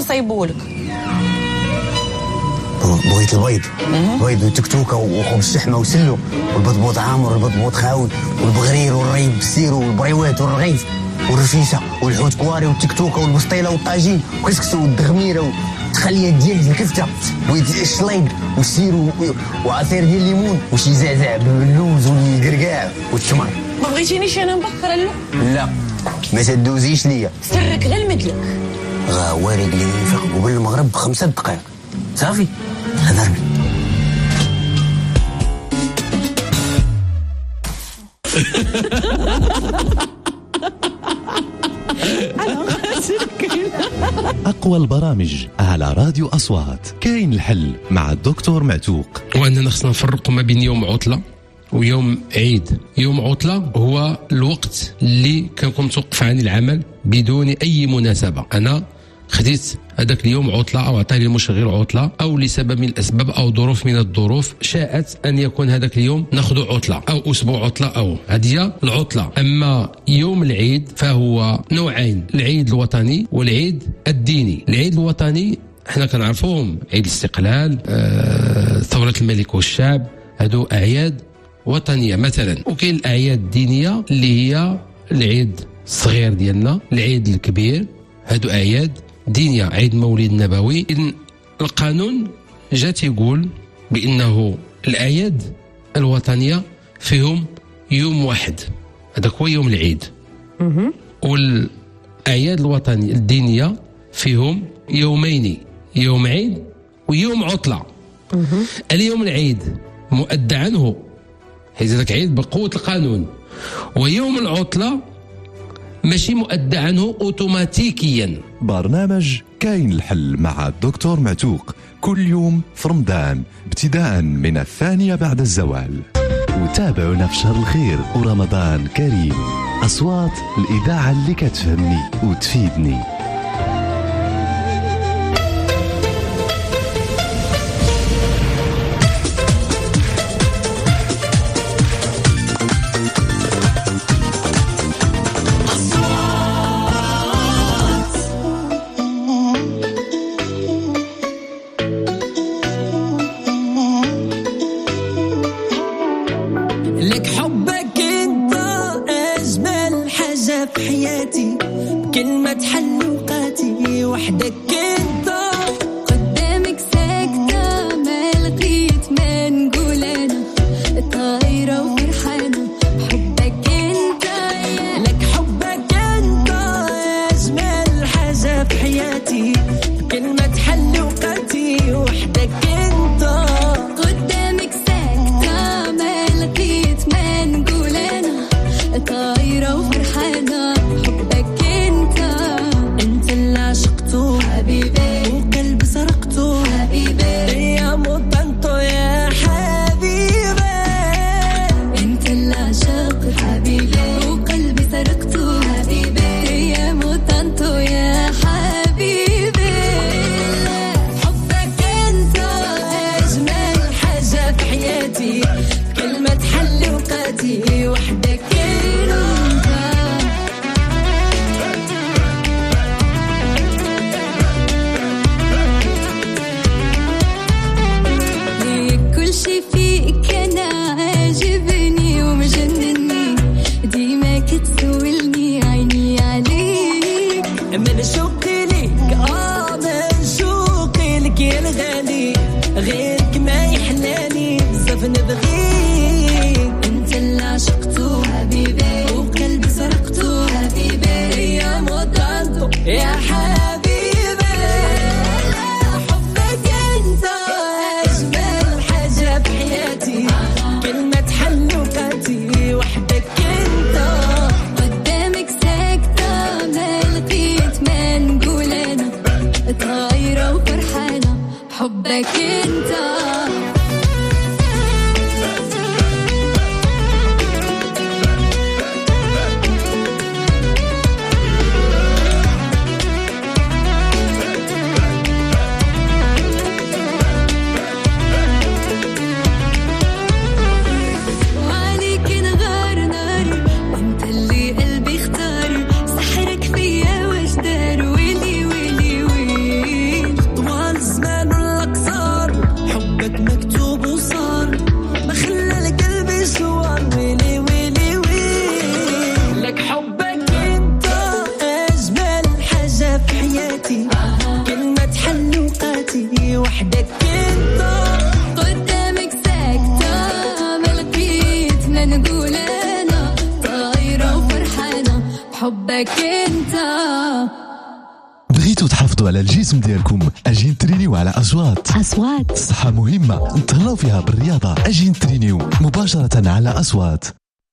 نصايبولك؟ بغيت البيض والتكتوكه وخبز الشحمه وسلو والبطبوط عامر والبطبوط خاوي والبغرير والريب بالسير والبريوات والرغيف والرفيسه والحوت كواري والتكتوكه والبسطيله والطاجين وكسكسو والدغميره وتخليه ديال الكفته والشليق والسير وعصير ديال الليمون وشي زعزع باللوز والقرقاع والتمر. ما بغيتينيش انا مبكره لا ما تدوزيش ليا سرك غير المدلك غاواري اللي ينفق قبل المغرب ب5 دقائق صافي هذرني. أقوى البرامج على راديو أصوات. كاين الحل مع الدكتور معتوق. وأننا خصنا نفرق ما بين يوم عطلة ويوم عيد. يوم عطلة هو الوقت اللي كنكون متوقف عن العمل بدون أي مناسبة. أنا خديت هذاك اليوم عطلة أو عطاني المشغل عطلة أو لسبب من الأسباب أو ظروف من الظروف شاءت أن يكون هذاك اليوم ناخذ عطلة أو أسبوع عطلة أو هذه العطلة. أما يوم العيد فهو نوعين، العيد الوطني والعيد الديني. العيد الوطني احنا كنعرفوهم عيد الاستقلال، ثورة الملك والشعب، هادو أعياد وطنية مثلا. وكاين الأعياد الدينية اللي هي العيد الصغير ديالنا، العيد الكبير، هادو أعياد دينية. عيد مولد النبوي إن القانون جات يقول بأنه الأعياد الوطنية فيهم يوم واحد، هذاك هو يوم العيد. والأعياد الوطنية الدينية فيهم يومين، يوم عيد ويوم عطلة. اليوم العيد مؤدى عنه حيث ذاك عيد بقوة القانون، ويوم العطلة ماشي مؤدى عنه اوتوماتيكيا. برنامج كاين الحل مع الدكتور معتوق كل يوم في رمضان ابتداء من 2 بعد الزوال. وتابعونا في شهر الخير ورمضان كريم. أصوات الإذاعة اللي كتفهمني وتفيدني. وحدك انت قدامك ساكتة ما لقيت ما نقول انا طايرة وفرحانة بحبك انت. بغيتوا تحافظوا على الجسم ديالكم اجي نترينيو على أصوات. الصحة مهمة نتهلاو فيها بالرياضة. اجي نترينيو مباشرة على أصوات.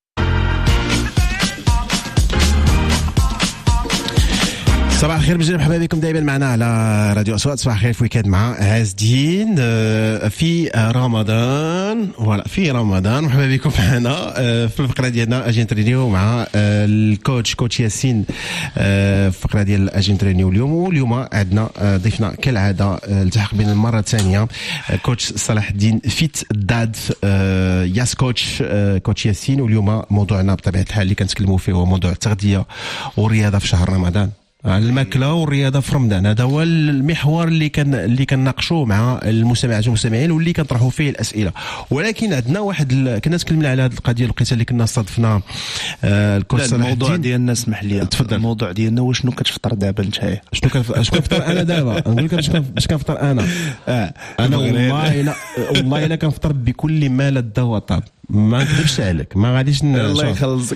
صباح الخير بجانب حبايبكم دائما معنا على راديو أصوات. صباح الخير في ويكند مع عز الدين في رمضان. فوالا في رمضان وحبايبكم معنا في الفقرة ديالنا اجي نترينيو مع الكوتش ياسين في الفقرة ديال اجي نترينيو اليوم. واليوم عندنا ضيفنا كالعادة التحق بين المرة الثانية كوتش صلاح الدين فيت داد ياس كوتش ياسين. واليوم موضوعنا بطبيعة الحال اللي كنتكلموا فيه هو موضوع التغذية والرياضة في شهر رمضان. الماكله والرياضه في رمضان هذا هو المحور اللي كنناقشوه مع المستمعات والمستمعين واللي كنطرحوا فيه الاسئله. ولكن عندنا واحد كنا تكلمنا على هذه القضيه الوقيته اللي كنا استضفنا الكورس صلاح الدين. الموضوع ديالنا اسمح لي تفضل. الموضوع ديالنا وشنو كتفطر دابا نتايا؟ شنو كنفطر انا دابا؟ نقول لك اش كنفطر انا. انا والله الا كنفطر بكل ما لذ وطاب. ما نكذبش عليك ما غاديش الله يخلصك.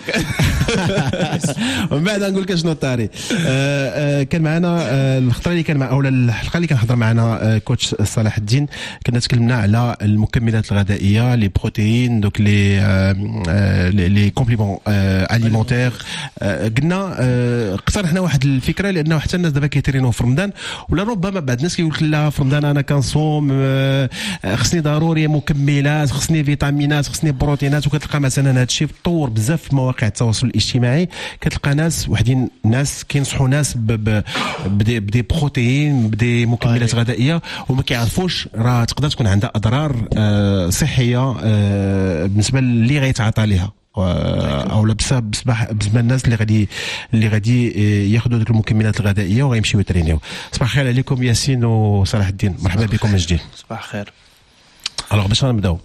ومن بعد نقول لك شنو الطاري. كان معنا الخطره اللي كان او الحلقه اللي كان حضر معنا كوتش صلاح الدين كنا تكلمنا على المكملات الغذائيه لي بروتين دوك لي كومبليمون اليمونتير. قلنا اقترحنا واحد الفكره لانه حتى الناس دابا كيترينوا في رمضان ولا ربما بعض الناس كيقول لك لا في رمضان انا كنصوم خصني ضروري مكملات خصني فيتامينات خصني بروتينات. وكتلقى مثلا هذا الشيء تطور بزاف في مواقع التواصل الاجتماعي. كتلقى ناس كينصحوا ناس بدي بروتين بدي مكملات غذائيه وما كيعرفوش راه تقدر تكون عندها اضرار صحيه بالنسبه اللي غيتعاطى ليها او بسبب الناس اللي غادي ياخذوا ديك المكملات الغذائيه وغيمشيو يترينيو. صباح الخير عليكم ياسين وصلاح الدين. مرحبا بكم من جديد. صباح الخير. الوغ باش نبداو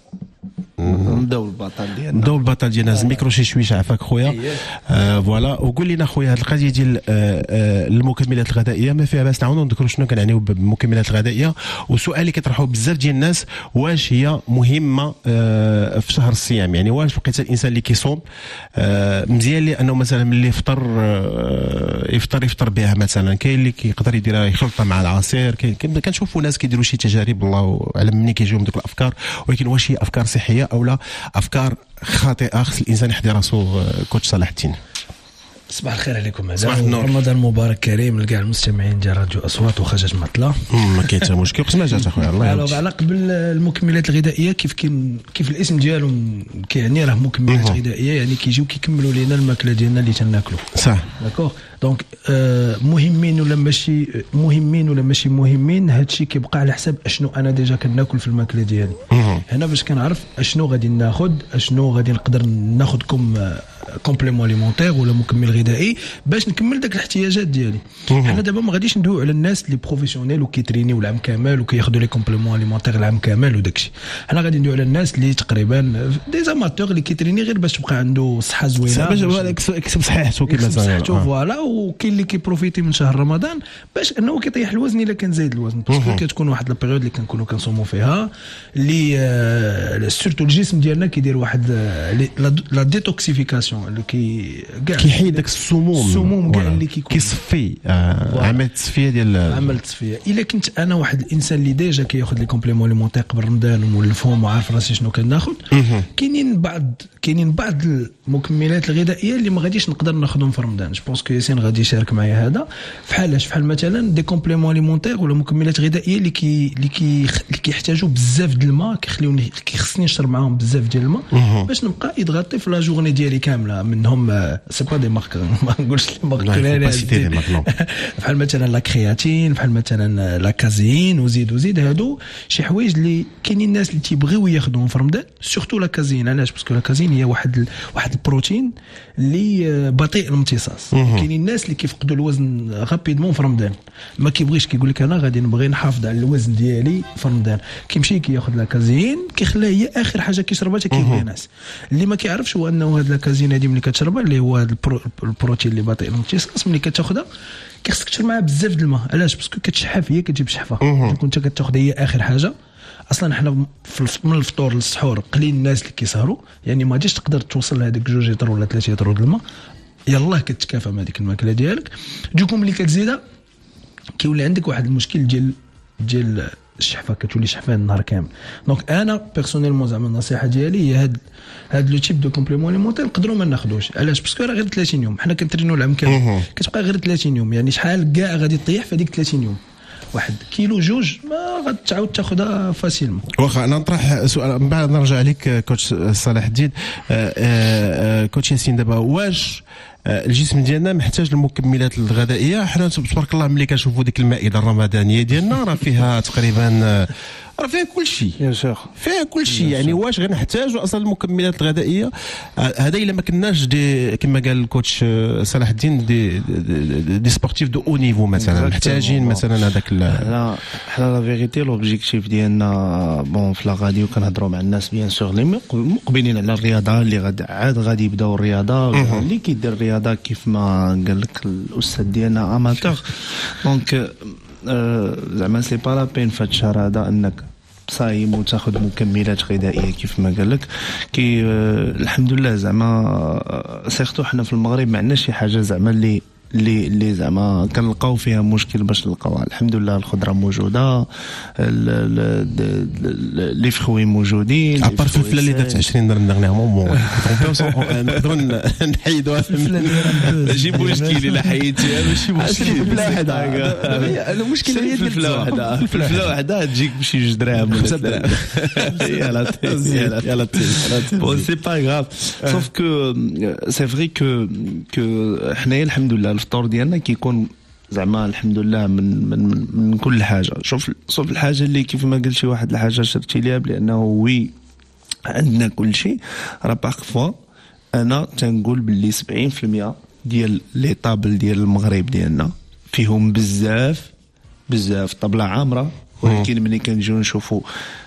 البطل ديالنا الميكرو شي شويش عفاك خويا. فوالا وقول لنا خويا هذه القضيه ديال المكملات الغذائيه ما فيها باس نعاودوا نذكروا شنو كنعنيو بالمكملات الغذائيه. وسؤال اللي كيطرحوه بزاف ديال الناس واش هي مهمه في شهر الصيام؟ يعني واش لقيت الانسان اللي كيصوم مزيان لانه مثلا ملي يفطر بها مثلا كاين اللي كيقدر يديرها يخلطها مع العصير. كنشوفوا ناس كيديروا شي تجارب الله اعلم منين كيجيهم ديك الافكار. ولكن واش هي افكار صحيه او لا افكار خاطئه خص الانسان يحضر راسو كوتش صلاح الدين؟ صباح الخير عليكم اعزائي. رمضان مبارك كريم لكاع المستمعين ديال راديو اصوات وخرجت معطله. ما كاين حتى مشكل قسم جات اخويا الله يعاونك. على قبل المكملات الغذائيه كيف الاسم ديالهم كيعني راه مكملات غذائيه يعني كيجيو كيكملوا لنا الماكله ديالنا اللي تناكلوا. صح داكوغ. دونك مهمين ولا ماشي مهمين هادشي كيبقى على حساب اشنو انا ديجا كناكل في الماكله ديالي. هنا باش كنعرف اشنو غادي ناخذ اشنو غادي نقدر ناخذ كومبليمون اليمونتير ولا مكمل غذائي باش نكمل داك الاحتياجات ديالي. حنا دابا ما غاديش ندويو على الناس اللي بروفيسيونيل وكيترينيو العام كامل وكياخذوا لي كومبليمون اليمونتير العام كامل وداكشي. حنا غادي ندويو على الناس اللي تقريبا دي زاماتور اللي كيتريني غير باش تبقى عنده صحه زوينه باش يكسب صحته كما صحته. فوالا وكاين اللي كيبروفيتي من شهر رمضان باش انه كيطيح الوزن الا كان زايد الوزن باسكو كتكون واحد البيريود اللي كنكونوا كنصوموا فيها اللي سورتو الجسم ديالنا كيدير واحد لا ديتوكسيفيكاسيون اللي كيحيد داك السموم كاع اللي كيصفي عمليه التصفيه ديال عمل التصفيه. الا كنت انا واحد الانسان اللي ديجا كياخذ لي كومبليمون ليمونتير قبل رمضان ومولفهم وعارف راسي شنو كناخذ كاينين بعض المكملات الغذائيه اللي ما غاديش نقدر ناخذهم في رمضان. جو بونس كو ياسين غادي يشارك معايا هذا فحال مثلا دي كومبليمون ليمونتير ولا مكملات غذائيه اللي كيحتاجوا بزاف د الماء كيخصني نشرب معاهم بزاف ديال الماء باش نبقى يدغطي في لا جورني ديالي كامله. منهم سي با دي مارك ما نقولش لي مارك بحال مثلا لا كرياتين بحال مثلا لا كازين وزيد هادو شي حوايج اللي كاينين الناس اللي تيبغيو ياخذوهم في رمضان سورتو لا كازين. علاش؟ باسكو لا كازين هي واحد البروتين اللي بطيء الامتصاص. كاينين الناس اللي كيفقدوا الوزن رابيدمون في رمضان ما كيبغيش كيقول لك انا غادي نبغي نحافظ على الوزن ديالي في رمضان كيمشي كياخذ لا كازين كيخليها هي اخر حاجه كيشربها كيبغي الناس. اللي ما كيعرفش هو انه هاد لا كازين هذه ملي كتشربها اللي هو البروتين اللي بطيء الامتصاص ملي كتاخذها كيخصك تشرب معها بزاف د الماء. علاش؟ باسكو كتشحف هي كتجيب شحفه كنت كتاخذ هي اخر حاجه. اصلا حنا من الفطور للسحور قليل الناس اللي كيسهروا، يعني ما غاديش تقدر توصل لهذاك 2 لتر ولا 3 لتر د الماء، يلاه كتكافى مع ديك الماكله ديالك. دوكو ملي كتزيدها كيولي عندك واحد المشكل ديال الشحفه، كتولي شحفان النهار كامل. دونك انا بيرسونيلمون زعما النصيحه ديالي هي هاد لو تيب دو كومبليمون ليمونتير نقدروا ما ناخذوش. علاش؟ باسكو راه غير 30 يوم، حنا كنترينوا العام كامل كتبقى غير 30 يوم، يعني شحال كاع غادي تطيح في هذيك 30 يوم. 1 كيلو 2 ما غتعاود تاخذها فاسيلمون. واخا انا نطرح سؤال من بعد نرجع عليك كوتش صلاح الدين. كوتش ياسين، دابا واش الجسم ديالنا محتاج المكملات الغذائيه؟ حنا تبارك الله ملي كنشوفوا ديك المائده الرمضانيه ديالنا راه فيها تقريبا راه فيها كل شيء، فيها كل شيء. يعني واش غنحتاجوا اصلا المكملات الغذائيه؟ هذا الا ما كناش كما قال الكوتش صلاح الدين دي سبورتيف دو او نيفو مثلا محتاجين مثلا هذاك حنا لا فيغيتي لوبجيكتيف ديالنا بون في لا راديو كنهضروا مع الناس بيان سور اللي مقبلين على الرياضه، اللي غادي يبداو الرياضه، اللي كيدير الرياضه كيف ما قال لك الاستاذ ديالنا اماتور. دونك زعما سي با لا بين في هذا الشهر هذا انك صايم وتاخذ مكملات غذائيه كيف ما قال لك. كي الحمد لله زعما سيرتو حنا في المغرب ما عندناش شي حاجه زعما اللي زعما كنلقاو فيها مشكل باش نلقاوها. الحمد لله الخضره موجوده، لي فخوي موجودين، ابار الفلفله اللي دارت 20 درهم دغنيهم نقدروا نحيدوها. جيب مشكل الا حيدتيها ماشي مشكل. فلفله وحده المشكله هي فلفله وحده تجيك بشي 2 دراهم ولا 3 دراهم. يلا بون سي با غاف سوف كو سي فري كو حنايا الحمد لله الفطور ديالنا كيكون زعما الحمد لله من كل حاجه. شوف الحاجه اللي كيف ما قلت شي واحد الحاجه شرتي ليها بانه وي عندنا كل شيء. راه باغفوا انا تنقول باللي 70% ديال لي طابل ديال المغرب ديالنا فيهم بزاف طبله عامره، ولكن ملي كنجيو نشوفوا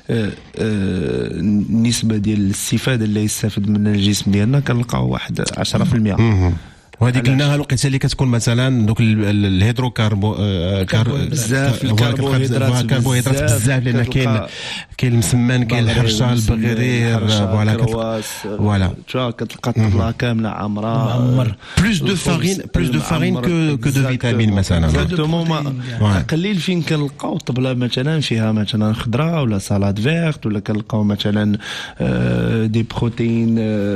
النسبه ديال الاستفاده اللي يستافد منها الجسم ديالنا كنلقاو واحد 10%. وهذيك قلناها الوقيته اللي كتكون مثلا دوك الهيدروكاربو بزاف الكربوهيدرات بزاف، لان كاين المسمن، كاين الحرشه، البغرير، فوالا كتلقى الطبله كامله عامره بلوس دو فارين كو دو فيتامين مثلا. اكزاكتومون قليل فين كنلقاو الطبله مثلا فيها مثلا خضره ولا سالاد فيرت، ولا كنلقاو مثلا دي بروتين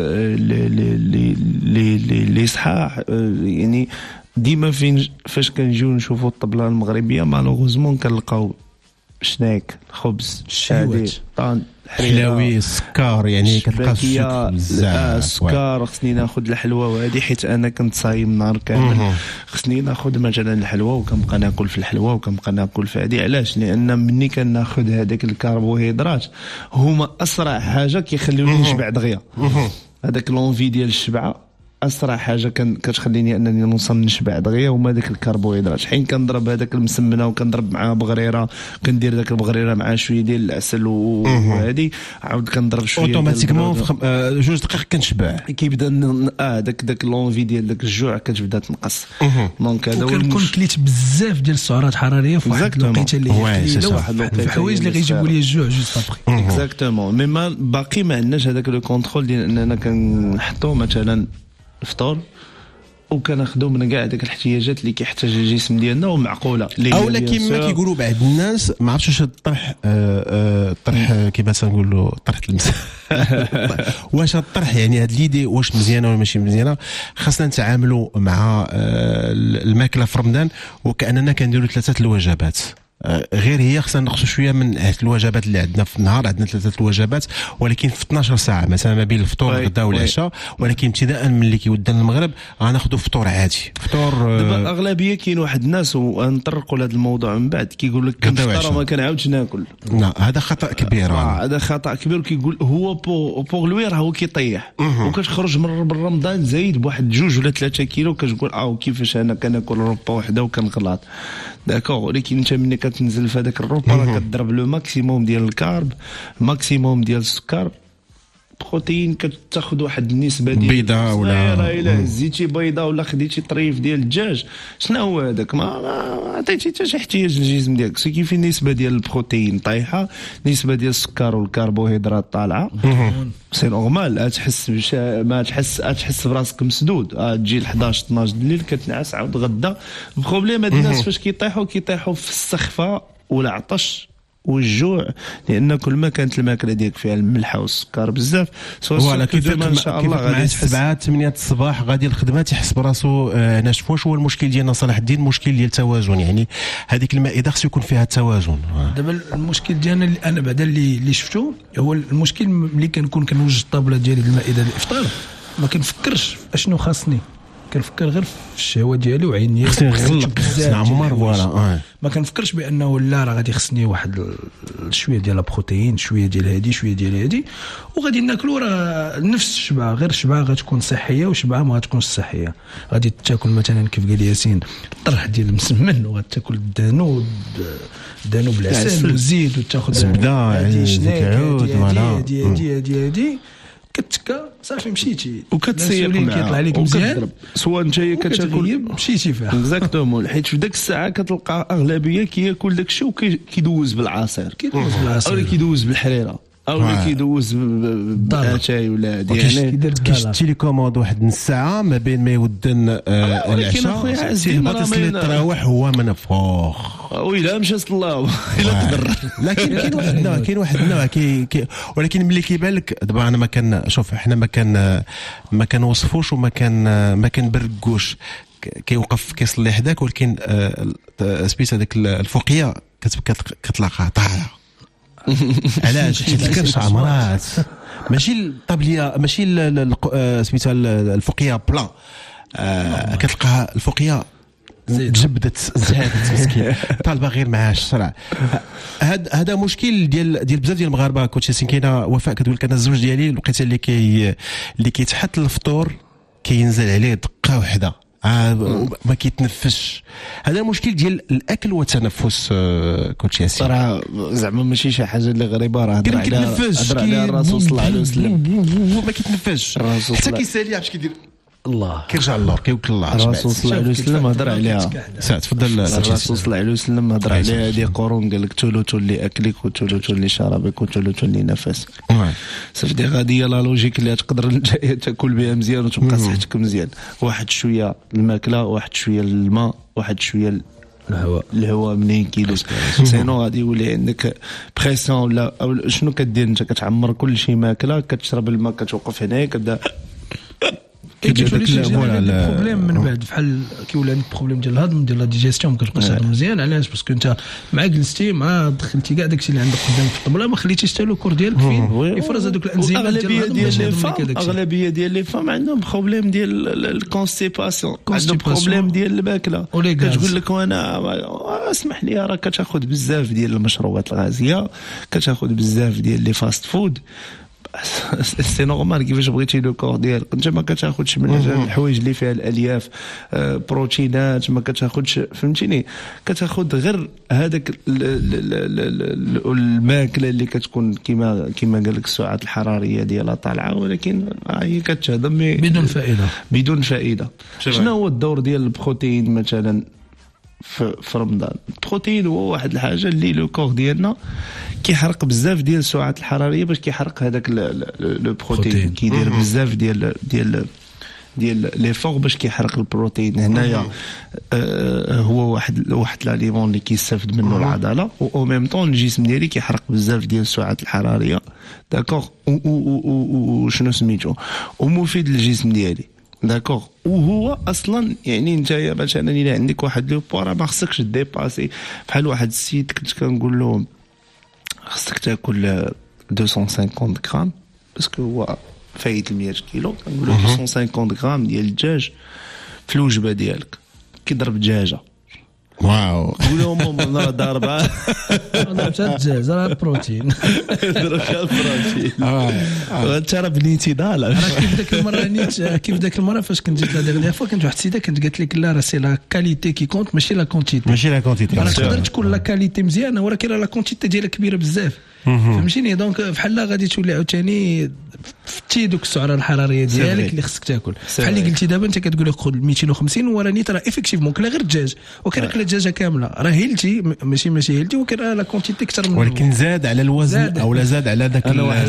لي صحاح. يعني ديما فاش كنجيو نشوفوا الطبله المغربيه مالوغوزمون كنلقاو شناك، خبز، شادي، طان، حلاوي، السكر، يعني كتلقى السكر بزاف. السكر خصني ناخذ الحلوى، وهذه حيت انا كنت صايم نهار كامل خصني ناخذ مثلا الحلوى وكنبقى ناكل في الحلوى وكنبقى ناكل في هذه. علاش؟ لان مني كناخذ هذاك الكربوهيدرات هما اسرع حاجه كيخليوني نشبع دغيا. هذاك لونفي ديال الشبعه اسرع حاجه كتخليني انني نوصل نشبع دغيا هما داك الكربوهيدرات. حين كنضرب هذاك المسمنه وكنضرب معها بغريره، كندير داك البغريره مع شويه ديال العسل وهذه عاود كنضرب شويه اوتوماتيكمون 2 دقائق كنشبع. كيبدا داك لونفي ديال داك الجوع كتبدا تنقص. دونك هذا كنكون كليت بزاف ديال السعرات الحراريه في واحد الوقيته اللي واحد الحوايج اللي غيجيبوا لي الجوع جوست ابري. اكزاكتومون مي باقي ما عندناش هذاك لو كونترول ديال اننا كنحطوا مثلا الفطور وكناخذوا من كاع ديك الاحتياجات اللي كيحتاج الجسم ديالنا ومعقوله. اولا كما كيقولوا بعض الناس ما عرفتش واش الطرح كيما تنقولوا طرح المس واش الطرح يعني هاد ليدي واش مزيانه ولا ماشي مزيانه. خاصنا نتعاملوا مع الماكله في رمضان وكاننا كنديروا 3 الوجبات. غير هي خصنا نقصوا شويه من الوجبات اللي عندنا في النهار. عندنا 3 الوجبات ولكن في 12 ساعه مثلا ما بين الفطور والغداء والعشاء. ولكن ابتداء من اللي كيودنا المغرب غناخذوا فطور عادي. فطور دابا اغلبيه كاين واحد الناس ونطرقوا لهذا الموضوع من بعد كيقول لك كنفطر وما كنعاودش ناكل. لا هذا خطا كبير. هذا خطا كبير. كيقول هو بوغ لوي راه هو كيطيح وكتخرج من رمضان زايد بواحد 2 ولا 3 كيلو كتقول كيفاش انا كناكل ربه وحده وكنغلط. داكور. ولكن انت ملي كتنزل في هذاك الروبا راه كتضرب لو ماكسيموم ديال الكارب، ماكسيموم ديال السكر، بروتين كتاخذ واحد النسبه ديال بيضة ولا- الا هزيتي بيضه ولا خديتي طريف ديال الدجاج شنو هو هذاك ما عطيتي حتى شي احتياج للجسم ديالك سي كيف النسبه ديال البروتين طايحه نسبه ديال السكر والكربوهيدرات طالعه سي نورمال تحس ما تحس براسك مسدود تجي ل 11 12 الليل كتنعس عاود غدا البروبليم هاد الناس فاش كيطيحوا في السخفه والعطش والجوع لان كل ما كانت الماكله ديالك فيها الملح والسكر بزاف فوالا كيف ان شاء الله مع غادي تحس 7 8 الصباح غادي الخدمه تيحس براسو ناشف. واش هو المشكل ديالنا صلاح الدين؟ المشكل ديال التوازن، يعني هذيك المائده خصو يكون فيها التوازن. دابا المشكل ديالنا اللي انا بعدا اللي شفتو هو المشكل ملي كنكون كنوجد الطابله ديالي المائده الافطار ما كنفكرش اشنو خاصني، كنفكر غير في الشهوه ديالي وعيني خصني نغلق عمر فوالا ما كنفكرش بانه لا راه غادي خصني واحد شويه ديال البروتين شويه ديال هادي شويه ديال هادي وغادي ناكلو راه نفس الشبعه غير الشبعه غتكون صحيه وشبعه ما غتكونش صحيه. غادي تاكل مثلا كيف قال ياسين الطرح ديال المسمن وغتاكل الدانو بالعسل والزيت وتاخذ زبده هادي شناك عود فوالا هادي كتكا صافي مشيتي وكتسيق كيطلع عليك مزيان سواء انت كتاكل مشيتي فيها اكزاكتومون حيت في داك الساعه كتلقى اغلبيه كياكل داك الشيء وكيدوز بالعصير او كيدوز بالحريره او كيدوز باتاي ولا يعني كيشتي لي كوموند واحد نص ساعه ما بين ما يودن العشاء تيهبط التراوح هو منفوخ ويلا مشى صلاه الا قدر. لكن كاين واحد النوع ولكن ملي كيبان لك دابا انا ما كان شوف احنا ما كنوصفوش وما كنبرقوش كيوقف كيصلي حداك ولكن سبيس هذاك الفوقيه كتلاقاها طايحه. علاش؟ حيت الكرش عمرات ماشي الطابليه ماشي سميتها الفوقيه بلا كتلقاها الفوقيه جبدت زادت مسكين طالبه غير معاش صراحه. هذا مشكل ديال بزاف ديال المغاربه. كوتشي سين كاينه وفاء كتقول لك انا الزوج ديالي لقيت اللي كيتحط الفطور كينزل عليه دقه واحده ما كيتنفسش. هذا المشكل ديال الاكل والتنفس كوتشي ياسين صراحه زعما ماشي شي حاجه اللي غريبه راه هضر على الرسول صلى الله عليه وسلم ما كيتنفسش حتى كيسالي عرفتش كيدير الله كيرجع الله كيوكل الله. الرسول صلى الله عليه وسلم هضر عليها سعد تفضل. الرسول صلى الله عليه وسلم هضر عليها هذه قرون قال لك ثلث لاكلك وثلث لشرابك وثلث لنفسك. صافي دي غاديه لا لوجيك اللي تقدر تاكل بها مزيان وتبقى صحتك مزيان. واحد شويه الماكله واحد شويه الماء واحد شويه الهواء منين كيدوز سينو غادي يولي عندك بريسيون ولا شنو كدير انت كتعمر كل شيء ماكله كتشرب الماء كتوقف هنا كتبدا البروبليم من بعد بحال كيولي عندك بروبليم ديال الهضم ديال لا ديجيستيون ما كتبقاش تهضم مزيان. علاش؟ باسكو انت مع جلستي مع دخلتي كاع داكشي اللي عندك قدامك في الطبله ما خليتيش حتى لو كور ديالك فين يفرز هذوك الانزيمات ديال اغلبيه ديال لي فام عندهم بروبليم ديال الكونستيباسيون عندهم بروبليم ديال الماكله كتقول لك وانا اسمح لي راه كتاخذ بزاف ديال المشروبات الغازيه كتاخذ بزاف ديال لي فاست فود سي نورمال كيفاش بغيتي لو كور ديالك انت ما كتاخذش من الحوايج اللي فيها الالياف بروتينات ما كتاخذش فهمتيني كتاخذ غير هذاك الماكله اللي كتكون كما قال لك السعرات الحراريه ديالها طالعه ولكن هي كتهضم بدون فائده. شنو هو الدور ديال البروتين مثلا في رمضان؟ البروتين هو واحد الحاجه اللي لو كور ديالنا كيحرق بزاف ديال السعرات الحراريه باش كيحرق هذاك لو بروتين كيدير بزاف ديال لي فور باش كيحرق البروتين. هنايا هو واحد لاليمون اللي كيستافد منه العضله او ميم طون الجسم ديالي كيحرق بزاف ديال السعرات الحراريه داكوغ وشنو سميتو ومفيد للجسم ديالي داكوغ. وهو اصلا يعني انت مثلا الا عندك واحد لو بوا ما خصكش ديباسي. بحال واحد السيد كنت كنقول له خصك تاكل 250 غرام باسكو هو فايت 100 كيلو كنقول له 250 غرام ديال الدجاج في الوجبه ديالك كيضرب دجاجه. واو قول لهم راه ضاربه ضربت الدجاج راه بروتين ضربت البروتين انت راه بنيتي ضاله. كيف ذاك المره فاش كنت جيت لا ديغنيير فوا كانت واحد السيده كانت قالت لك لا راه سي لا كاليتي كي كونت ماشي لا كونتيتي. راه تقدر تكون لا كاليتي مزيانه ولكن لا كونتيتي ديالها كبيره بزاف فهمتيني. دونك بحال غادي تولي عاوتاني فتي دوك السعره الحراريه ديالك اللي خصك تاكل. بحال اللي قلتي دابا انت كتقول لك خذ 250 وراني ترى افيكتيفمون كلا غير الدجاج وكناكل الدجاجه كامله راه هيلتي ماشي هيلتي ولكن لا كونتيتي اكثر من ولكن زاد على الوزن او لا زاد على ذاك انا واحد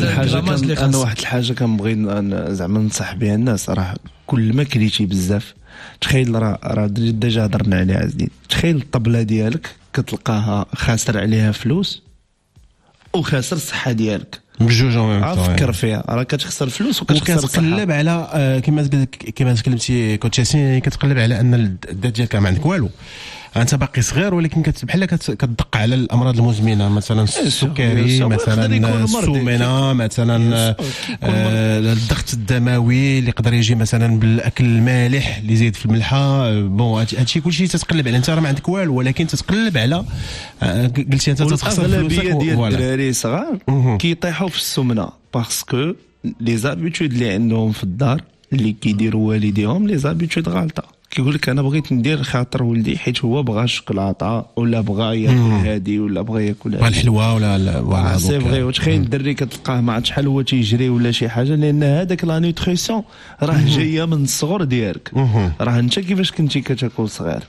الحاجه كنبغي زعما ننصح بها الناس. راه كل ما كليتي بزاف تخيل راه ديجا هضرنا عليها عزيز. تخيل الطبله ديالك كتلقاها خاسر عليها فلوس وخاسر الصحه ديالك بجوج اون فكر فيها. راه كتخسر فلوس وكتقلب على كما تكلمتي كوتش ياسين كتقلب على ان الذات ديالك ما عندك والو. انت باقي صغير ولكن بحال كتدق على الامراض المزمنه مثلا السكري مثلا السمنه مثلا الضغط الدموي اللي يقدر يجي مثلا بالاكل المالح اللي زايد في الملحه. بون هادشي كلشي تتقلب على انت راه ما عندك والو ولكن تتقلب على قلتي انت تخسر فلوسك. ديال الدراري صغار كيطيحوا في السمنه باسكو لي زابيتود اللي عندهم في الدار اللي كيديروا والديهم لي زابيتود غالطه. كيقول لك انا بغيت ندير خاطر ولدي حيت هو بغى الشوكولاته ولا بغى ياكل هادي ولا بغى ياكل الحلوه ولا سي فغي. وتخيل الدري كتلقاه ما عرفتش شحال هو تيجري ولا شي حاجه لان هذاك لا نوتريسيون راه جايه من الصغر ديالك. راه انت كيفاش كنتي كتاكل صغير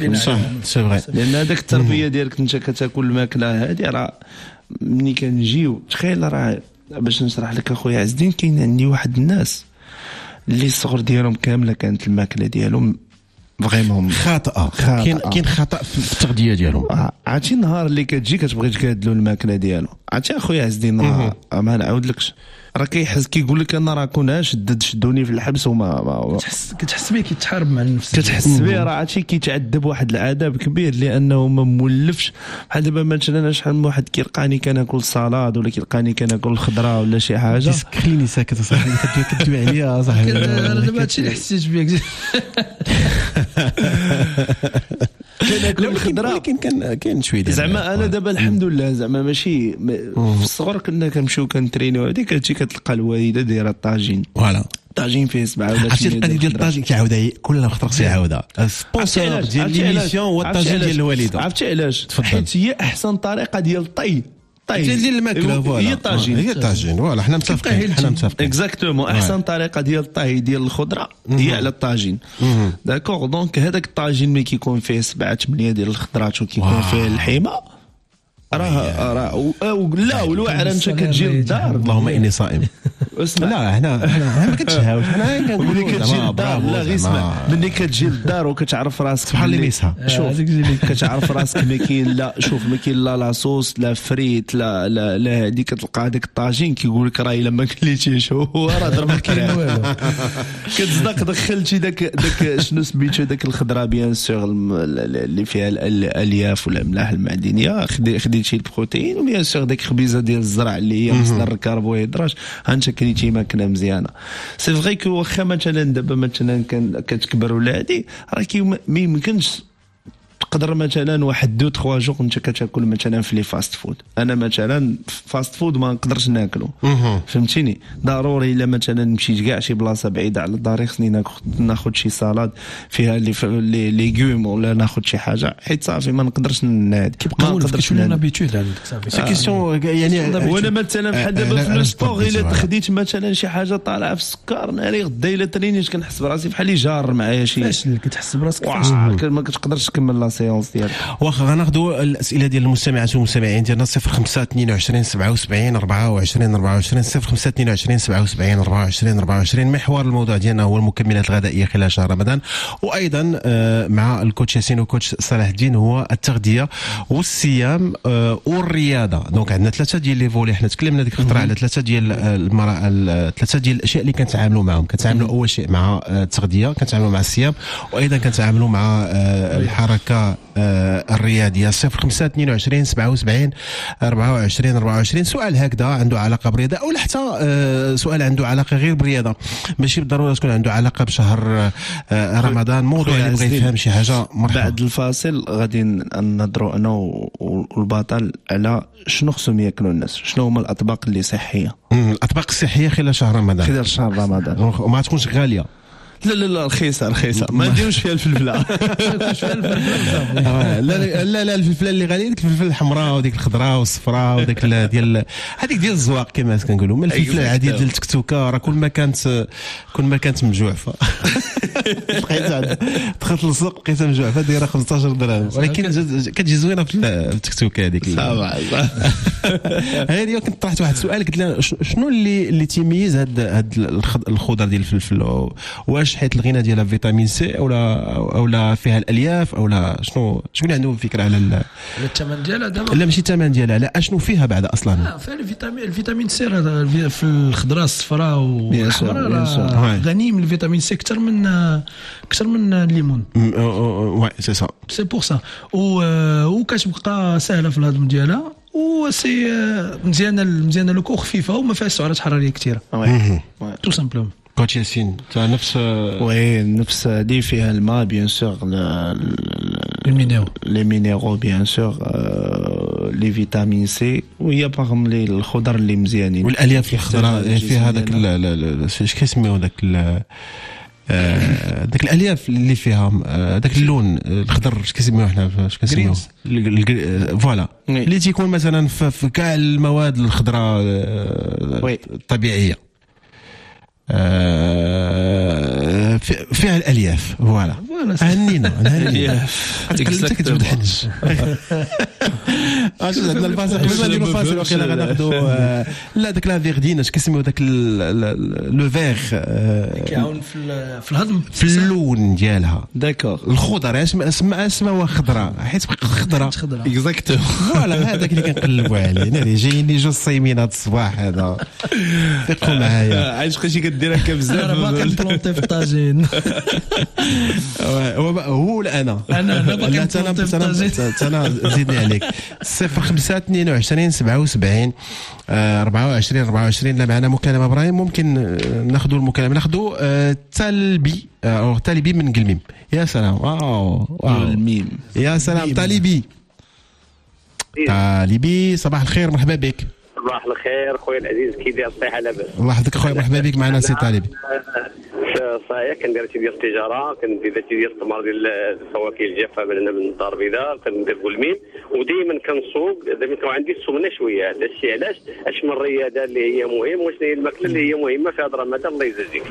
سي فغي لان هذاك التربيه ديالك انت كتاكل الماكله هادي. راه ملي كنجيو تخيل راه باش نشرح لك اخويا عز الدين كاين عندي واحد الناس اللي الصغر ديالهم كامله كانت الماكله ديالهم فريمون خاطئه. كاين خطا في التغذيه ديالهم. عرفتي النهار اللي كتجي كتبغي تكادلوا الماكله ديالو. عرفتي اخويا عز الدين ما نعاودلكش راه كيحس كيقول لك انا راه كون شدوني في الحبس وما كتحس به كيتحارب مع النفس. كتحس به راه عرفتي كيتعذب واحد العذاب كبير لانه ما مولفش. بحال دابا مثلا شحال من واحد كيلقاني كناكل صالاد ولا كيلقاني كناكل الخضره ولا شي حاجه خليني ساكت اصاحبي كدوي عليا صاحبي. انا دابا هادشي اللي حسيت به كناكل الخضره ولكن كاين شويه زعما انا دابا الحمد لله زعما ماشي في الصغر كنا كنمشيو كنترينيو هذيك كتلقى الوالده دايره الطاجين. فوالا طاجين فيه 7 ولا 8 عرفتي القضيه ديال الطاجين كيعاودها كل خطره كيعاودها السبونسور ديال ليميسيون هو الطاجين ديال الوالده. عرفتي علاش؟ حيت هي احسن طريقه ديال الطي ديال الماكله. فوالا هي الطاجين. فوالا حنا متفقين اكزاكتومون. احسن طريقه ديال الطهي ديال الخضره هي على الطاجين. داكوغ دونك هذاك الطاجين ملي كيكون فيه 7 8 ديال الخضرات وكيكون فيه اللحيمه راه لا والواعر انت كتجي للدار. اللهم اني صائم. لا هنا ما كنتشهاوش حنا ملي كتجي للدار لا غير اسمع ملي كتجي للدار وكتعرف راسك سبحان الله ميسها شوف كتعرف راسك ما كاين لا شوف ما كاين لا لاصوص لا فريت لا هذيك كتلقى هذاك الطاجين كيقول لك راه الا ما كليتيش هو راه ضرب كاين والو. كتصدق دخلتي داك شنو سميتو داك الخضره بيان سور اللي فيها الالياف ولا الاملاح المعدنيه خديتي البروتين وبيان سور داك خبيزه ديال الزرع اللي هي مصدر الكربوهيدرات انت كليتي ماكله مزيانه. سي فغي كو واخا مثلا دابا مثلا كتكبر ولا هادي راه ما يمكنش تقدر مثلا واحد 2-3 جوغ انت كتاكل مثلا في لي فاست فود. انا مثلا فاست فود ما نقدرش ناكلو فهمتيني. ضروري الا مثلا مشيت كاع شي بلاصه بعيده على الدار خصني ناخذ شي سالاد فيها لي ليغوم ولا ناخذ شي حاجه حيت صافي ما نقدرش نادي ما نقدرش نابيتود عندك صافي. سي كيسيون يعني وانا مثلا بحال دابا في لو سبور الا خديت مثلا شي حاجه طالعه في السكر ناري غدا الا ترينيش كنحس براسي بحال اللي جار معايا شي فاشل. كتحس براسك فاشل ما كتقدرش تكمل لا سيونس ديالك. واخا غناخذوا الاسئله ديال المستمعات والمستمعين ديالنا 05 22 77 24 24 05 22 77 24 24. محور الموضوع ديالنا هو المكملات الغذائيه خلال شهر رمضان وايضا مع الكوتش ياسين والكوتش صلاح الدين هو التغذيه والصيام والرياضه. دونك عندنا 3 ديال لي فولي. حنا تكلمنا ديك الخطره على 3 ديال 3 ديال الاشياء اللي كنتعاملوا معهم. كنتعاملوا اول شيء مع التغذيه كنتعاملوا مع الصيام وايضا كنتعاملوا مع الحركه الرياضيه. 05 22 77 24 24. سؤال هكذا عنده علاقه بالرياضه او حتى سؤال عنده علاقه غير بالرياضه ماشي بالضروره تكون عنده علاقه بشهر رمضان. موضوع اللي بغى يفهم شي حاجه مرحبا. بعد الفاصل غادي نهضروا انا والبطل على شنو خصهم ياكلوا الناس شنو هما الاطباق اللي صحيه. الاطباق الصحيه خلال شهر رمضان خلال شهر رمضان وما تكونش غاليه. لا رخيصه ما نديروش فيها الفلفله. لا الفلفله اللي غاليه ديك الفلفله الحمراء وديك الخضراء والصفراء وديك ديال هذيك ديال الزواق كما كنقولوا. من الفلفله العاديه ديال التكتوكه راه كل ما كانت مجوعفه دخلت للسوق لقيتها مجوعفه دايره 15 درهم، ولكن كتجي زوينه في التكتوكه هذيك. هذه كنت طرحت واحد السؤال قلت لها شنو اللي تيميز هاد الخضر ديال الفلفل؟ واش حيت الغنى ديالها فيتامين سي اولا فيها الالياف اولا شنو عنده فكره على الثمن ديالها دابا؟ لا ماشي الثمن ديالها، لا اشنو فيها بعد اصلا؟ فيها الفيتامين سي في الخضراء الصفراء والحمراء غني من الفيتامين سي اكثر من الليمون. وي سي سا سي بور سا وكتبقى سهله في الهضم ديالها وسي مزيانه لوكو خفيفه وما فيهاش سعرات حراريه كثيره. تو سامبلوم. كوتش ياسين تاع نفس اللي فيها الماء بيان سور، لي مينيرو بيان سور، لي فيتامين سي، وهي باغم لي الخضر اللي مزيانين والالياف الخضراء فيها هذاك اش كيسميو داك الالياف اللي فيها داك اللون الخضر اش كيسميوه حنا اش كنسميوه فوالا اللي تيكون مثلا في كاع المواد الخضراء الطبيعيه فيها الالياف. فوالا هنينا انت كتمدحنش. عندنا الفاصل وقيلا غناخذوا لا داك لا فيردين اش كيسميو داك لو فيغ كيعاون في الهضم في اللون ديالها. داكور الخضر اسمها خضراء حيت خضراء اكزاكتو. فوالا هذاك اللي كنقلبوا عليه. انا جايين لي جوج صايمين هذا الصباح هذا ثقوا معايا عايش شي كدير هكا بزاف راه باقي نبلونطي في الطاجين. هو انا باقي نبلونطي في الطاجين. انا زيدني عليك 05 22 77 24. لا معنا مكالمه ابراهيم، ممكن ناخذوا المكالمه. ناخذوا طالبي او طالبي من قلميم. يا سلام واو الميم. يا سلام طالبي صباح الخير مرحبا بك. صباح الخير خويا العزيز، كي داير الصحه لاباس؟ الله يحفظك خويا مرحبا بك معنا سي طالبي. صحيح كندير شي ديال التجاره، كندير شي ديال التمر ديال الفواكه الجافه من هنا من الدار البيضاء، كندير قلميم ودائما كنسوق. دائما كان عندي السمنه شويه، هذا الشيء علاش اش من الرياضه اللي هي مهم وشنو هي الماكله اللي هي مهمه في هذا رمضان. الله يجازيك.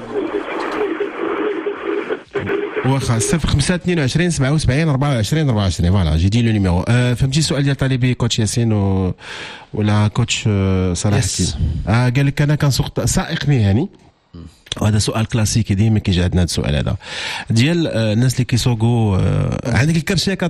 واخا 05 22 77 24 فوالا جيدي لو نيميرو. فهمتي السؤال ديال طالبي كوتش ياسين ولا كوتش صلاح الدين؟ قال لك انا كنسوق سائق مهني، وهذا سؤال كلاسيكي ديما كيجي عندنا هذا السؤال هذا ديال الناس اللي كيسوقوا. عندك الكرش ياك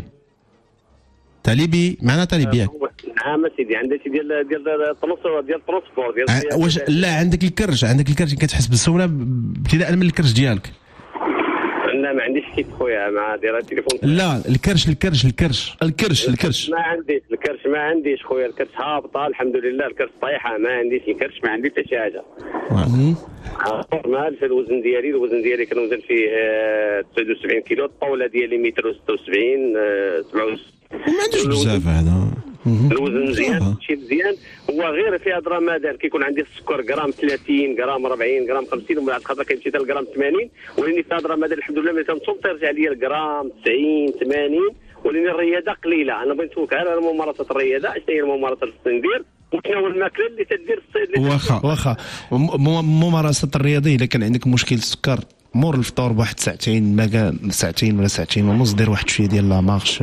طالبي معنا طالبي ياك؟ نعم سيدي عندي شي ديال الترونسبور ديال واش لا عندك الكرش كتحس بالسمنه ابتداء من الكرش ديالك؟ لا ما عنديش كيف خويا مع دايره التليفون. لا الكرش ما عنديش الكرش، ما عنديش خويا الكرش هابطه الحمد لله، الكرش طايحه، ما عنديش الكرش، ما عندي حتى شي حاجه. نورمال في الوزن ديالي كنوزن فيه 79 كيلو، الطوله ديالي متر و76 67. ما عنديش بزاف هذا الوزن مزيان، شي مزيان. هو غير في هذا رمضان كيكون عندي السكر غرام 30 غرام 40 غرام 50 ومن بعد خاطر كيمشي حتى الغرام 80. ولاني في هذا رمضان الحمد لله ملي تنصوم ترجع لي الغرام 90 80. ولاني الرياضه قليله، انا بغيت نسولك على ممارسه الرياضه، اش هي الممارسه اللي ندير وشنو هو الماكله اللي تدير الصيد. واخا ممارسه الرياضه الا كان عندك مشكل السكر مور الفطور بواحد ساعتين، ما كان ساعتين ولا ساعتين ونص، دير واحد شويه ديال لا مارش،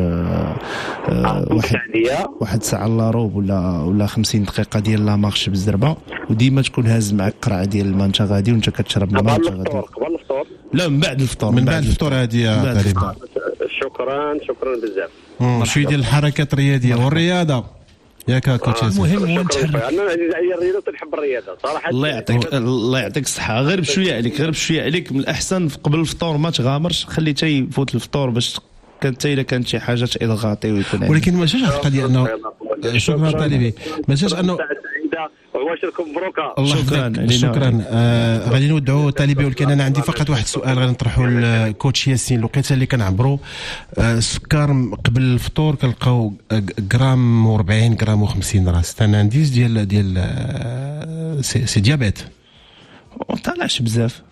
واحد ساعه الا روب ولا 50 دقيقه ديال لا مارش بالزربه، وديما تكون هاز معك قرعه ديال الماء انت غادي وانت كتشرب الماء انت غادي قبل الفطور. لا من بعد الفطور. هذه تقريبا. شكرا بزاف. شويه ديال الحركات الرياضيه والرياضه ياك كوتش. المهم هو نتحرك. انا عزيز الرياضه تنحب الرياضه صراحه. الله يعطيك الصحه. غير بشويه عليك من الاحسن قبل الفطور ما تغامرش، خلي حتى يفوت الفطور باش كانت الا كانت شي حاجه تاضغاطي ويكون. ولكن ما جاش القضيه انه شكرا طالبي ما جاش انه وباشركم مبروكه. شكرا. غادي نودعوا طالبي، ولكن انا عندي فقط واحد السؤال غادي نطرحه للكوتش ياسين. الوقيته اللي كنعبروا السكر قبل الفطور كنلقاو غرام و40 غرام و50 راس. انا عندي ديال سي ديابيت طالعش بزاف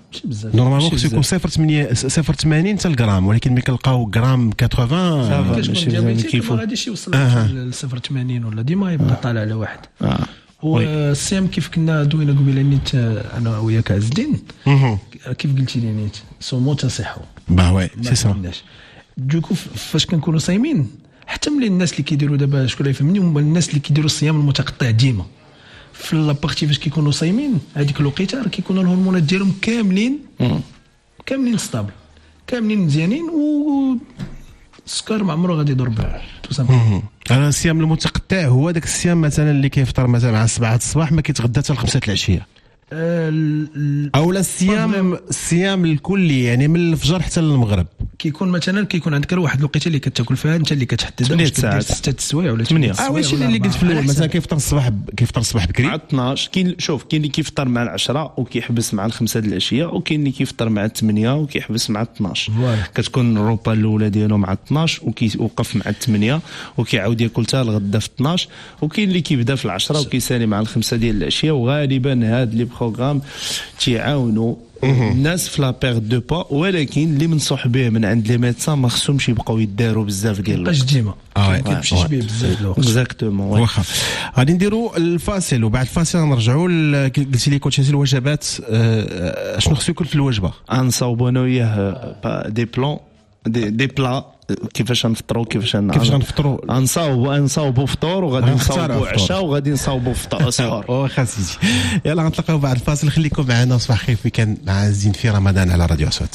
ماشي بزاف نورمالمون خصو يكون 0.80 حتى الغرام، ولكن ملي كنلقاو غرام 80 كتكون ديابيتيك ما غاديش يوصل ل 0.80 ولا ديما يبقى طالع على واحد. والصيام كيف كنا دوينا قبيله نيت انا وياك عز الدين، كيف قلتي لي نيت صوموا تصحوا با وي سي سا. دوكو فاش كنكونوا صايمين حتى ملي الناس اللي كيديروا دابا شكون يفهمني هما الناس اللي كيديروا الصيام المتقطع ديما في لابارتي فاش كيكونوا صايمين هذيك الوقيته راه كيكونوا الهرمونات ديالهم كاملين ستابل، كاملين مزيانين، و السكر ما عمره غادي يضرب تو سامبل. الصيام المتقطع هو داك الصيام مثلا اللي كيفطر مثلا مع 7 الصباح ما كيتغدى حتى 5 العشيه، او لا الصيام الكلي يعني من الفجر حتى للمغرب. كيكون مثلا عندك واحد الوقيته اللي كتاكل فيها انت اللي كتحدد 8 ساعات 6 السوايع ولا 8 سوايع. واش اللي قلت في الاول مثلا كيفطر الصباح بكري مع 12. كاين اللي كيفطر مع 10 وكيحبس مع 5 د العشيه، وكاين اللي كيفطر مع 8 وكيحبس مع 12. كتكون الروبا الاولى ديالو مع 12 وكيوقف مع 8 وكيعاود ياكل حتى الغدا في 12. وكاين اللي كيبدا في 10 وكيسالي مع 5 ديال العشيه. وغالبا هاد لي بروغرام تيعاونوا الناس في لا بيرد دو با، ولكن اللي منصوح به من عند لي ميدسان ما خصهمش يبقاو يداروا بزاف ديال الوقت. ديما كيمشيش به بزاف الوقت. اكزاكتومون. واخا غادي نديروا الفاصل، وبعد الفاصل نرجعوا قلتي لي كوتش الوجبات. شنو خصو يكون في الوجبه؟ غنصاوبوا انا وياه دي بلون دي بلا كيفاش نفطروا غنفطروا. نصاوبوا فطور وغادي نصاوبوا عشاء وغادي نصاوبوا سحور. واخا سيدي يلا غنتلاقاو بعد الفاصل. خليكم معنا. صباح خير كان مع زين في رمضان على راديو أصوات.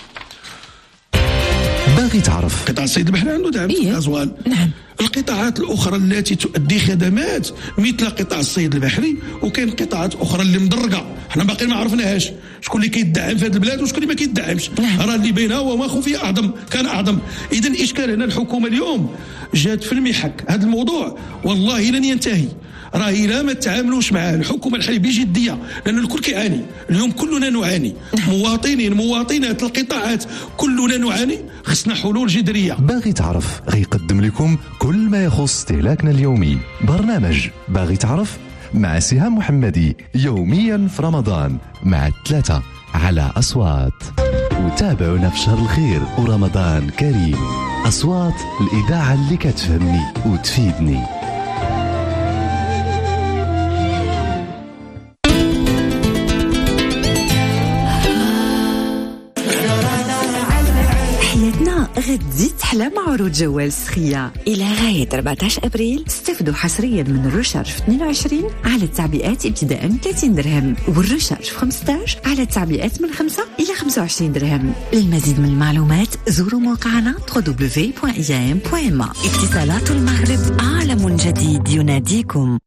باغي تعرف قطاع الصيد البحري عنده دعم في الغزوان. نعم. القطاعات الأخرى التي تؤدي خدمات مثل قطاع الصيد البحري، وكاين قطاعات أخرى اللي مدرجة حنا باقي ما عرفناهاش شكون اللي كيدعم في هذه البلاد وشكون اللي ما كيدعمش. راه اللي بينها وما خفي أعظم كان أعظم. إذا الإشكال هنا الحكومة اليوم جات في المحك. هذا الموضوع والله لن ينتهي. راه إلا ما تعاملوش معاه الحكومة الحالية بجدية، لأن الكل كيعاني اليوم، كلنا نعاني، مواطنات القطاعات كلنا نعاني. خصنا حلول جذرية. باغي تعرف غيقدم لكم كل ما يخص استهلاكنا اليومي. برنامج باغي تعرف مع سهام محمدي يوميا في رمضان مع 3 على أصوات. وتابعونا في شهر الخير ورمضان كريم. أصوات الإذاعة اللي كتفهمني وتفيدني. غتزيد تحلى مع عروض جوال سخية إلى غاية 14 أبريل. استفدوا حصريا من الرشارج في 22 على التعبئات ابتداء 30 درهم، والرشارج في 15 على التعبئات من 5 إلى 25 درهم. للمزيد من المعلومات زوروا موقعنا www.iam.ma. اتصالات المغرب، عالم جديد يناديكم.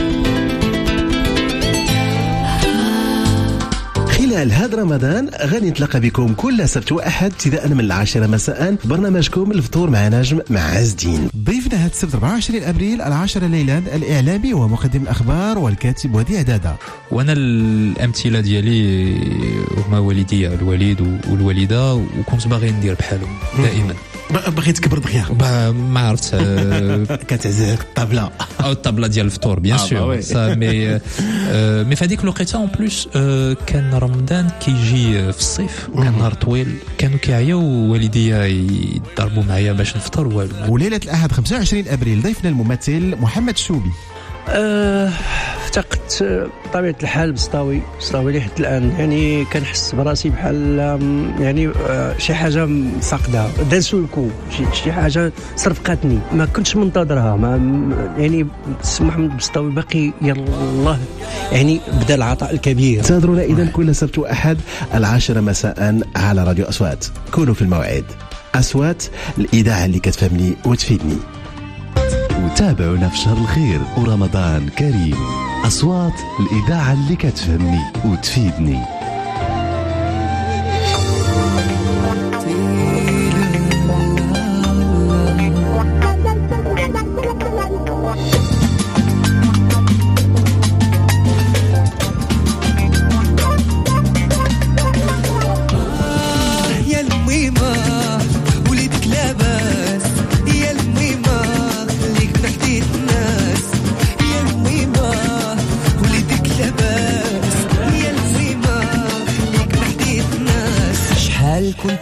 خلال هذا رمضان غادي نتلاقى بكم كل سبت واحد ابتداء من 10 مساء برنامجكم الفطور مع نجم مع عز الدين. ضيفنا هذا السبت 24 ابريل 10 ليلا الاعلامي ومقدم الاخبار والكاتب وديع دادا. وانا الامثله ديالي هما والدي الوالد والوالده، وكنت باغي ندير بحالهم دائما. باغي تكبر دغيا ما عرفت كتعزل الطابله او الطابله ديال الفطور بيان سور. مي في هذيك الوقيته اون بلوس كان رمضان كيجي في الصيف وكان نهار طويل، كانوا كيعياو والديا يضربوا معايا باش نفطر والو. وليله الاحد 25 ابريل ضيفنا الممثل محمد الشوبي. افتقدت بطبيعة الحال بسطاوي لحد الآن، يعني كنحس براسي بحال يعني شي حاجة فاقدة دازو الكو، شي حاجة صرفقتني ما كنتش منتظرها. يعني محمد بسطاوي باقي يلا يعني بدا العطاء الكبير. انتظرونا إذا كل سبت وأحد 10 مساء على راديو أصوات. كونوا في الموعد. أصوات الإذاعة اللي كتفهمني وتفيدني. وتابعونا في شهر الخير ورمضان كريم. أصوات الإذاعة اللي كتفهمني وتفيدني.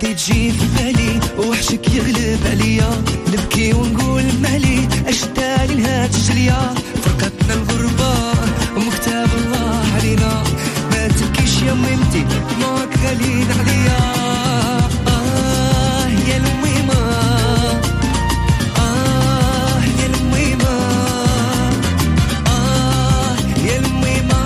تجي في بالي وحشك يغلب عليا نبكي ونقول مالي اش دالي لهاد الجلية فرقتنا الغربة ومكتاب الله علينا ما تبكيش يا ميمتي ماك غالين عليا يا الميمة يا الميمة يا الميمة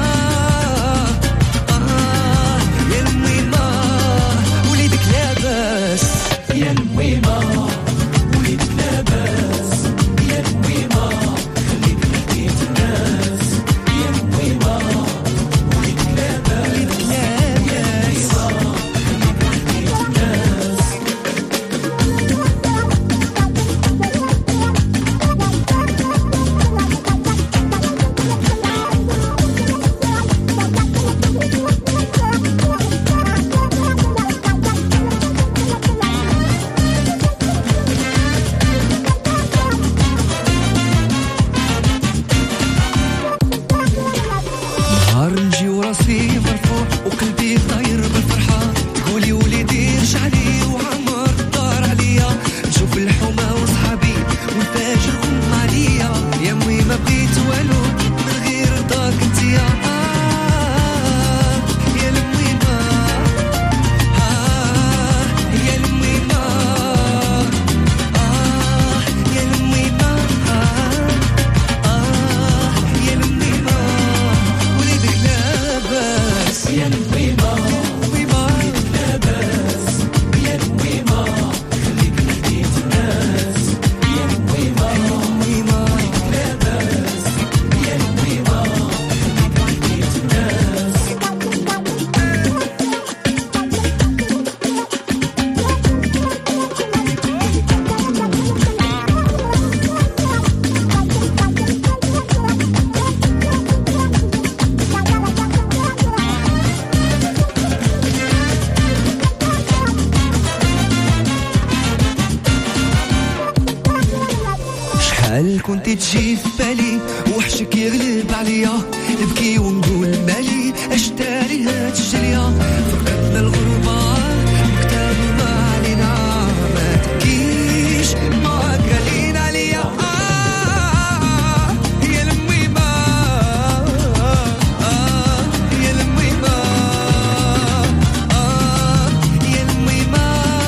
يا الميمة وليدك لاباس يا الميمة وليدك لاباس يا الميمة خليك نحكيت الناس يا الميمة وليدك لاباس وليدك لاباس خليك نحكيت الناس نهار نجي وراسي مرفوع وقلبي طاير بالفرحة تقولي وليدي رجع لي وعمر الدار عليا نشوف الحومة وصحابي ونفاجرهم عليا يا امي ما بغيت والو من غير رضاك انتيا يا الميمة يا الميمة يا الميمة يا الميمة وليدك لاباس يا الميمة وليدك لاباس يا الميمة خليك نحكيت الناس يا الميمة وليدك لاباس يا الميمة خليك نحكيت الناس شحال كنت تجي في بالي وحشك يغلب عليا نبكي ونقول مالي اش داري هاد الجرية فقدنا الغربة مكتاب الله علينا ما تبكيش ما قالين عليا يا الميمة يا الميمة يا الميمة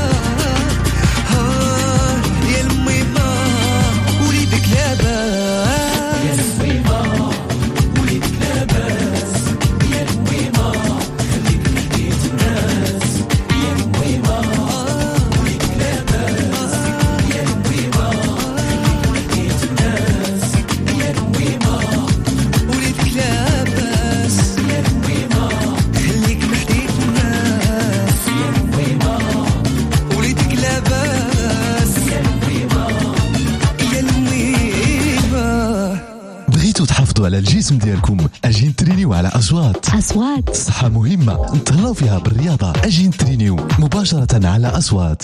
يا الميمة وليدك لاباس يا الميمة وليدك لاباس يا الميمة خليك نحكيت الناس يا الميمة وليدك لاباس يا الميمة خليك نحكيت الناس يا الميمة وليدك لاباس يا الميمة خليك نحكيت الناس يا الميمة وليدك لاباس يا الميمة يا الميمة بغيتوا تحافظوا على الجسم ديالكم اجي نترينيو على أصوات. الصحة مهمة نتهلاو فيها بالرياضة. اجي نترينيو مباشرة على أصوات.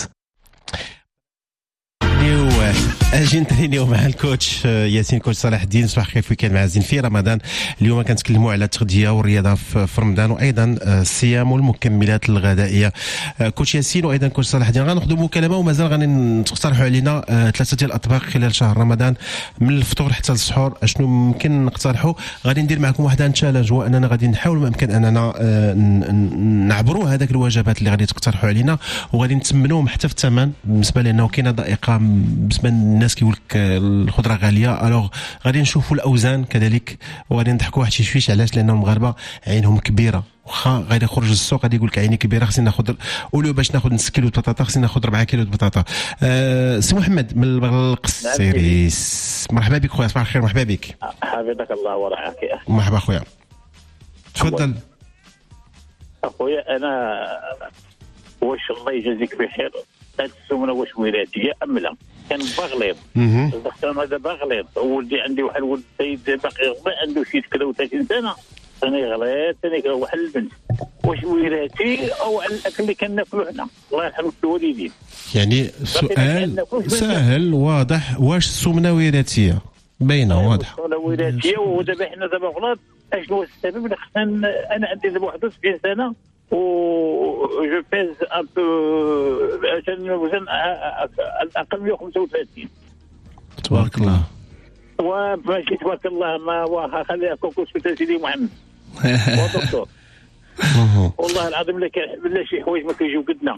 اجي نترينيو مع الكوتش ياسين كوتش صلاح الدين. صباح الخير فيك مع زين في رمضان. اليوم كنتكلموا على التغذيه والرياضه في رمضان وايضا الصيام والمكملات الغذائيه. كوتش ياسين وايضا كوتش صلاح الدين غناخذوا مكالمه ومازال غنقترحوا علينا ثلاثه ديال الاطباق خلال شهر رمضان من الفطور حتى للسحور. اشنو ممكن نقترحوا؟ غادي ندير معكم واحد تشالنج هو اننا غادي نحاول ما امكن اننا نعبروا هذاك الوجبات اللي غادي تقترحوا علينا وغادي نتمنوهم حتى في الثمن بالنسبه لانه كاينه ضائقه بالنسبه للناس كيقول لك الخضره غاليه. الوغ غادي نشوفوا الاوزان كذلك وغادي نضحكوا واحد شي شويش. علاش؟ لانه المغاربه عينهم كبيره واخا غادي يخرج للسوق غادي يقول لك عيني كبيره خصني ناخذ اولو باش ناخذ نص كيلو بطاطا خصني ناخذ 4 كيلو بطاطا. سي محمد من القصيريس مرحبا بك خويا. صباح الخير. مرحبا بك. حفظك الله ورعاك يا اخي. مرحبا خويا تفضل. اخويا انا واش الله يجازيك بخير هاد السمنه واش ولاديه ام لا؟ كان بغليظ الدكتور هذا بغليظ. ولدي عندي واحد الولد سيد باقي عنده شي 33 سنه ثاني غليظ ثاني واحد البنت. واش وراثي او على الاكل اللي كناكلو حنا الله يرحم الوالدين؟ يعني سؤال سهل واضح. واش السمنه وراثيه؟ باينه واضحه. السمنه وراثيه ودابا حنا دابا غلط. اشنو هو السبب اللي خصنا؟ انا عندي دابا 71 سنه جو بيز ان بو عشان الوزن اقل من 135. تبارك الله. وماشي تبارك الله ما واخا خليها كوكوس في سيدي محمد. ودكتور والله العظيم لا كنحب لا شي حوايج ما كيجيو قدنا.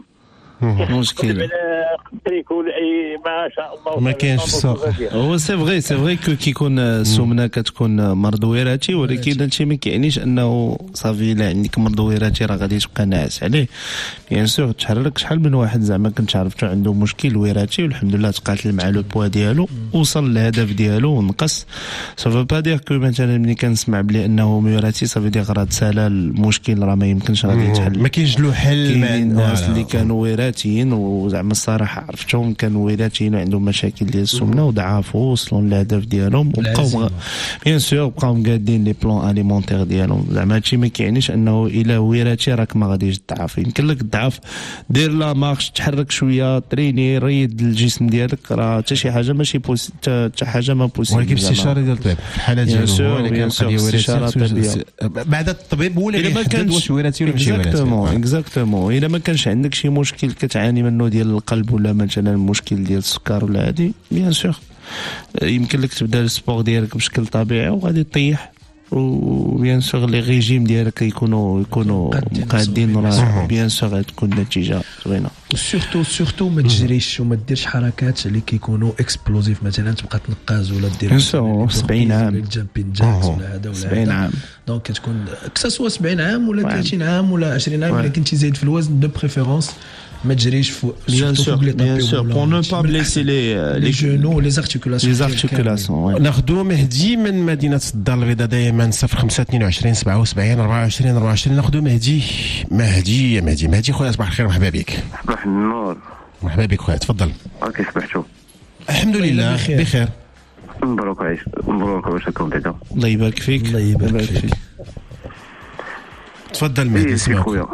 مشكل تريكو اي ما شاء الله ما كاينش في السوق. هو سي فغي كيكون السمنه كتكون مرض وراثي، ولكن هادشي ما كيعنيش انه صافي الا عندك مرض وراثي راه غادي تبقى ناعس عليه. بيان سور تحرك شحال من واحد زعما كنت عرفتو عنده مشكل وراثي والحمد لله تقاتل مع لو بوا ديالو وصل للهدف ديالو ونقص. سافا با دير كو مثلا ملي كنسمع بلي انه وراثي صافي دير راه تسالى المشكل راه ما يمكنش غادي يتحل. ما كاينش له حل مع الناس اللي كانوا وراثيين وزعما الصراحه عرفتهم كانوا وراثيين وعندهم مشاكل ديال السمنه وضعفوا وصلوا للهدف ديالهم وبقاو بيان سور بقاو مقادين لي بلون اليمونتير ديالهم. زعما هادشي ما كيعنيش انه الا وراثي راك ما غاديش تضعف. يمكن لك تضعف دير لا مارش تحرك شويه تريني ريد الجسم ديالك راه حتى شي حاجه ماشي حتى حاجه ما بوسيبل. ولكن باستشاره ديال الطبيب في الحاله ديالو بيان سور وراثي بعد الطبيب هو اللي يحدد واش وراثي ولا ماشي وراثي. اكزاكتومون الا ما كانش عندك شي مشكل كتعاني منه ديال القلب ولا مثلا مشكل ديال السكر ولا هادي بيان سور يمكن لك تبدا السبور ديالك بشكل طبيعي وغادي تطيح. وبيان سور لي ريجيم ديالك يكونوا مقادين راه بيان سور غتكون نتيجه زوينه. سورتو ما تجريش وما ديرش حركات اللي كيكونوا اكسبلوزيف مثلا تبقى تنقاز ولا دير 70 عام ولا هذا ولا 70 عام دونك كتكون كسوا 70 عام ولا 30 عام ولا 20 عام الا كنتي زايد في الوزن دو بريفيرونس ما تجريش فوق bien sûr pour ne pas blesser les genoux les articulations. ناخذوا مهدي من مدينه الدار البيضاء دائما 05 22 77 24 24. ناخذوا مهدي يا مهدي خويا صباح الخير مرحبا بك. صباح النور. مرحبا بك خويا تفضل. كيف صبحتوا؟ الحمد لله بخير. مبروك عايش مبروك واش راكم بعدا. الله يبارك فيك. الله يبارك فيك. تفضل مهدي سي خويا.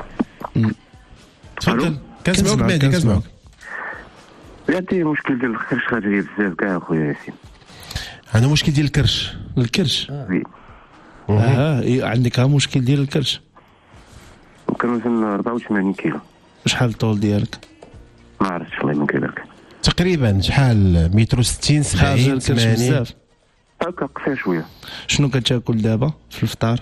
تفضل كنسمعوك مهدي كنسمعوك. عندي مشكل ديال الكرش غادي بزاف كاع خويا ياسين. انا مشكل ديال الكرش وي. عندك مشكل ديال الكرش. كنوزن 84 كيلو. شحال الطول ديالك؟ ما عرفتش الله يمكن لك. تقريبا شحال متر 60 70 80 بزاف هكا قصير شويه. شنو كتاكل دابا في الفطار؟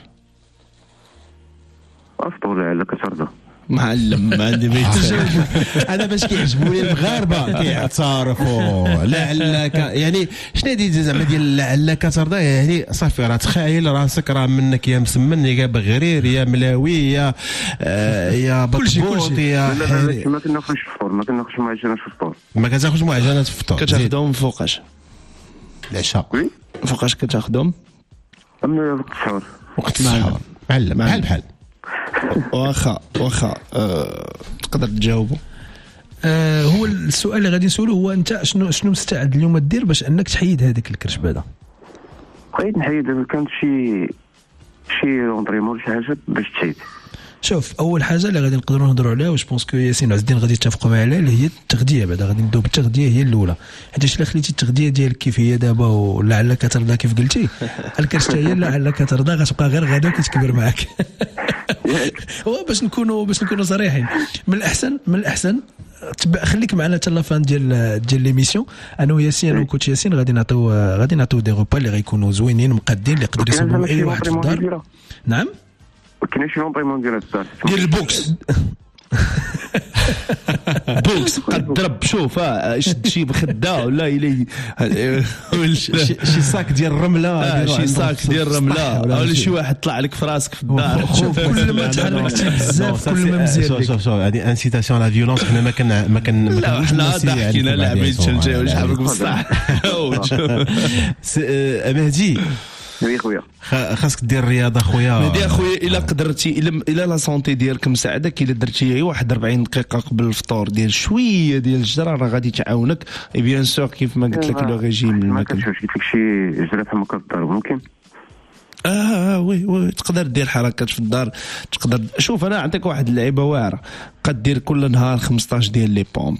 افطر على كترضى معلم ما عندي ما يتجاوب. انا باش كيعجبوني المغاربه كيعترفوا لعلك يعني شنو هادي زعما ديال لعلك ترضى يعني صافي راه تخيل راسك راه منك يا مسمن يا بغرير يا ملاوي يا بطبوط يا ما كناخذش الفطور ما كناخذش معجنات في الفطور. ما كتاخذش معجنات في الفطور. كتاخذهم فوقاش؟ العشاء. فوقاش كتاخذهم؟ وقت السحور. وقت السحور معلم بحال واخا تقدر تجاوبه. هو السؤال اللي غادي نسولو هو انت شنو مستعد اليوم دير باش انك تحيد هذاك الكرش بعدا؟ بغيت نحيد كانت شي اونطريمون شي حاجه باش تحيد. شوف اول حاجه اللي غادي نقدروا نهضروا عليها واش بونسكو ياسين وعز الدين غادي يتفقوا معايا عليها اللي هي التغذيه. بعدا غادي ندوب بالتغذيه هي الاولى حيت الا خليتي التغذيه ديالك كيف هي دابا ولعلك ترضى كيف قلتي الكرش حتى هي لعلك ترضى غتبقى غير غدا وكتكبر معاك. هو باش نكونوا صريحين من الاحسن خليك معنا حتى لافان ديال ليميسيون. انا وياسين وكوتش ياسين غادي نعطيو دي روبا اللي غيكونوا زوينين مقادين اللي يقدر يصوبوا اي واحد في الدار. نعم كاين شي لونطريمون ديال الدار ديال البوكس بوكس قد ضرب شوف شد شي بخده ولا الي شي صاك ديال الرمله شي صاك ديال الرمله ولا شي واحد طلع لك في راسك في الدار. كل ما تحركتي بزاف كل ما مزيان. شوف هذه انسيتاسيون لا فيولونس. حنا ما كنقولوش لا ضحكينا لاعبين تشجعوا شحال بصح. مهدي وي خويا خاصك دير الرياضه خويا. مهدي اخويا الا قدرتي الا لا سونتي ديالك مساعدك الا درتي واحد 40 دقيقه قبل الفطور ديال شويه ديال الجرة راه غادي تعاونك. اي بيان سور كيف ما قلت لك لو ريجيم ما كنتش قلت لك شي جرة بحال هكا في الدار ممكن. وي تقدر دير حركات في الدار. تقدر شوف انا نعطيك واحد اللعيبه واعره قد دير كل نهار 15 ديال لي بومب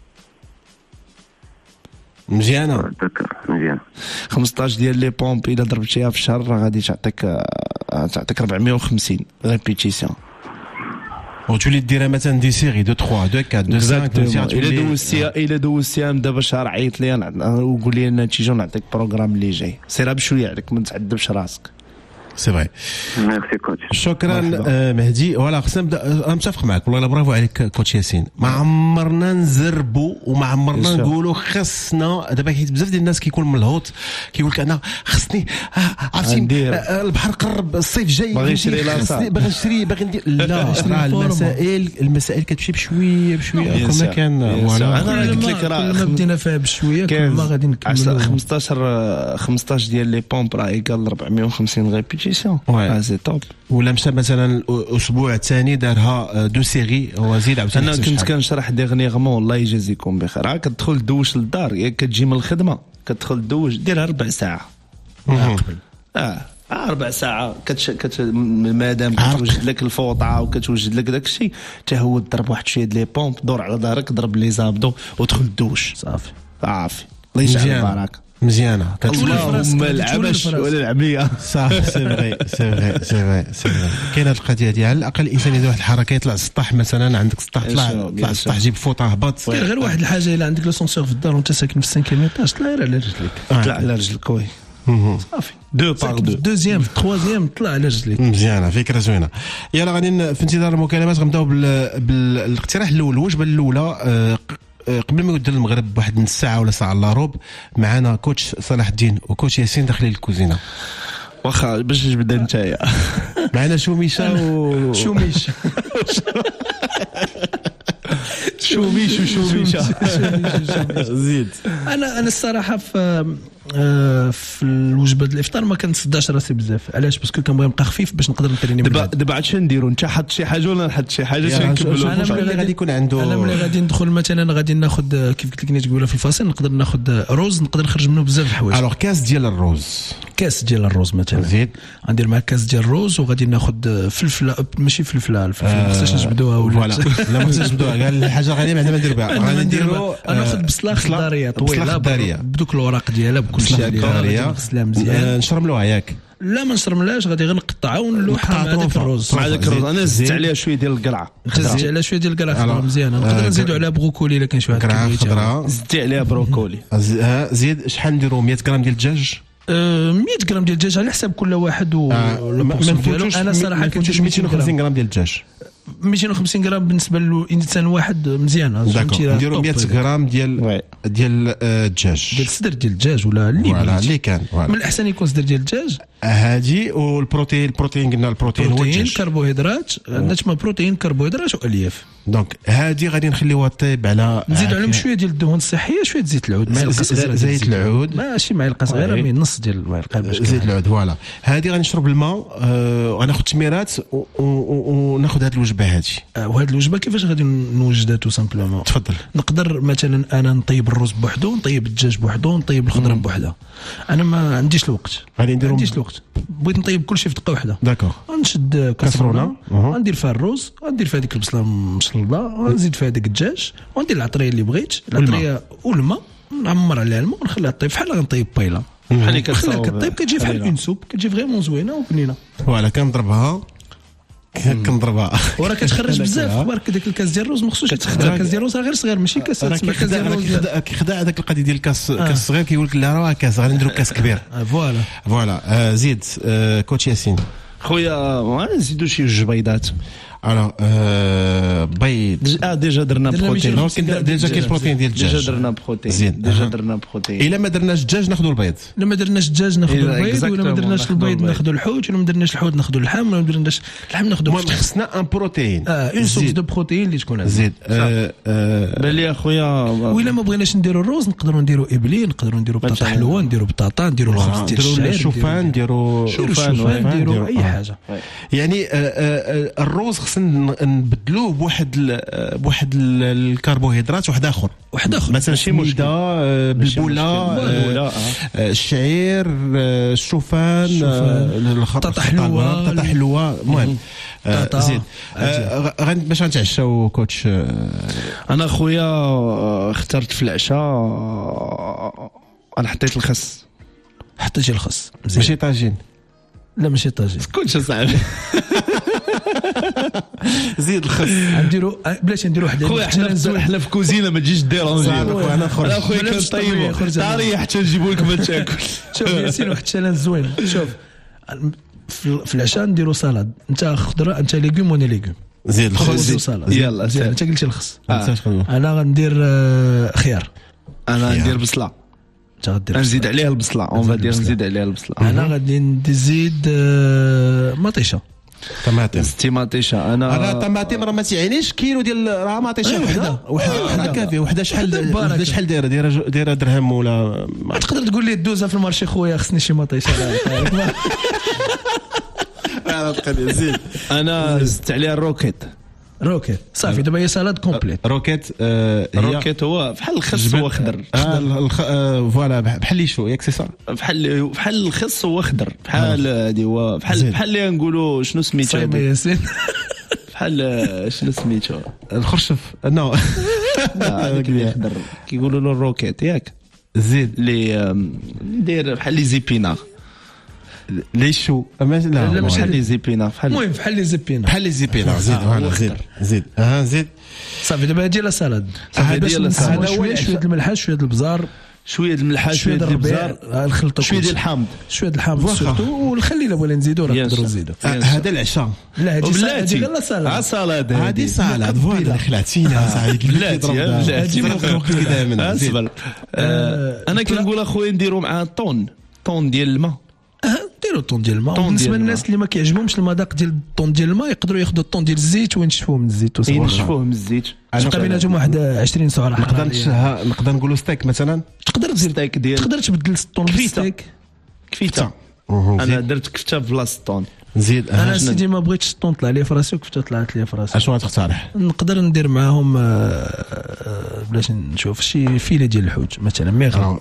مزيانه 15 ديال لي بومب الا ضربتيها في الشهر راه غادي تعطيك 450 ريبيتيسيون. وتولي ديرها مثلا دي سيري دو 3 دو 4 دو 5 الا دوزتي دابا شهر عيط لي وقول لي النتيجه ونعطيك بروغرام اللي جاي سيرها بشويه عليك ما تعذبش راسك. سي فري. ميرسي كوتش. شكرا مهدي. ولا خصنا نبدا. انا متفق معك والله برافو عليك كوتش ياسين. ما عمرنا نزربوا وما عمرنا نقولوا خصنا دابا حيت بزاف ديال الناس كيكون ملهوط كيقول لك انا خصني عرفتي البحر قرب الصيف جاي باغي نشري لاصا باغي نشري باغي ندير لا راه المسائل كتمشي بشويه بشويه كما كان. انا قلت لك راه كل ما بدينا فيها بشويه كل ما غادي نكملوا 15 ديال لي بومب راه ايكال 450 ريبيتيسيون. سي توب. ولا مشى مثلا الاسبوع الثاني دارها دو سيري هو زيد عاوتاني. انا كنت كنشرح ديغنيغمون والله يجازيكم بخير. كتدخل دوش للدار ياك كتجي من الخدمه كتدخل دوش ديرها 4 ساعات قبل 4 ساعات مادام كتوجد لك الفوطه وكتوجد لك داك الشيء حتى هو ضرب واحد شويه ديال لي بومب دور على ظهرك ضرب لي زابدو ودخل الدوش صافي الله يجعل البركه. مزيانه. اللهم العبش ولا العمليه. صافي سي فري. كاينه القضيه ديال على الاقل الانسان يدير واحد الحركه يطلع السطح مثلا عندك سطح طلع السطح جيب فوطه هبط. غير واحد الحاجه الا عندك لاسونسور في الدار وانت ساكن في 5 ايطاج طلع غير على رجليك. طلع على رجلك وي صافي دو باغ دو دوزيام تخوازيام طلع على رجليك. مزيانه فكره زوينه. يلا غادي في انتظار المكالمات غنبداو بالاقتراح الاول. الوجبه الاولى قبل ما يدير المغرب بواحد نص ساعه ولا ساعه الا ربع معنا كوتش صلاح الدين وكوتش ياسين داخلين الكوزينه. واخا باش تبدا نتايا معنا شوميشه شوميش زيد. انا الصراحه في الوجبه الافطار ما كنتصداش راسي بزاف. علاش؟ باسكو كنبغي نبقى خفيف باش نقدر نتريني. دابا عاد شنو نديروا؟ انت حط شي حاجه ولا نحط شي حاجه نكملوا؟ انا ملي غادي يكون عنده انا ملي غادي ندخل مثلا غادي ناخذ كيف قلت لك نيت قبيله في الفاصل نقدر ناخذ روز نقدر نخرج منه بزاف الحوايج. الوغ كاس ديال الروز مثلا زيد غندير معاه كاس ديال الروز وغادي ناخذ فلفله ماشي فلفله ما خصناش نجبدوها ولا لا ما خصناش نجبدوها كاع الحاجه غادي ما عندنا ما ندير بها. غادي نديروا ناخذ بصله خضاريه طويله بدوك الوراق ديالها بكل شيء ديالها نغسلها مزيان نشرملوها ياك لا ما نشرملاش غادي غير نقطعها ونلوحها مع داك الروز. انا زدت عليها شويه ديال القرعه. زدت عليها شويه ديال القرعه خضراء مزيانه. نقدر نزيدوا عليها بروكولي الا كان شي واحد قرعه خضراء. زدت عليها بروكولي. زيد شحال نديروا 100 غرام ديال الدجاج 100 غرام ديال الدجاج على حساب كل واحد والبورسيون ديالو. انا صراحه كنت 250 غرام ديال الدجاج 250 غرام بالنسبه للانسان واحد مزيانه. نديروا 100 غرام ديال الدجاج ديال الصدر ديال الدجاج ولا اللي كان من الاحسن يكون صدر ديال الدجاج هادي. والبروتين قلنا البروتين هو الدجاج. كربوهيدرات عندنا تما بروتين كربوهيدرات والياف. دونك هادي غادي نخليوها طيب على نزيدوا عليهم شويه ديال الدهون الصحيه شويه زيت العود زيت العود ماشي معلقه صغيره من نص ديال المعلقه باش زيت العود. فوالا هادي غادي نشرب الماء غناخذ تميرات وناخذ هاد الوجبه هادي. وهاد الوجبه كيفاش غادي نوجدها تو سامبلومون؟ تفضل. نقدر مثلا انا نطيب الرز بوحدو نطيب الدجاج بوحدو نطيب الخضره بوحدها. انا ما عنديش الوقت بغيت نطيب كل شيء في دقه واحده. داكور. نشد كاسرونه غندير فيها الرز غندير فيها ديك البصله مشلضه غنزيد فيها ديك الدجاج وندير العطريه اللي بغيت العطريه والماء نعمر عليها الماء ونخليها طيب بحال غنطيب بايله بحال كطيب كتجي بحال اون سوب كتجي فريمون زوينه وبنينه. فوالا كنضربها وراه كتخرج بزاف. خبارك داك الكاس ديال الروز ما خصوش يتخدع. الكاس ديال الروز غير صغير ماشي كاس كاس ديال الروز كيخدع هذاك القضيه ديال الكاس صغير كيقول لك لا راه كاس غادي نديرو كاس كبير. فوالا زيد كوتش ياسين خويا نزيدو شي جوج بيضات. الوغ بيض ديجا درنا بروتين. ديجا كاين بروتين ديال الدجاج. ديجا درنا بروتين. ديجا درنا بروتين. الا ما درناش الدجاج ناخذوا البيض. الا ما درناش الدجاج ناخذوا البيض ولا ما درناش البيض ناخذوا الحوت ولا ما درناش الحوت ناخذوا اللحم ولا ما درناش اللحم ناخذوا المهم خصنا ان بروتين اون سورس دو بروتين اللي تكون زيد. بان لي اخويا ولا ما بغيناش نديروا الروز نقدروا نديروا ابلين نقدروا نديروا بطاطا حلوه نديروا بطاطا نديروا الخبز ديال الشعير شوفان نديروا اي حاجه. يعني الروز خصنا نبدلوه بواحد الكربوهيدرات واحد اخر مثلا سميده بالبوله الشعير الشوفان بطاطا حلوه المهم زيد. باش غنتعشاو كوتش. انا خويا اخترت في العشاء انا حطيت الخس. حطيتي الخس ماشي طاجين؟ لا ماشي طاجين. كلشي صعيب زيد الخس نديرو بلاش نديرو واحد خويا احنا في كوزينه ما تجيش ديرونجي انا خويا كان طيب طاري حتى نجيبوا لك ما تاكل. شوف ياسين واحد الشلان زوين. شوف في العشاء نديرو سالاد، انت خضره انت ليغوم وانا ليغوم. زيد الخس يلا انت قلتي الخس انا غندير خيار، انا ندير بصله، انت غدير نزيد عليها البصله اون فادير نزيد عليها البصله. انا غادي نزيد مطيشه طماطم مطيشه. انا طماطم راه ما تيعنيش كيلو ديال راه مطيشه وحده كافيه. وحده شحال دايره درهم ولا تقدر تقول لي دوزها في المارشي خويا خصني شي مطيشه. زيد انا زدت عليها الروكيت صافي دابا هي سالاد كومبليت. روكيت هو بحال الخس هو خضر فوالا بحال لي شو ياك سي صح بحال الخس هو خضر بحال هادي هو بحال اللي نقولوا شنو سميتو ياسين بحال شنو سميتو الخرشف نو اللي خضر كيقولوا له الروكيت ياك. زيد اللي داير بحال لي زيبينا لي شو لا مش بحال لي زيبينا المهم بحال لي زيبينا زيد زيد صافي دابا هادي لا سالاد. هذا شويه الملح شويه البزار شويه البزار نخلطوا شويه ديال الحامض سورتو والخلي الا بغينا نزيدوا راه نقدروا نزيدوا. هذا العشاء لا هادي غير سالاد هادي سالاد فوالا خلعتينا صاحبي بلاتي انا كنقول اخويا نديروا معاه طون ديال الماء. ديروا الطون ديال الماء. بالنسبه للناس اللي ما كيعجبهمش المذاق ديال الطون ديال الماء يقدروا ياخذوا الطون ديال الزيت وينشفوه من الزيت تبقى بيناتهم واحد 20 سعره. نقدر نقولوا ستيك مثلا. تقدر دير ستيك تقدر تبدل الطون بالستيك كفيته. انا درت كفته بلاصه الطون. نزيد انا سيدي ما بغيتش الطون طلع لي فراسي وكفته طلعت لي فراسي. اشنو غتقترح؟ نقدر ندير معاهم بلاش نشوف شي فيله ديال الحوت مثلا ميغرا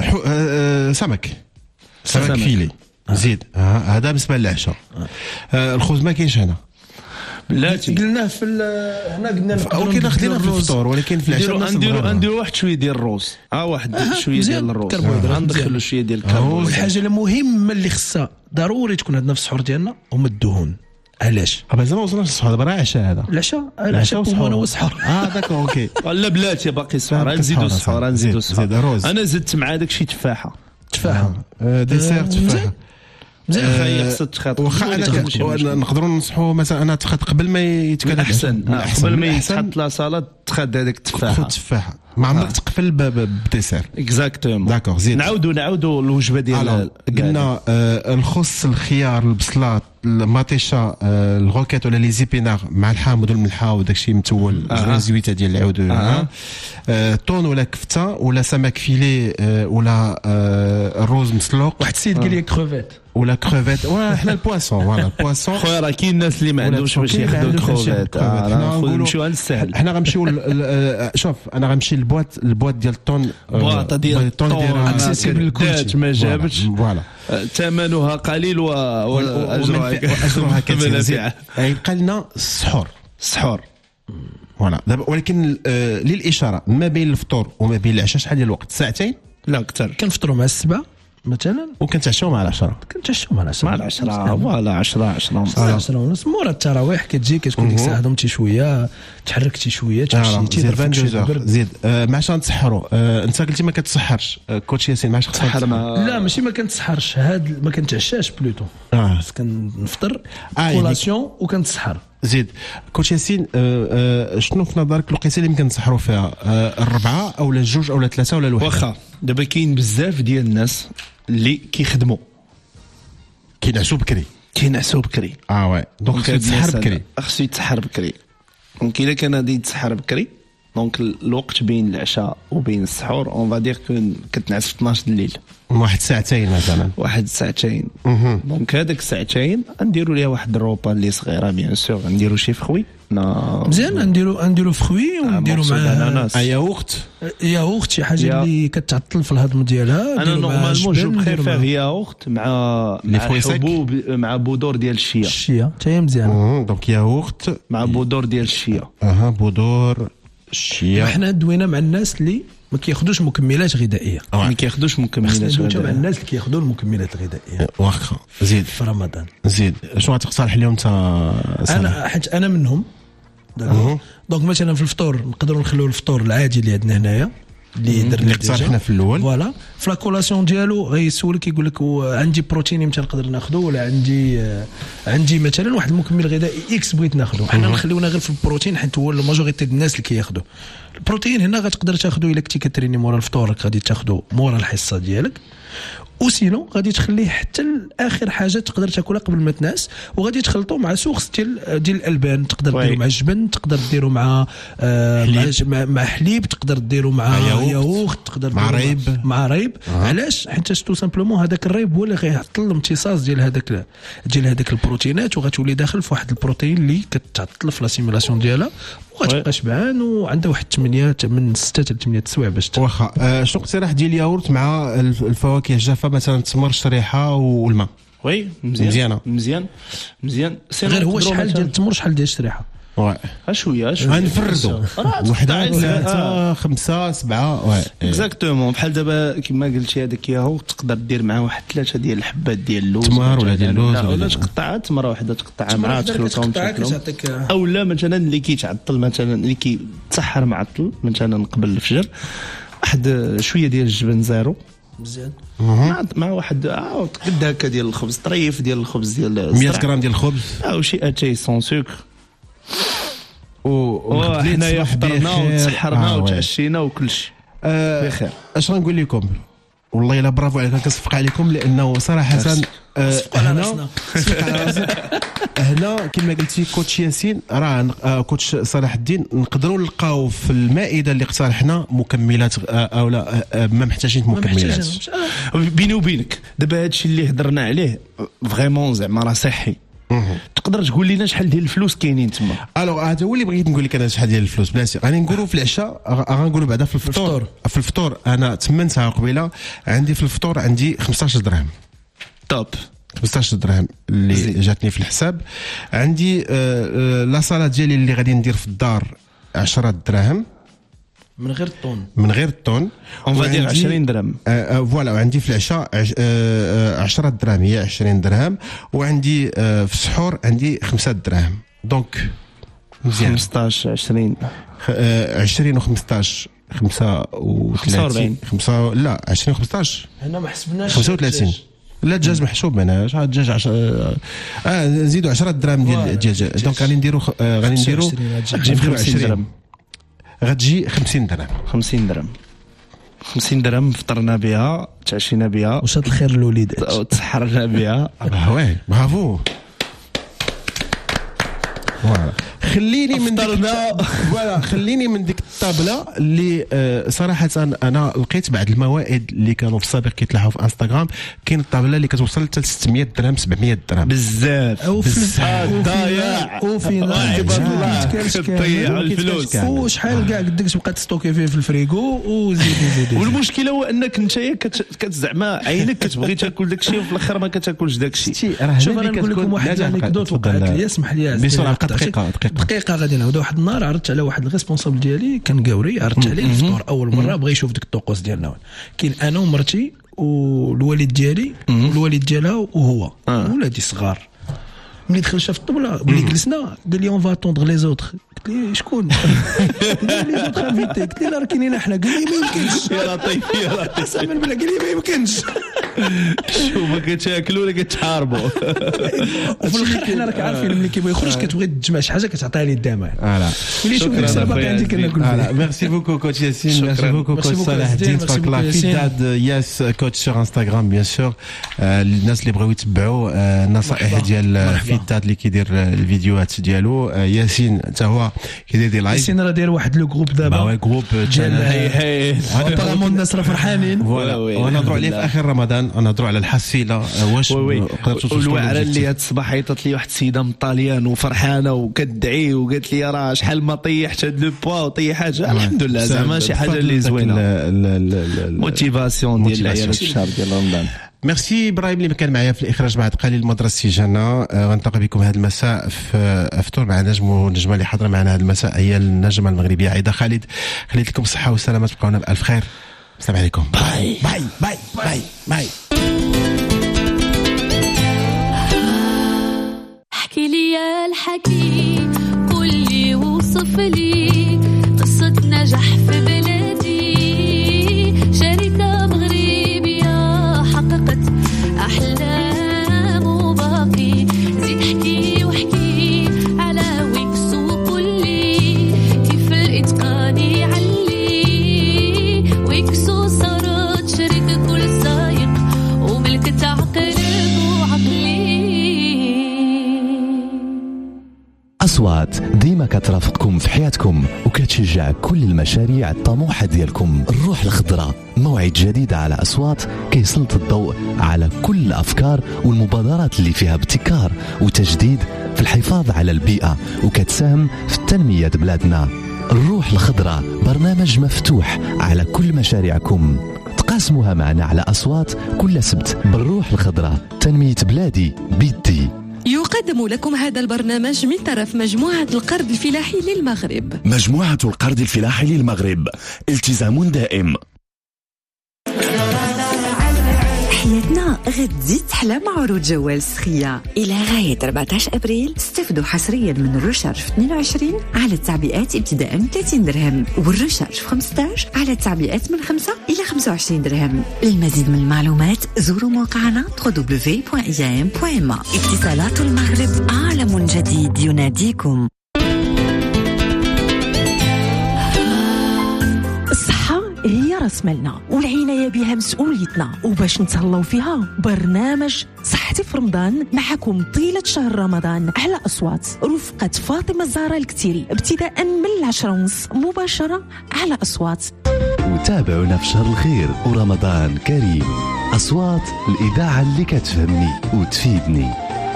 سمك فيلي. زيد هذا بالنسبه للعشاء. الخبز ما كاينش هنا بلاتي قلناه في هنا قلنا اوكي خدينا في الفطور ولكن في العشاء نديرو واحد شويه ديال الروز واحد شويه ديال الروز ندخلوا شويه ديال الكربوهيدرات. الحاجه المهمه اللي خصها ضروري تكون عندنا في السحور ديالنا هما الدهون. علاش؟ مازال ما وصلناش للسحور دابا راه عشاء. هذا العشاء هو السحور. داكور اوكي لا بلاتي باقي السحور نزيدوا السحور. انا زدت مع داك شي تفاحه ديسير تفاحه مزيان. واخا نقدروا ننصحوا مثلا انا تخد قبل ما يتكاد احسن قبل ما يتحط لا سالاد تخد هذيك التفاحه ما عمرك تقفل بالديسير. اكزاكتومون داكور. زيد نعاودوا الوجبه ديال قلنا الخس الخيار البصلات المطيشه الروكيت ولا لي زيبينار مع الحامض والملحه وداك الشيء متول زويته ديال العود طون ولا كفته ولا سمك فيلي ولا الروز مسلوق. واحد السيد قال لي كروفيت ولا كروفيت حنا البواسون فوالا البواسون. خويا راه كاين الناس اللي ما عندهمش باش ياخذوا الكروفيت. نمشيو على السهل. حنا غنمشيو شوف انا غنمشي البواط ديال الطون الطون اكسيسيبل للكل ما جابتش فوالا ثمنها قليل واجرها كثير. يبقى لنا السحور فوالا دابا ولكن للاشاره ما بين الفطور وما بين العشاء شحال ديال الوقت؟ ساعتين لا اكثر. كنفطروا مع 7 مثلا وكنتعشاو مع 10 فوالا 10 ونص مورا التراويح كتجي كتكون ديك الساعه نمتي شويه تحركتي شويه تمشيتي 22 زيد ما عادش نتسحروا. انت قلتي ما كتسحرش كوتش ياسين ما عادش تسحر لا ماشي ما كنتسحرش هاد ما كنتعشاش بلوتو كنفطر كولاسيون وكنتسحر. زيد كوتش ياسين شنو في نظرك الوقيته اللي يمكن نسحروا فيها؟ الربعه او الجوج او الثلاثه ولا الوحده؟ واخا دابا كاين بزاف ديال الناس اللي كيخدموا كينعسوا بكري وي دونك يتسحر بكري. خصو يتسحر بكري. دونك الا كان غادي يتسحر بكري دونك الوقت بين العشاء وبين السحور اون فادير كتنعس في 12 الليل واحد ساعتين مثلا دونك هذاك الساعتين نديروا ليها واحد الروبا اللي صغيره بيان سور نديروا شي فخوي مزيان نديروا فخوي ونديروا معاه ياغورت شي حاجه اللي كتعطل في الهضم ديالها. انا نورمالمون جو بريفير ياغورت مع حبوب مع بودور ديال الشيا حتى هي مزيانه. دونك ياغورت مع بودور ديال الشيا بودور احنا دوينا مع الناس اللي ما كياخذوش مكملات غذائيه، ما كياخذوش مكملات غذائيه، مع الناس اللي كياخذوا المكملات الغذائيه. واخا زيد في رمضان، زيد شنو غتقترح اليوم انت؟ انا حيت انا منهم. دونك مثلا في الفطور نقدروا نخليو الفطور العادي اللي عندنا هنايا اللي درنا اقترحنا في الاول. فوالا في لاكولاسيون ديالو غيسولك يقول لك عندي بروتين امتى نقدر ناخذه، ولا عندي مثلا واحد المكمل غذائي اكس بغيت ناخذه. حنا نخليونا غير في البروتين حيت هو الماجوريتي ديال الناس اللي كياخذوا البروتين. هنا غتقدر تاخذه الا كنتي كتريني مورا الفطور، غادي تاخذه مورا الحصه ديالك، وسينو غادي تخليه حتى لاخر حاجه تقدر تاكلها قبل ما تنعس، وغادي تخلطوا مع سورس ديال الالبان. تقدر ديروا مع الجبن، تقدر ديروا مع حليب، تقدر ديروا مع ياغورت، تقدر مع ريب. علاش؟ حيت تو سامبلومون هذاك الريب هو اللي غيعطل الامتصاص ديال هذاك البروتينات، وغتولي داخل في واحد البروتين اللي كتعطل في لاسيميلاسيون ديالها، وغتبقى شبعان وعنده واحد 8 من 6 حتى 8 السوايع باش واخا. شنو اقتراح ديال الياغورت مع الفواكه الجافه مثلا التمر الشريحه والماء؟ وي مزيان. غير هو شحال ديال التمر شحال ديال الشريحه؟ شويه غنفردوا وحده 3 5 7 اكزاكتومون. بحال دابا كما قلتي هذاك ياهو تقدر دير معاه واحد 3 ديال الحبات ديال اللوز، تمر ولا ديال اللوز، ولا تقطعها تمره واحده تقطعها معاه تخلطهم او لا مثلا اللي كيتعطل مثلا اللي كيتسحر معطل مثلا قبل الفجر، واحد شويه ديال الجبن زيرو مزيان مع واحد قد هكا ديال الخبز طريف، ديال الخبز ديال 100 غرام ديال الخبز او شي اتاي سون سكر، وحنايا فطرنا وتسحرنا وتعشينا وكل شيء بخير. اش غنقول لكم؟ والله الا برافو عليك، كنصفق عليكم لانه صراحه هنا كما قلتي كوتش ياسين راه كوتش صلاح الدين نقدروا نلقاو في المائده اللي اقترحنا مكملات او لا ما محتاجين مكملات. بيني وبينك دابا هادشي اللي هضرنا عليه فريمون زعما راه صحي. تقدر تقول لنا شحال ديال الفلوس كاينين تما؟ الوغ هذا هو اللي بغيت نقول لك انا شحال ديال الفلوس. بلاتي غادي نقولوا في العشاء، غنقولوا بعدا في الفطور. في الفطور انا تمنتها قبيله، عندي في الفطور عندي 15 درهم توب، 15 درهم اللي جاتني في الحساب. عندي لا صاله ديالي اللي غادي ندير في الدار 10 دراهم من غير الطون اون فادير 20 درهم فوالا. وعندي في العشاء 10 دراهم هي 20 درهم، وعندي في السحور عندي 5 دراهم. دونك مزيان 15 20 20 و15 35 5 لا 20 و15 هنا ما حسبناش 35 لا الدجاج محسوب هنا الدجاج 10 نزيدوا 10 دراهم ديال الدجاج. دونك غادي نديروا 50 درهم، غتجي 50 درهم 50 درهم فطرنا بها، تعشينا بها، وشات الخير الوليدات وتسحرنا بها. وي برافو. خليني من ديك الطابله اللي صراحه انا لقيت بعض الموائد اللي كانوا في السابق كيتلاحوا في انستغرام. كاين الطابله اللي كتوصل حتى ل 600 درهم 700 درهم بزاف ضايع وفينا تضيع الفلوس. وشحال كاع قدك تبقى تستوكي فيه في الفريغو وزيد. والمشكله هو انك نتايا كتزعما عينك كتبغي تاكل داكشي وفي الاخر ما كتاكلش داكشي. شوف انا نقول لكم واحد الانكدوت وقعت لي، اسمح لي بسرعه دقيقه غادي نعاود. واحد النهار عرضت على واحد الريسبونسابل ديالي كان قاوري، عرضت عليه الفطور اول مره، بغى يشوف ديك الطقوس ديالنا. كاين انا ومرتي والوالد ديالي والوالد ديالها وهو ولادي صغار. ملي دخل شاف الطبله ملي جلسنا قال لي اون فا اتوندغ لي زوتر. قلت لي شكون؟ قال لي زوتر انفيتي. قلت لي لا راه كاينين احنا. قال لي ما يمكنش. يا لطيف قسما بالله قال لي ما يمكنش. شوف كتاكلوا ولا كتحاربوا. وفي الاخر حنا راك عارفين ملي كيبغي يخرج كتبغي تجمع شي حاجه كتعطيها ليه الدماء. ملي شوف ديك باقي عندي كنقول. ميرسي بوكو كوتش ياسين، ميرسي بوكو كوتش صلاح الدين. تبارك الله فيداد ياس كوتش سور انستغرام بيان سور. الناس اللي بغاو يتبعوا النصائح ديال فيداد اللي كيدير الفيديوهات ديالو. ياسين حتى هو كيدير دي لايف. ياسين راه داير واحد لو جروب دابا جروب ديال هي الناس راه فرحانين. ونهضروا عليه في اخر رمضان، نهضروا على الحصيله واش والوعره اللي هاد الصباح عيطت لي واحد السيده من طاليان وفرحانه وكتدعي وقالت لي راه شحال ما طيحت هاد لو بوا وطيحات. الحمد لله زعما شي حاجه اللي زوينه، موتيفاسيون ديال العيال في الشهر ديال رمضان. ميرسي ابراهيم اللي كان معايا في الاخراج بعد قليل مدرسة جانا. غنلتقي بكم هذا المساء في فطور مع نجم ونجمه اللي حاضره معنا هذا المساء هي النجمه المغربيه عايده خالد. خليت لكم الصحه والسلامه، تبقونا بالف خير. السلام عليكم. باي باي باي باي باي. احكي لي يا الحكي، قول لي وصف لي قصة نجاح في بلادي، شركة مغربية حققت أحلام وباقي. زيد احكي واحكي على ويكس وقول لي كيف الإتقان يعلي. ويكسو صارت شركة كل سايق وملكت عقل وعقلي. أصوات ديما كترافقكم في حياتكم وكتشجع كل المشاريع الطموحة ديالكم. الروح الخضراء موعد جديد على أصوات كيسلط الضوء على كل الأفكار والمبادرات اللي فيها ابتكار وتجديد في الحفاظ على البيئة وكتساهم في التنمية بلادنا. الروح الخضراء برنامج مفتوح على كل مشاريعكم، تقاسموها معنا على أصوات كل سبت. بالروح الخضراء تنمية بلادي بيدي. يقدم لكم هذا البرنامج من طرف مجموعة القرض الفلاحي للمغرب. مجموعة القرض الفلاحي للمغرب، التزام دائم. حياتنا غتزيد تحلى مع عروض جوال سخية. إلى غاية 14 أبريل استفدوا حصريا من الرشارج في 22 على التعبئات ابتداء من 30 درهم، والرشارج في 15 على التعبئات من 5 إلى 25 درهم. للمزيد من المعلومات زوروا موقعنا www.iam.ma. اتصالات المغرب، عالم جديد يناديكم. هي راس مالنا والعناية بها مسؤوليتنا، وباش نتهلاو فيها برنامج صحتي في رمضان معكم طيلة شهر رمضان على أصوات رفقة فاطمة الزهراء الكتيري ابتداء من 10:30 مباشرة على أصوات. وتابعونا في شهر الخير ورمضان كريم. أصوات الإذاعة اللي كتفهمني وتفيدني.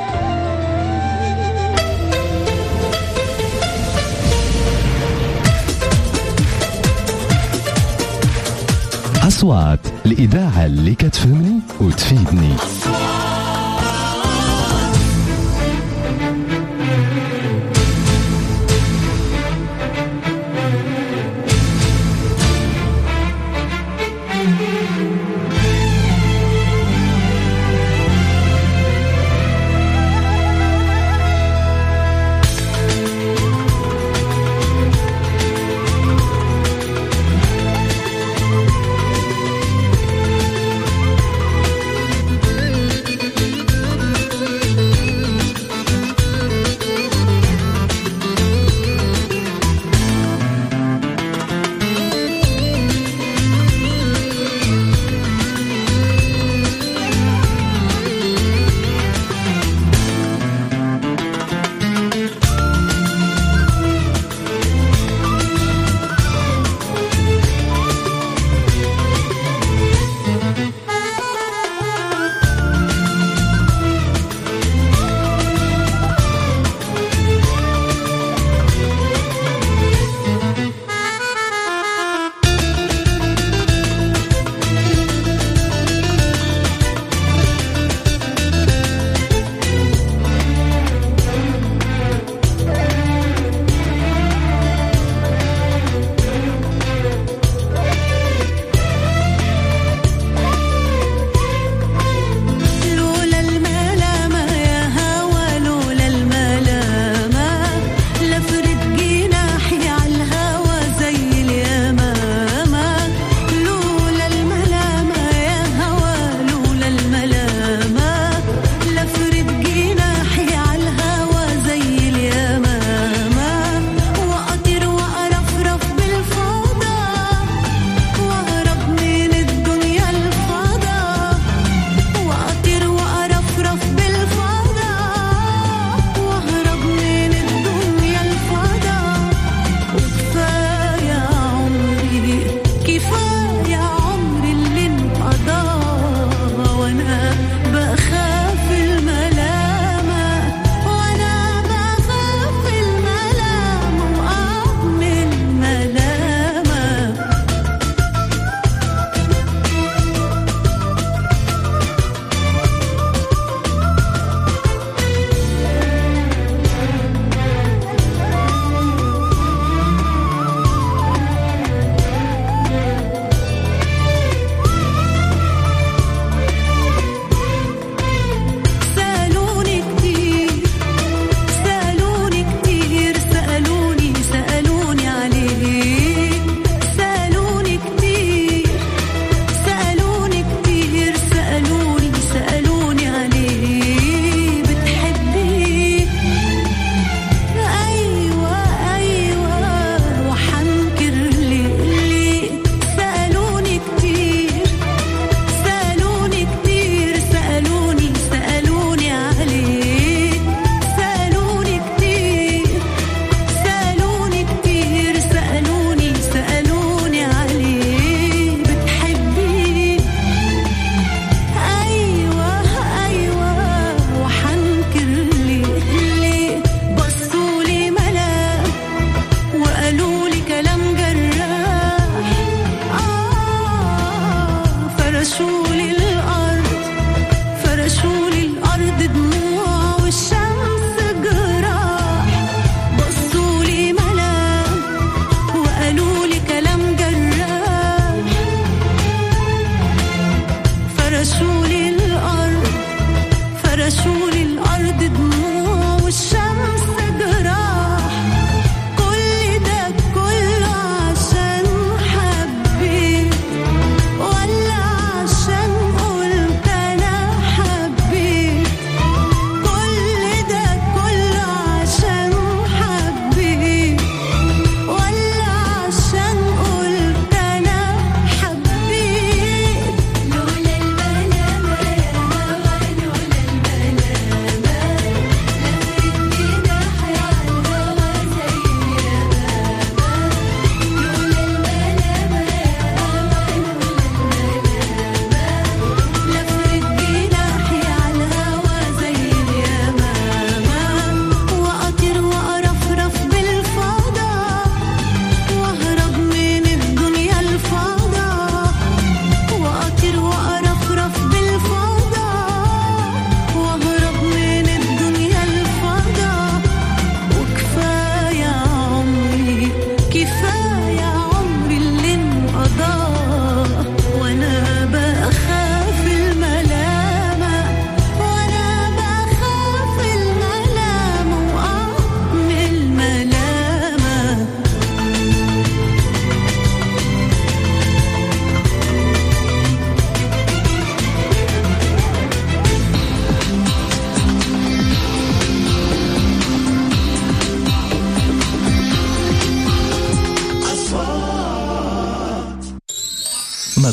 أصوات الإذاعة اللي كتفهمني وتفيدني.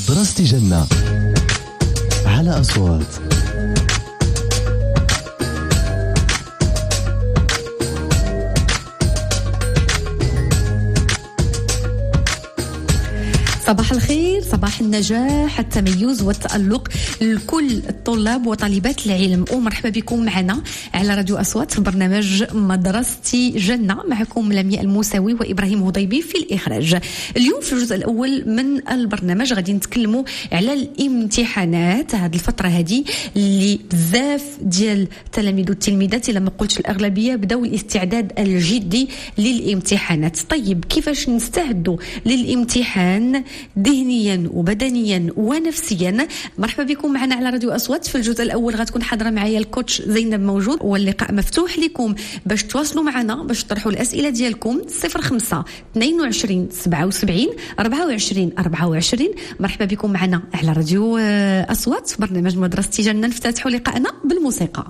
مدرسة جنة على أصوات. صباح الخير، صباح النجاح، التميز والتألق لكل الطلاب وطالبات العلم، ومرحبا بكم معنا على راديو أصوات في برنامج مدرستي جنة. معكم لمياء الموسوي وإبراهيم هضيبي في الإخراج. اليوم في الجزء الأول من البرنامج غادي نتكلموا على الامتحانات. هذه الفترة هذه اللي بزاف ديال التلاميذ والتلميذات، إلا ما قلتش الأغلبية، بداو الاستعداد الجدي للامتحانات. طيب كيفاش نستعدوا للامتحان ذهنيا وبدنيا ونفسيا؟ مرحبا بكم معنا على راديو أصوات. في الجزء الأول غتكون حاضرة معايا الكوتش زينب موجود، واللقاء مفتوح لكم باش تواصلوا معنا، باش تطرحوا الأسئلة ديالكم. 05 22 77 24 24. مرحبا بكم معنا على راديو أصوات في برنامج مدرستي جنة. نفتتحوا لقاءنا بالموسيقى.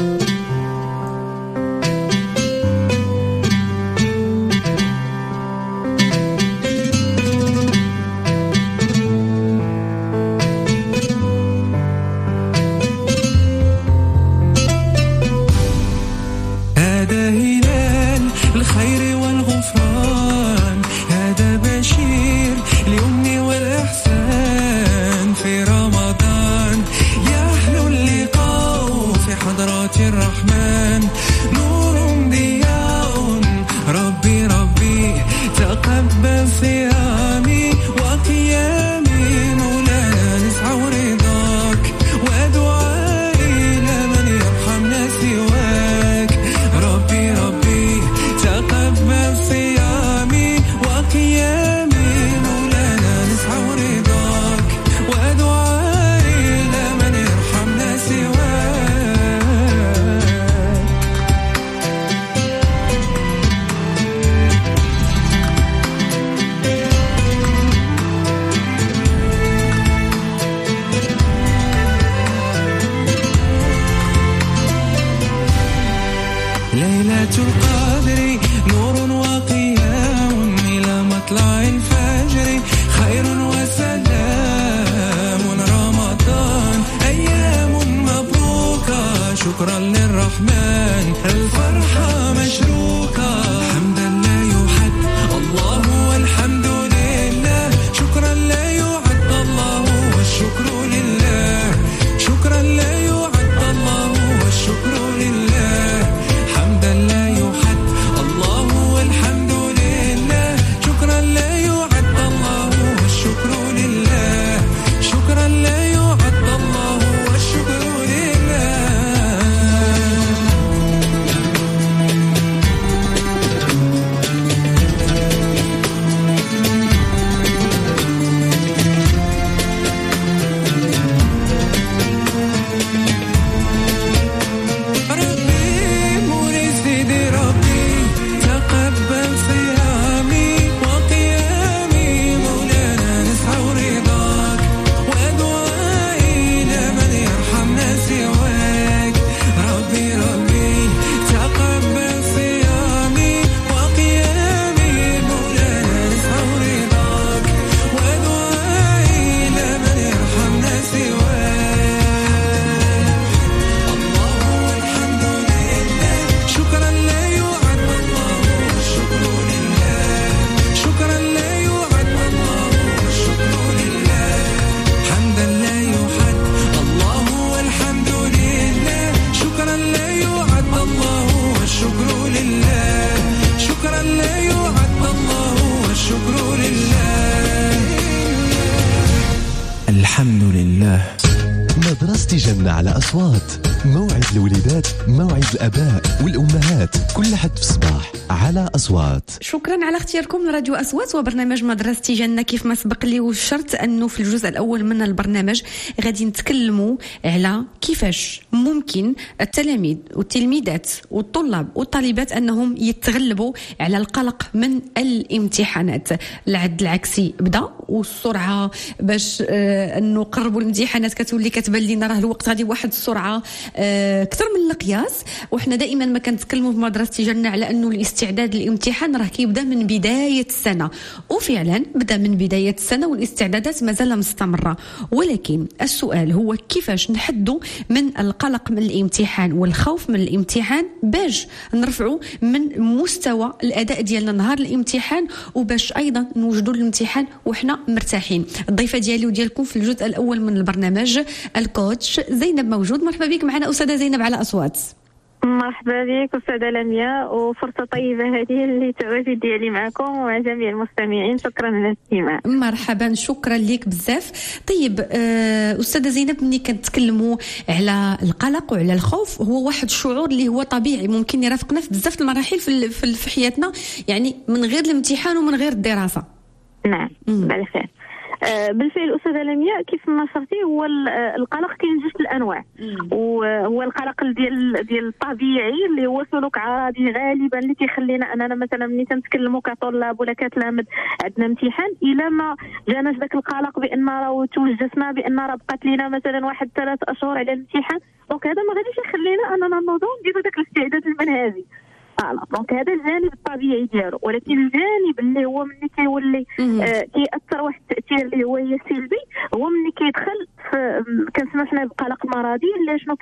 مدرستي جنة على أصوات. موعد الوليدات، موعد الآباء والأمهات، كل حد في الصباح على أصوات. شكرا على اختياركم لراديو أصوات وبرنامج مدرستي جنة. كيف ما سبق لي والشرط أنه في الجزء الأول من البرنامج غادي نتكلموا على كيفاش ممكن التلاميذ والتلميذات والطلاب والطالبات أنهم يتغلبوا على القلق من الامتحانات. العد العكسي بدأ والسرعه باش انه قربوا الامتحانات كتولي كتبان لنا راه الوقت غادي بواحد السرعه اكثر من القياس. وحنا دائما ما كنتكلموا في مدرسه جنة على انه الاستعداد للامتحان راه كيبدا من بدايه السنه، وفعلا بدا من بدايه السنه والاستعدادات مازال مستمره. ولكن السؤال هو كيفاش نحدوا من القلق من الامتحان والخوف من الامتحان باش نرفعوا من مستوى الاداء ديالنا نهار الامتحان، وباش ايضا نوجدوا الامتحان وحنا مرتاحين. الضيفه ديالي وديالكم في الجزء الاول من البرنامج الكوتش زينب موجود. مرحبا بك معنا استاذه زينب على اصوات. مرحبا بك أستاذة لمياء، وفرصة طيبة هذه اللي التواجد ديالي معكم ومع جميع المستمعين. شكرا على الاستماع. مرحبا، شكرا لك بزاف. طيب أستاذة زينب، ملي كنتكلموا على القلق وعلى الخوف هو واحد الشعور اللي هو طبيعي ممكن يرافقنا في بزاف المراحل في حياتنا، يعني من غير الامتحان ومن غير الدراسة. نعم بالفعل. بالفعل أستاذة لمياء كيف ما شرتي هو القلق كاين جوج الأنواع. وهو القلق ديال الطبيعي اللي هو سلوك عرضي غالبا اللي كيخلينا اننا مثلا ملي تنتكلموا كطلاب ولا كتلامذ عندنا امتحان الى ما جاناش ذاك القلق بان راه توجسنا بان راه بقات لينا مثلا واحد 3 أشهر على الامتحان، دونك هذا ما غاديش يخلينا اننا نوضوا نديروا ذاك الاستعداد المنهجي. دونك هذا الجانب الطبيعي ديالو. ولكن الجانب اللي هو ملي كيولي كيأثر واحد التأثير اللي هو سلبي هو ملي كيدخل كنسمعوا حنا بالقلق المرضي اللي شنو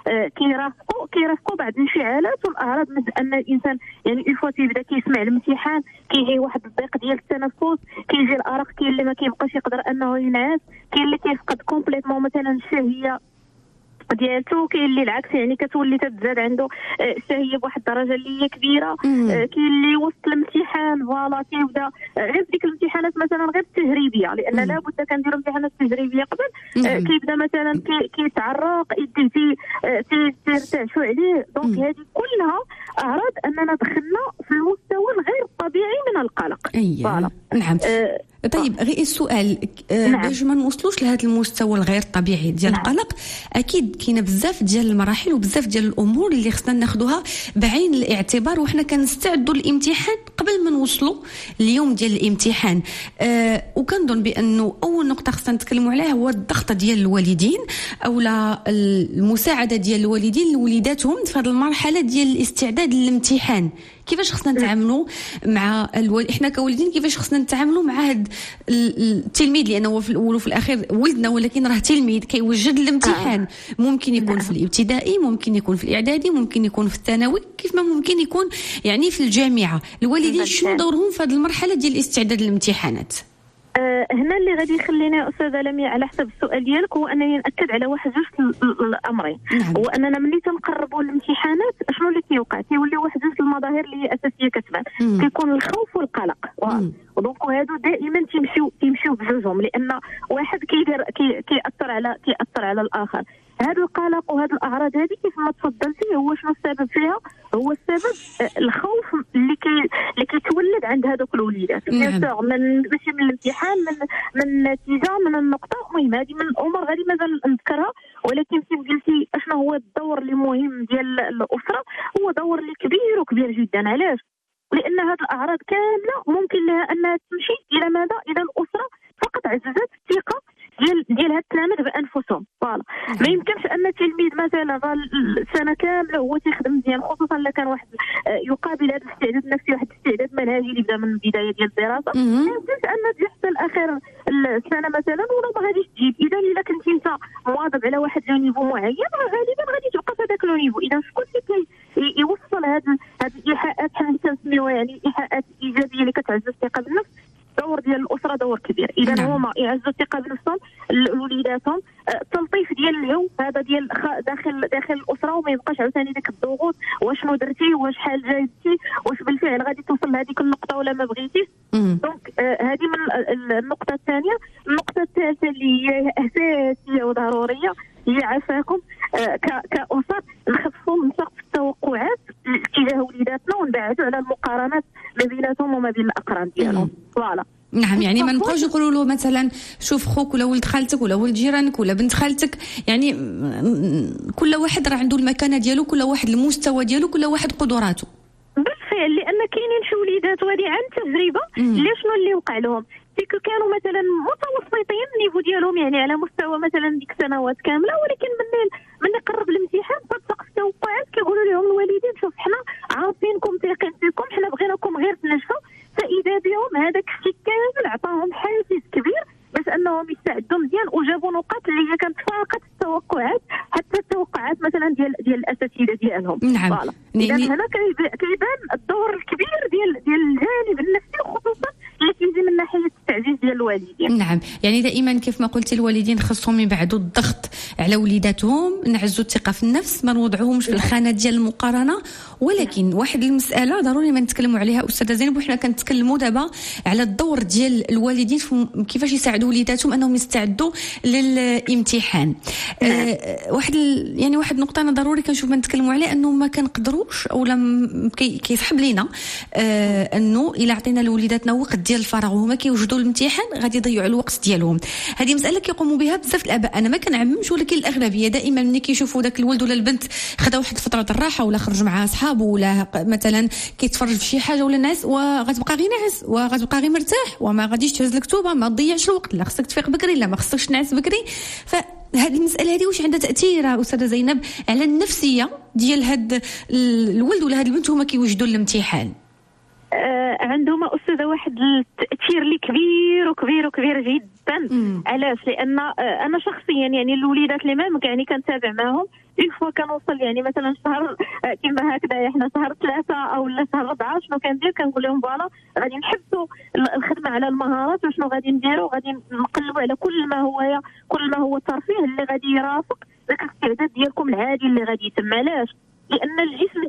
كيرافقوا بعض الانفعالات والاعراض، مثل ان الانسان يعني اون تيبدا كيسمع الامتحان كيجي واحد الضيق ديال التنفس، كيجي الارق، كاين اللي ما كيبقاش يقدر انه ينعس، كاين اللي كيفقد كومبليتمون مثلا الشهيه ديالته، كاين اللي العكس يعني كتولي تتزاد عنده الشهيه بواحد الدرجه اللي هي كبيره، كاين اللي وسط الامتحان فوالا كيبدا غير ديك الامتحانات مثلا غير التجريبيه، لان لابد كنديروا امتحانات تجريبيه قبل، كيبدا مثلا كيتعرق يدي تيرتعشوا عليه. دونك هذه كلها اعراض اننا دخلنا في المستوى الغير طبيعي من القلق. فوالا نعم. طيب غير السؤال باش ما نوصلوش لهذا المستوى الغير طبيعي ديال القلق، اكيد كاينه بزاف ديال المراحل وبزاف ديال الامور اللي خصنا ناخذوها بعين الاعتبار وحنا كنستعدوا للامتحان قبل ما نوصلوا اليوم ديال الامتحان. وكنظن بانه اول نقطه خصنا نتكلموا عليها هو الضغط ديال الوالدين او المساعده ديال الوالدين لوليداتهم في هذه المرحله ديال الاستعداد للامتحان. كيفاش خصنا نتعاملوا مع احنا كوالدين، كيفاش خصنا نتعاملوا مع هذا التلميذ، لانه هو في الاول وفي الاخير ولدنا ولكن راه تلميذ كيوجد الامتحان. ممكن يكون في الابتدائي، ممكن يكون في الاعدادي، ممكن يكون في الثانوي، كيف ما ممكن يكون يعني في الجامعه. الوالدين شنو دورهم في هذه المرحله ديال الاستعداد للامتحانات؟ هنا اللي غادي يخلينا أستاذة لمياء على حسب السؤال ديالك هو أنني نأكد على واحد جوج الأمرين. هو أننا ملي تنقربوا الامتحانات شنو اللي كيوقع؟ كيولي واحد جوج المظاهر اللي هي أساسية كتبان، كيكون الخوف والقلق. ودونك هادو دائما تيمشيو بجوجهم، لأن واحد كيأثر على الآخر. هذا القلق وهذه الأعراض هذه كيف ما تفضلتي هو شنو السبب فيها؟ هو السبب الخوف اللي كيتولد عند هذوك الوليدات. ماشي من الامتحان، من النتيجه، من النقطه. المهم هذه من الامور غادي مازال نذكرها، ولكن كيف قلتي اشنو هو الدور اللي مهم ديال الاسره؟ هو دور اللي كبير وكبير جدا. علاش؟ لان هذه الاعراض كامله ممكن لها انها تمشي الى ماذا؟ الى الاسره فقط عززت الثقه ديال هاد التلاميذ بانفسهم. فوالا ما يمكنش ان تلميذ مثلا السنه كامله هو تيخدم مزيان، خصوصا الا كان واحد يقابل هذا الاستعداد النفسي، واحد الاستعداد منهجي اللي بدا من البدايه ديال الدراسه. ما يمكنش ان تجي حتى لاخر السنه مثلا ولا ما غاديش تجيب. اذا الا كنت انت مواظب على واحد لو نيفو معين غالبا غادي تبقى في هذاك لو نيفو. اذا شكون اللي يوصل هذه الايحاءات حنا كنسميوها يعني الايحاءات الايجابيه اللي كتعزز الثقه بالنفس؟ دور ديال الاسره دور كبير. اذا هما يعزوا الثقه بنفسهم لوليداتهم، التلطيف ديال الجو هذا ديال داخل الاسره، وما يبقاش عاوتاني داك الضغوط واشنو درتي واش حال جايبتي واش بالفعل غادي توصل لهذيك النقطه ولا ما بغيتيش. دونك هذه من النقطه الثانيه. النقطه الثالثه اللي هي اساسيه وضروريه هي عفاكم كأسر نخففوا من سقف التوقعات تجاه وليداتنا ونبعدوا على المقارنات ما بيناتهم وما بين الاقران ديالهم. فوالا نعم، يعني ما نبقاوش نقولوا له مثلا شوف خوك ولا ولد خالتك ولا ولد جيرانك ولا بنت خالتك، يعني كل واحد راه عنده المكانه ديالو، كل واحد المستوى ديالو، كل واحد قدراته. بالفعل، لان كاينين شي وليدات وهذه عن تجربه اللي شنو اللي وقع لهم سيكو كانوا مثلا متوسطين النيفو ديالهم يعني على مستوى مثلا ديك السنوات كامله، ولكن من قرب الامتحان بقات سقف التوقعات كيقولوا لهم الوالدين شوف حنا عارفينكم ثاقين فيكم، حنا بغيناكم غير تنجحوا. فاذا بهم هذاك الشيء كامل عطاهم حافز كبير باش انهم يستعدوا مزيان وجابوا نقاط اللي هي كانت فاقت التوقعات، حتى التوقعات مثلا ديال الاساتذه ديالهم. نعم. اذا هنا كيبان الدور الكبير ديال الجانب النفسي، وخصوصا اللي كيجي من ناحيه التعزيز ديال الوالدين. نعم، يعني دائما كيف ما قلتي الوالدين خصهم يبعدوا الضغط على وليداتهم، نعزوا الثقه في النفس، ما نوضعوهمش في الخانه ديال المقارنه. ولكن واحد المساله ضروري ما نتكلموا عليها استاذه زينب، وحنا كنتكلموا دابا على الدور ديال الوالدين كيفاش يساعدوا وليداتهم انهم يستعدوا للامتحان. واحد النقطه انا ضروري كنشوف ما نتكلموا عليها، انه ما كنقدروش اولا كيسحب لينا انه الا عطينا لوليداتنا وقت ديال الفراغ وهما كيوجدوا الامتحان غادي يضيعوا الوقت ديالهم. هذه مساله كيقوموا بها بزاف الاباء، انا ما كنعممش، ولكن الاغلبيه دائما ملي كيشوفوا داك الولد ولا البنت خدا واحد فتره الراحه ولا خرج مع اصحابه ولا مثلا كيتفرج في شي حاجه ولا ناس، وغتبقى غير ناعس وغتبقى غير مرتاح وما غاديش تهز الكتوبه، ما تضيعش الوقت، لا خصك تفيق بكري لا ما خصكش تنعس بكري. فهذه المساله هذه واش عندها تاثير استاذه زينب على النفسيه ديال هاد الولد ولا هاد البنت هما كيوجدوا الامتحان؟ عندهم أستاذة واحد التأثير اللي كبير جدا. علاش؟ لأن أنا شخصيا يعني الوليدات اللي يعني كنتابع معهم إلفوا كنوصل يعني مثلا شهر كما هكذا احنا شهر 3 أو لا شهر 4 شنو كندير؟ كنقول لهم فوالا غادي نحبسوا الخدمة على المهارات وشنو غادي نديروا، غادي نقلبوا على كل ما هو الترفيه اللي غادي يرافق ذاك الاستعداد ديالكم العادي اللي غادي يتم. علاش؟ لان الجسم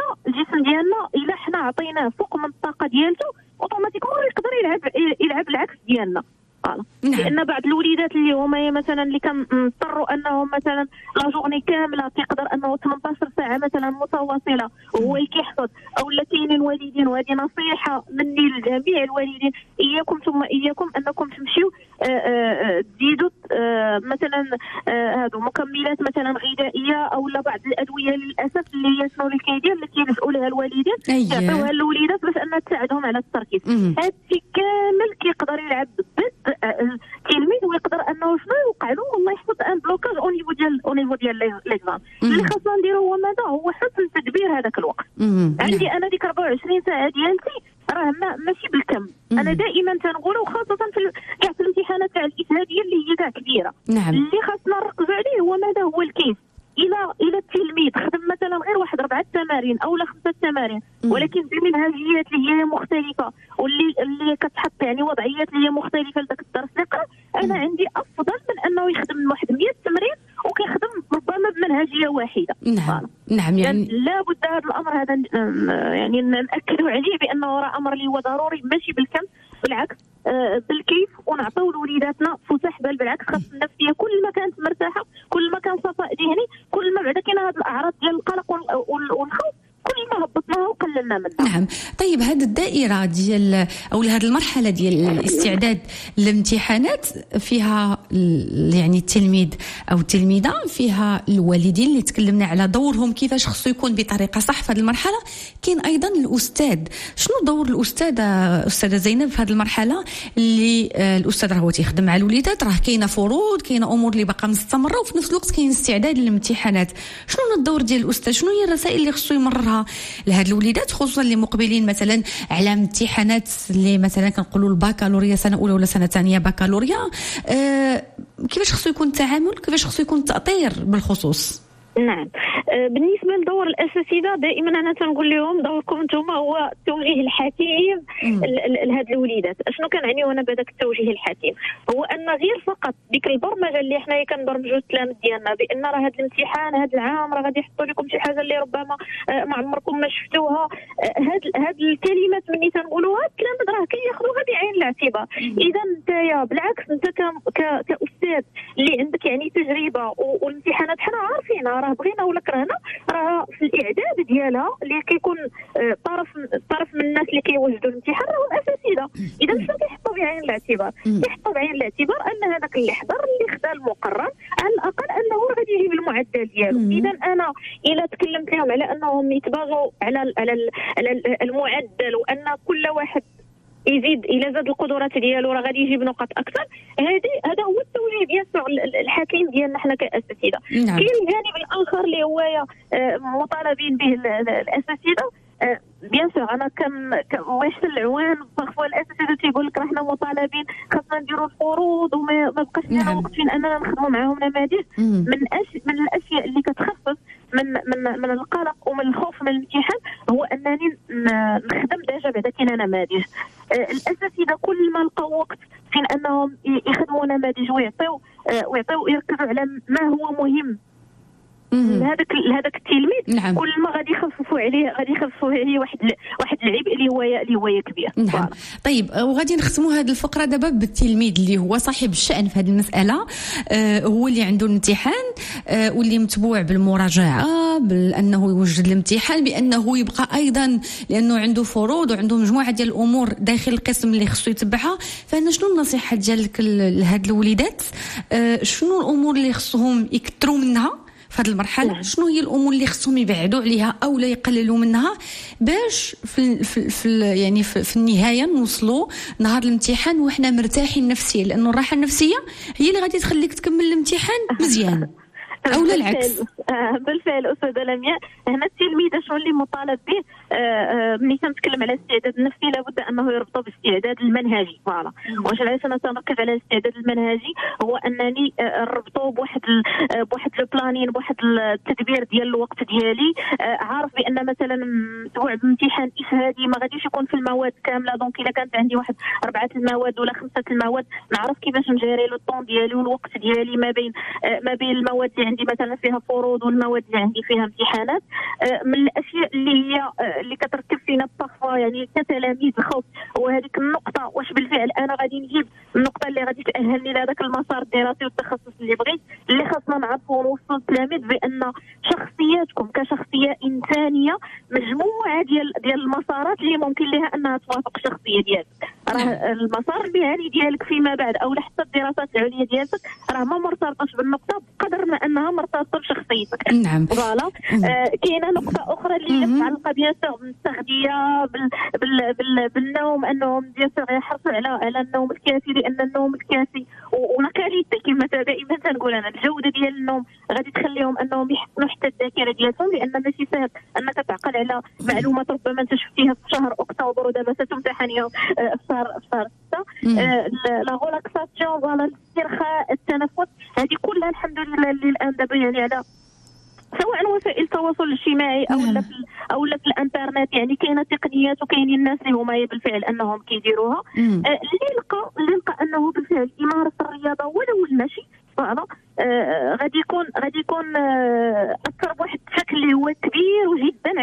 ديالنا الا حنا عطيناه فوق من الطاقه ديالته اوتوماتيكمون يقدر يلعب العكس ديالنا. لان بعض الوليدات اللي هما مثلا اللي كنضطروا انهم مثلا لا جورني كامله تقدر انه 18 ساعه مثلا متواصله وهو كيحفظ، او لا كاينين والدين، وهذه نصيحه مني لجميع الوالدين، اياكم ثم اياكم انكم تمشيو تزيدوا مثلا هادو مكملات مثلا غذائيه او لا بعض الادويه للاسف اللي هي شنو اللي كيدير اللي كيلجؤوا لها الوالدين يعطيوها للوليدات باش انها تساعدهم على التركيز. هذا الشيء كامل كيقدر يلعب ضد التلميذ ويقدر انه شنو يوقع له، والله يحط ان بلوكاج او نيفو ديال ليكزام. اللي خاصنا نديرو هو ماذا؟ هو حسن تدبير هذاك الوقت. عندي انا ديك 24 ساعه ديالتي راه ماشي بالكم. انا دائما تنقول وخاصه في كاع في الامتحانات تاع الاجهاديه اللي هي كاع كبيره. اللي خاصنا نركزوا عليه هو ماذا؟ هو الكيس. الى التلميذ خدم مثلا غير واحد 4 تمارين او لا 5 تمارين، ولكن بمنهجيات اللي هي مختلفه واللي كتحط يعني وضعيات اللي هي مختلفه لذاك الدرس اللي قرا، انا عندي افضل من انه يخدم واحد 100 تمرين وكيخدم ربما بمنهجيه واحده. نعم يعني لابد هذا الامر هذا يعني ناكدوا عليه بانه راه امر اللي هو ضروري ماشي بالكم، بالعكس بالكيف، ونعطيو لوليداتنا فسح بال. بالعكس خاص النفسيه كل ما كانت مرتاحه، كل ما كان صفاء ذهني، كل ما بعدا كاين هذه الاعراض ديال القلق والخوف كل ما هبطناها وقللنا منها. نعم. طيب هذه الدائره ديال او هذه المرحله ديال الاستعداد للامتحانات فيها يعني التلميذ او التلميذه، فيها الوالدين اللي تكلمنا على دورهم كيفاش خصو يكون بطريقه صح في هذه المرحله، كاين ايضا الاستاذ. شنو دور الاستاذ استاذه زينب في هذه المرحله اللي الاستاذ راه هو تيخدم مع الوليدات، راه كاينه فروض، كاينه امور اللي باقا مستمره، وفي نفس الوقت كاين استعداد للامتحانات. شنو الدور ديال الاستاذ؟ شنو هي الرسائل اللي خصو يمررها لهاد الوليدات خصوصا اللي مقبلين مثلا على امتحانات اللي مثلا كنقولوا الباكالوريا سنه اولى ولا سنه ثانيه باكالوريا؟ كيفاش خصو يكون التعامل، كيفاش خصو يكون التأطير بالخصوص؟ نعم. بالنسبه لدور الاساتذه دائما انا تنقول لهم دوركم انتم هو التوجيه الحكيم لهاد الوليدات. اشنو كنعني وانا بهذاك التوجيه الحكيم؟ هو ان غير فقط ديك البرمجه اللي حنايا كنبرمجوا التلاميذ ديالنا بان راه هذا الامتحان هذا العام راه غادي يحطوا لكم شي حاجه اللي ربما ما عمركم ما شفتوها. هاد الكلمات ملي تنقولوها التلاميذ راه كياخذوها بعين الاعتبار. اذا نتايا بالعكس انت كاستاذ اللي عندك يعني تجربه والامتحانات حنا عارفينها، راه بغينا ولا كرهنا، راه في الاعداد ديالها اللي كيكون طرف من الناس اللي كيوجدوا الامتحان راهو الاساتذه. اذا شنو كيحطوا بعين الاعتبار؟ كيحطوا بعين الاعتبار ان هذاك اللي حضر اللي خدا المقرر على الاقل انه غادي يجيب المعدل ديالو. اذا انا الا تكلمت لهم على انهم يتباغوا على المعدل وان كل واحد يزيد الى زاد القدرات ديالو راه غادي يجيب نقاط اكثر. هذا هو التوجيه بيان سور الحاكم ديالنا حنا كاساتذه. كاين الجانب الاخر اللي هو مطالبين به الاساتذه. بيان سور انا واش العوان بارفوا الاساتذه تيقول لك راه حنا مطالبين خاصنا نديروا الفروض وما بقاش لنا وقت فين اننا نخدموا معاهم نماذج. من الاشياء اللي كتخفف من القلق ومن الخوف من الامتحان هو انني نخدم ديجا بعدا كاين نماذج. الاساتذه كل ما لقاو وقت فين انهم يخدموا نماذج ويعطيو يركزوا على ما هو مهم لهذاك التلميذ. نعم. كل ما غادي يخففوا عليه واحد العبء اللي هو كبير. نعم. طيب وغادي نختموا هذه الفقره دابا بالتلميذ اللي هو صاحب الشأن في هذه المساله. هو اللي عنده الامتحان واللي متبوع بالمراجعه بانه يوجد الامتحان بانه يبقى ايضا لانه عنده فروض وعنده مجموعه ديال الامور داخل القسم اللي خصو يتبعها. فانا شنو النصيحه ديالك لهاد الوليدات؟ شنو الامور اللي خصهم يكثروا منها في هذه المرحله؟ شنو هي الامور اللي خصهم يبعدوا عليها او لا يقللوا منها باش في النهايه نوصلوا نهار الامتحان وحنا مرتاحين نفسيا؟ لانه الراحه النفسيه هي اللي غادي تخليك تكمل الامتحان مزيان او لا العكس. بالفعل استاذه لمياء، هنا التلميذ شنو اللي مطالب به؟ ملي كنتكلم على الاستعداد النفسي لابد انه يربطه بالاستعداد المنهجي. فوالا واش علاش انا تنركز على الاستعداد المنهجي؟ هو انني نربطه بواحد البلانين، بواحد التدبير ديال الوقت ديالي. عارف بان مثلا متبوع بامتحان اجهادي ما غاديش يكون في المواد كامله، دونك الا كانت عندي واحد 4 المواد ولا 5 المواد نعرف كيفاش نجيري لو طون ديالي والوقت ديالي ما بين المواد اللي عندي مثلا فيها فروض والمواد اللي عندي فيها امتحانات. من الاشياء اللي كتركب فينا بارفوا يعني كتلاميذ الخوف هو هذيك النقطه، واش بالفعل انا غادي نجيب النقطه اللي غادي تاهلني لهذاك المسار الدراسي والتخصص اللي بغيت. اللي خاصنا نعرفوا ونوصلوا للتلاميذ بان شخصياتكم كشخصيه انسانيه مجموعه ديال المسارات اللي ممكن لها انها توافق الشخصيه ديالك. راه المسار المهني ديالك فيما بعد او حتى الدراسات العليا ديالك راه ما مرتبطه بالنقطه بقدر ما انها مرتبطه بشخصيتك. نعم. فوالا. كاينه نقطه اخرى اللي متعلقه بيان سور بالتغذيه بالنوم، انهم بيان سور يحرصوا على النوم الكافي، لان النوم الكافي ونكاليتي كما دائما تنقول انا الجوده ديال النوم غادي تخليهم انهم يحسنوا حتى الذاكره ديالهم، لان ماشي سهل انك تعقل على معلومات ربما انت شفتيها في شهر اكتوبر ودابا ستمتحن يوم في شهر 6. لا غولاكساسيون ولا الاسترخاء، التنفس، هذه كلها الحمد لله اللي الان دابا يعني على سواء وسائل التواصل الاجتماعي او لا في الانترنت، يعني كاينه تقنيات وكاينين الناس اللي هما بالفعل انهم كيديروها. اللي لقى انه بالفعل امارس الرياضه ولو المشي فوالا غادي يكون اثر بواحد الشكل اللي هو كبير جدا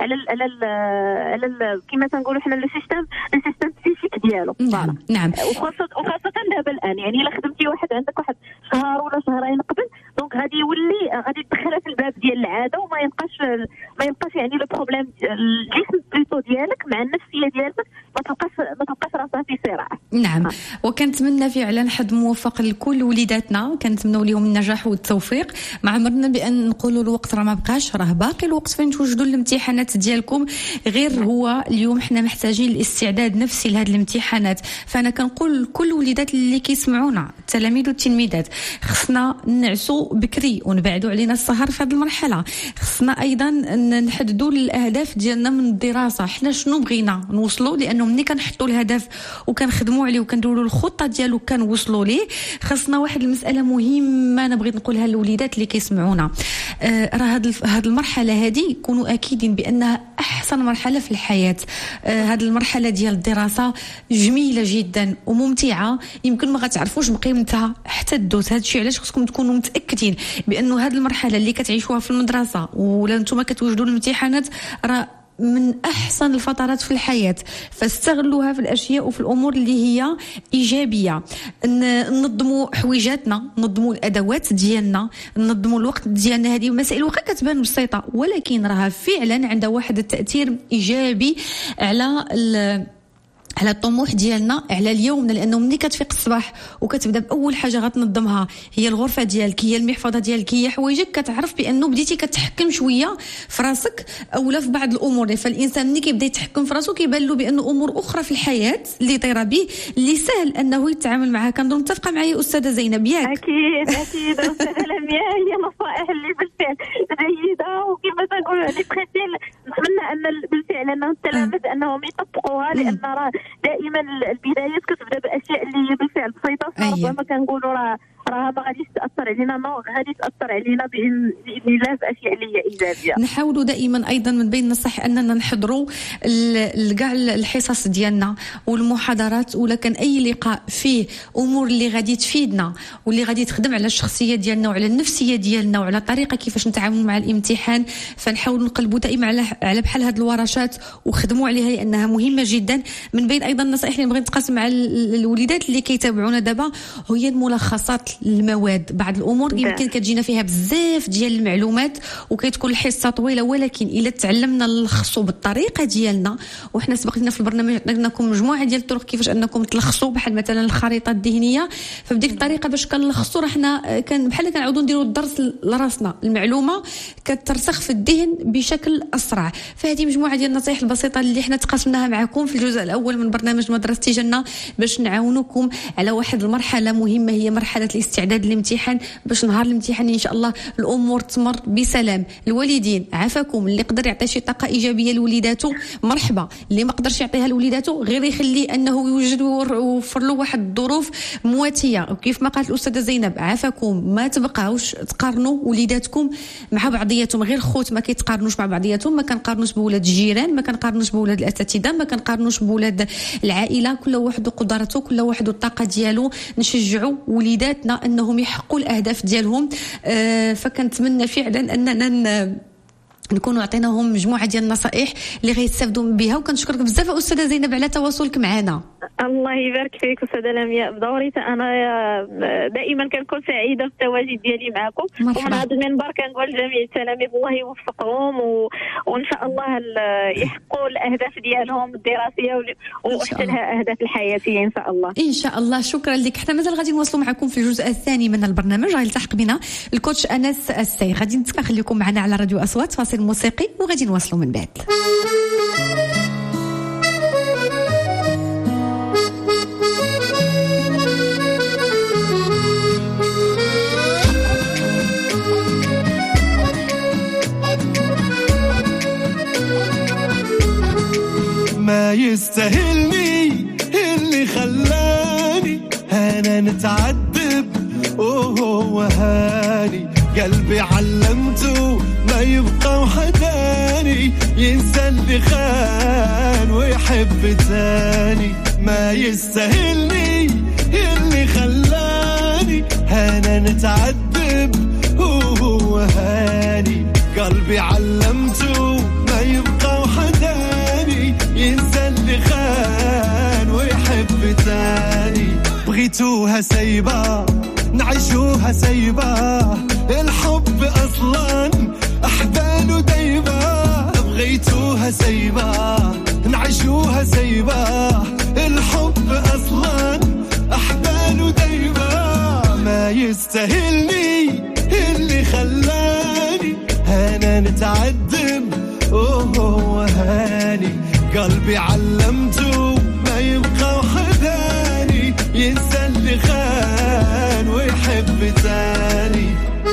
على كما تنقولوا حنا السيستم السيستيك ديالو. نعم. وخاصه دابا الان، يعني الا خدمتي عندك واحد شهر ولا شهرين قبل، دونك غادي تدخلها في الباب ديال العاده وما يبقاش يعني لو بروبليم الجسم بليتو ديالك مع النفسيه ديالك ما تبقاش راسها في صراع. نعم. وكنتمنى فعلا حد موفق لكل وليداتنا، كنتمنوا لهم النجاح والتوفيق. ما عمرنا بان نقولوا الوقت راه ما بقاش، راه باقي الوقت فين توجدوا الامتحانات ديالكم. غير هو اليوم حنا محتاجين الاستعداد نفسي لهذه الامتحانات. فانا كنقول كل وليدات اللي كيسمعونا التلاميذ والتلميذات خصنا نعسوا بكري ونبعدوا علينا السهر في هذه المرحله. خصنا ايضا نحددوا الاهداف ديالنا من الدراسه، حنا شنو بغينا نوصلوا، لانه ملي كنحطوا الهدف وكنخدموا عليه وكنديروا الخطه ديالو كنوصلوا ليه. خصنا واحد المساله مهمه انا بغيت نقولها للوليدات اللي كيسمعونا، راه هذه المرحله هذه كونوا اكيدين بانها احسن مرحله في الحياه. هذه المرحله ديال الدراسه جميله جدا وممتعه، يمكن ما غتعرفوش بقيمتها حتى الدوز. هذا الشيء علاش خصكم تكونوا متاكدين بانه هذه المرحله اللي كتعيشوها في المدرسه ولا نتوما كتوجدوا الامتحانات راه من أحسن الفترات في الحياة. فاستغلوها في الأشياء وفي الأمور اللي هي إيجابية. ننظموا حويجاتنا، ننظموا الأدوات ديالنا، ننظموا الوقت ديالنا. هذه مسائل واخا كتبان بسيطة ولكن راها فعلا عندها واحد التأثير إيجابي على على الطموح ديالنا على اليوم، لانه ملي كتفيق الصباح وكتبدا باول حاجه غتنظمها هي الغرفه ديالك، هي المحفظه ديالك، هي حوايجك، كتعرف بانه بديتي كتحكم شويه في راسك اولا في بعض الامور. فالانسان ملي كيبدا يتحكم في راسو كيبان له بانه امور اخرى في الحياه اللي طايره به اللي سهل انه يتعامل معها. كنظن متفقه معايا استاذه زينب ياك؟ اكيد استاذه لمياء، هي نصائح اللي بالفعل جيده، وكما تقول لي بخيتي نتمنى ان بالفعل انه التلاميذ انهم يطبقوها، لان راه دائما البدايات كتبدا باشياء اللي هي بالفعل بسيطه، ربما كنقولوا راه ما غاديش تاثر علينا، ما غادي تاثر علينا باذن الله باشياء اللي هي ايجابيه. نحاولوا دائما ايضا من بين النصائح اننا نحضروا كاع الحصص ديالنا والمحاضرات، ولا كان اي لقاء فيه امور اللي غادي تفيدنا واللي غادي تخدم على الشخصيه ديالنا وعلى النفسيه ديالنا وعلى طريقه كيفاش نتعامل مع الامتحان، فنحاول نقلبوا دائما على بحال هذه الورشات وخدموا عليها لانها مهمه جدا. من بين ايضا النصائح اللي بغيت نتقاسم مع الوليدات اللي كيتابعونا دابا هي الملخصات المواد. بعض الامور يمكن كتجينا فيها بزاف ديال المعلومات وكتكون الحصه طويله، ولكن الا تعلمنا نلخصوا بالطريقه ديالنا، وحنا سبق لنا في البرنامج عطينا لكم مجموعه ديال الطرق كيفاش انكم تلخصوا، بحال مثلا الخريطه الذهنيه. فبديك الطريقه باش كنلخصوا راه حنا بحال كنعاودوا نديروا الدرس لراسنا، المعلومه كترسخ في الذهن بشكل اسرع. فهذه مجموعه ديال النصائح البسيطه اللي حنا تقاسمناها معكم في الجزء الاول من برنامج مدرستي جنة، باش نعاونكم على واحد المرحله مهمه هي مرحله الاستعداد للامتحان، باش نهار الامتحان ان شاء الله الامور تمر بسلام. الوالدين عافاكم، اللي قدر يعطي شي طاقه ايجابيه لوليداته مرحبا، اللي ما قدرش يعطيها لوليداته غير يخلي انه يوجد ويوفر له واحد الظروف مواتيه. وكيف ما قالت الاستاذه زينب عافاكم، ما تبقاوش تقارنوا وليداتكم مع بعضياتهم، غير خوت ما كيتقارنوش مع بعضياتهم، ما كنقارنوش بولاد الجيران، ما كنقارنوش بولاد الاساتذه، ما كنقارنوش بولاد العائله، كل واحد وقدراته، كل واحد والطاقه ديالو. نشجعوا وليداتنا انهم يحققوا الاهداف ديالهم. فكنتمنى فعلا اننا نكونوا عطيناهم مجموعه ديال النصائح اللي غيستافدوا بها. وكنشكرك بزاف استاذه زينب على تواصلك معنا. الله يبارك فيك استاذه لمياء، بدوري انا دائما كنكون سعيده بالتواجد ديالي معكم، ومن هذا المنبر كنقول لجميع التلاميذ الله يوفقهم وان شاء الله يحققوا الاهداف ديالهم الدراسيه وحتى اهداف الحياتيه ان شاء الله. ان شاء الله، شكرا لك. حنا مازال غادي نواصلوا معكم في الجزء الثاني من البرنامج، غيلتحق بنا الكوتش انس السي. غادي نتسكى، خليكم معنا على راديو اصوات، فاصل موسيقي وغادي نواصلوا من بعد. ما يستاهلني اللي خلاني انا نتعذب وهو هاني، قلبي علمته ما يبقى وحداني، ينسى اللي خان ويحب تاني. ما يستاهلني اللي خلاني انا نتعذب وهو هاني، قلبي علمته ما يبقى وحداني، ينسى اللي خان ويحب تاني. بغيتوها سايبة نعيشوها سايبة، الحب أصلا أحبال دايبة. بغيتوها سايبة نعيشوها سايبة، الحب أصلا أحبال دايبة. ما يستاهلني اللي خلاني أنا نتعذب وهو هاني، قلبي علمته ما يبقى وحداني، ينسى اللي خان ويحب تاني.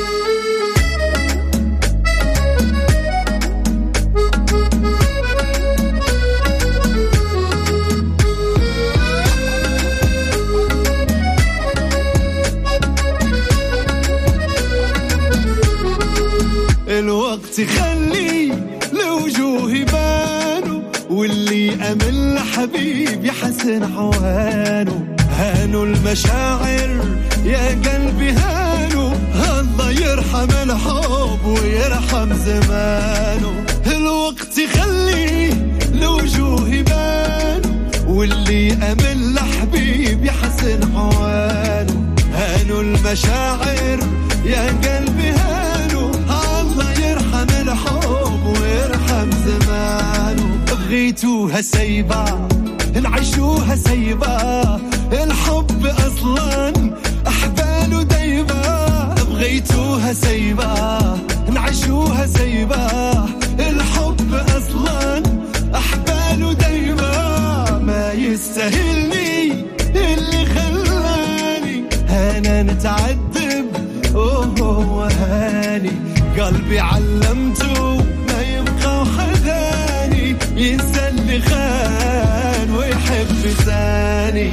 الوقت يخلي الوجوه يبانوا، واللي أمل لحبيب يحسن حوانه. هانوا المشاعر يا قلبي هانوا، الله يرحم الحب ويرحم زمانه. الوقت يخلي الوجوه يبانوا، واللي أمل لحبيب يحسن حوانه. هانوا المشاعر يا قلبي هانوا، الله يرحم الحب ويرحم زمانه. بغيتوها سايبة نعيشوها سيبة الحب أصلا أحبال وديبة بغيتوها سيبة نعيشوها سيبة الحب أصلا أحبال وديبة ما يستاهلني اللي خلاني أنا نتعذب وهاني قلبي علمته ما يبقى وحداني ينسى اللي خان ويحب ثاني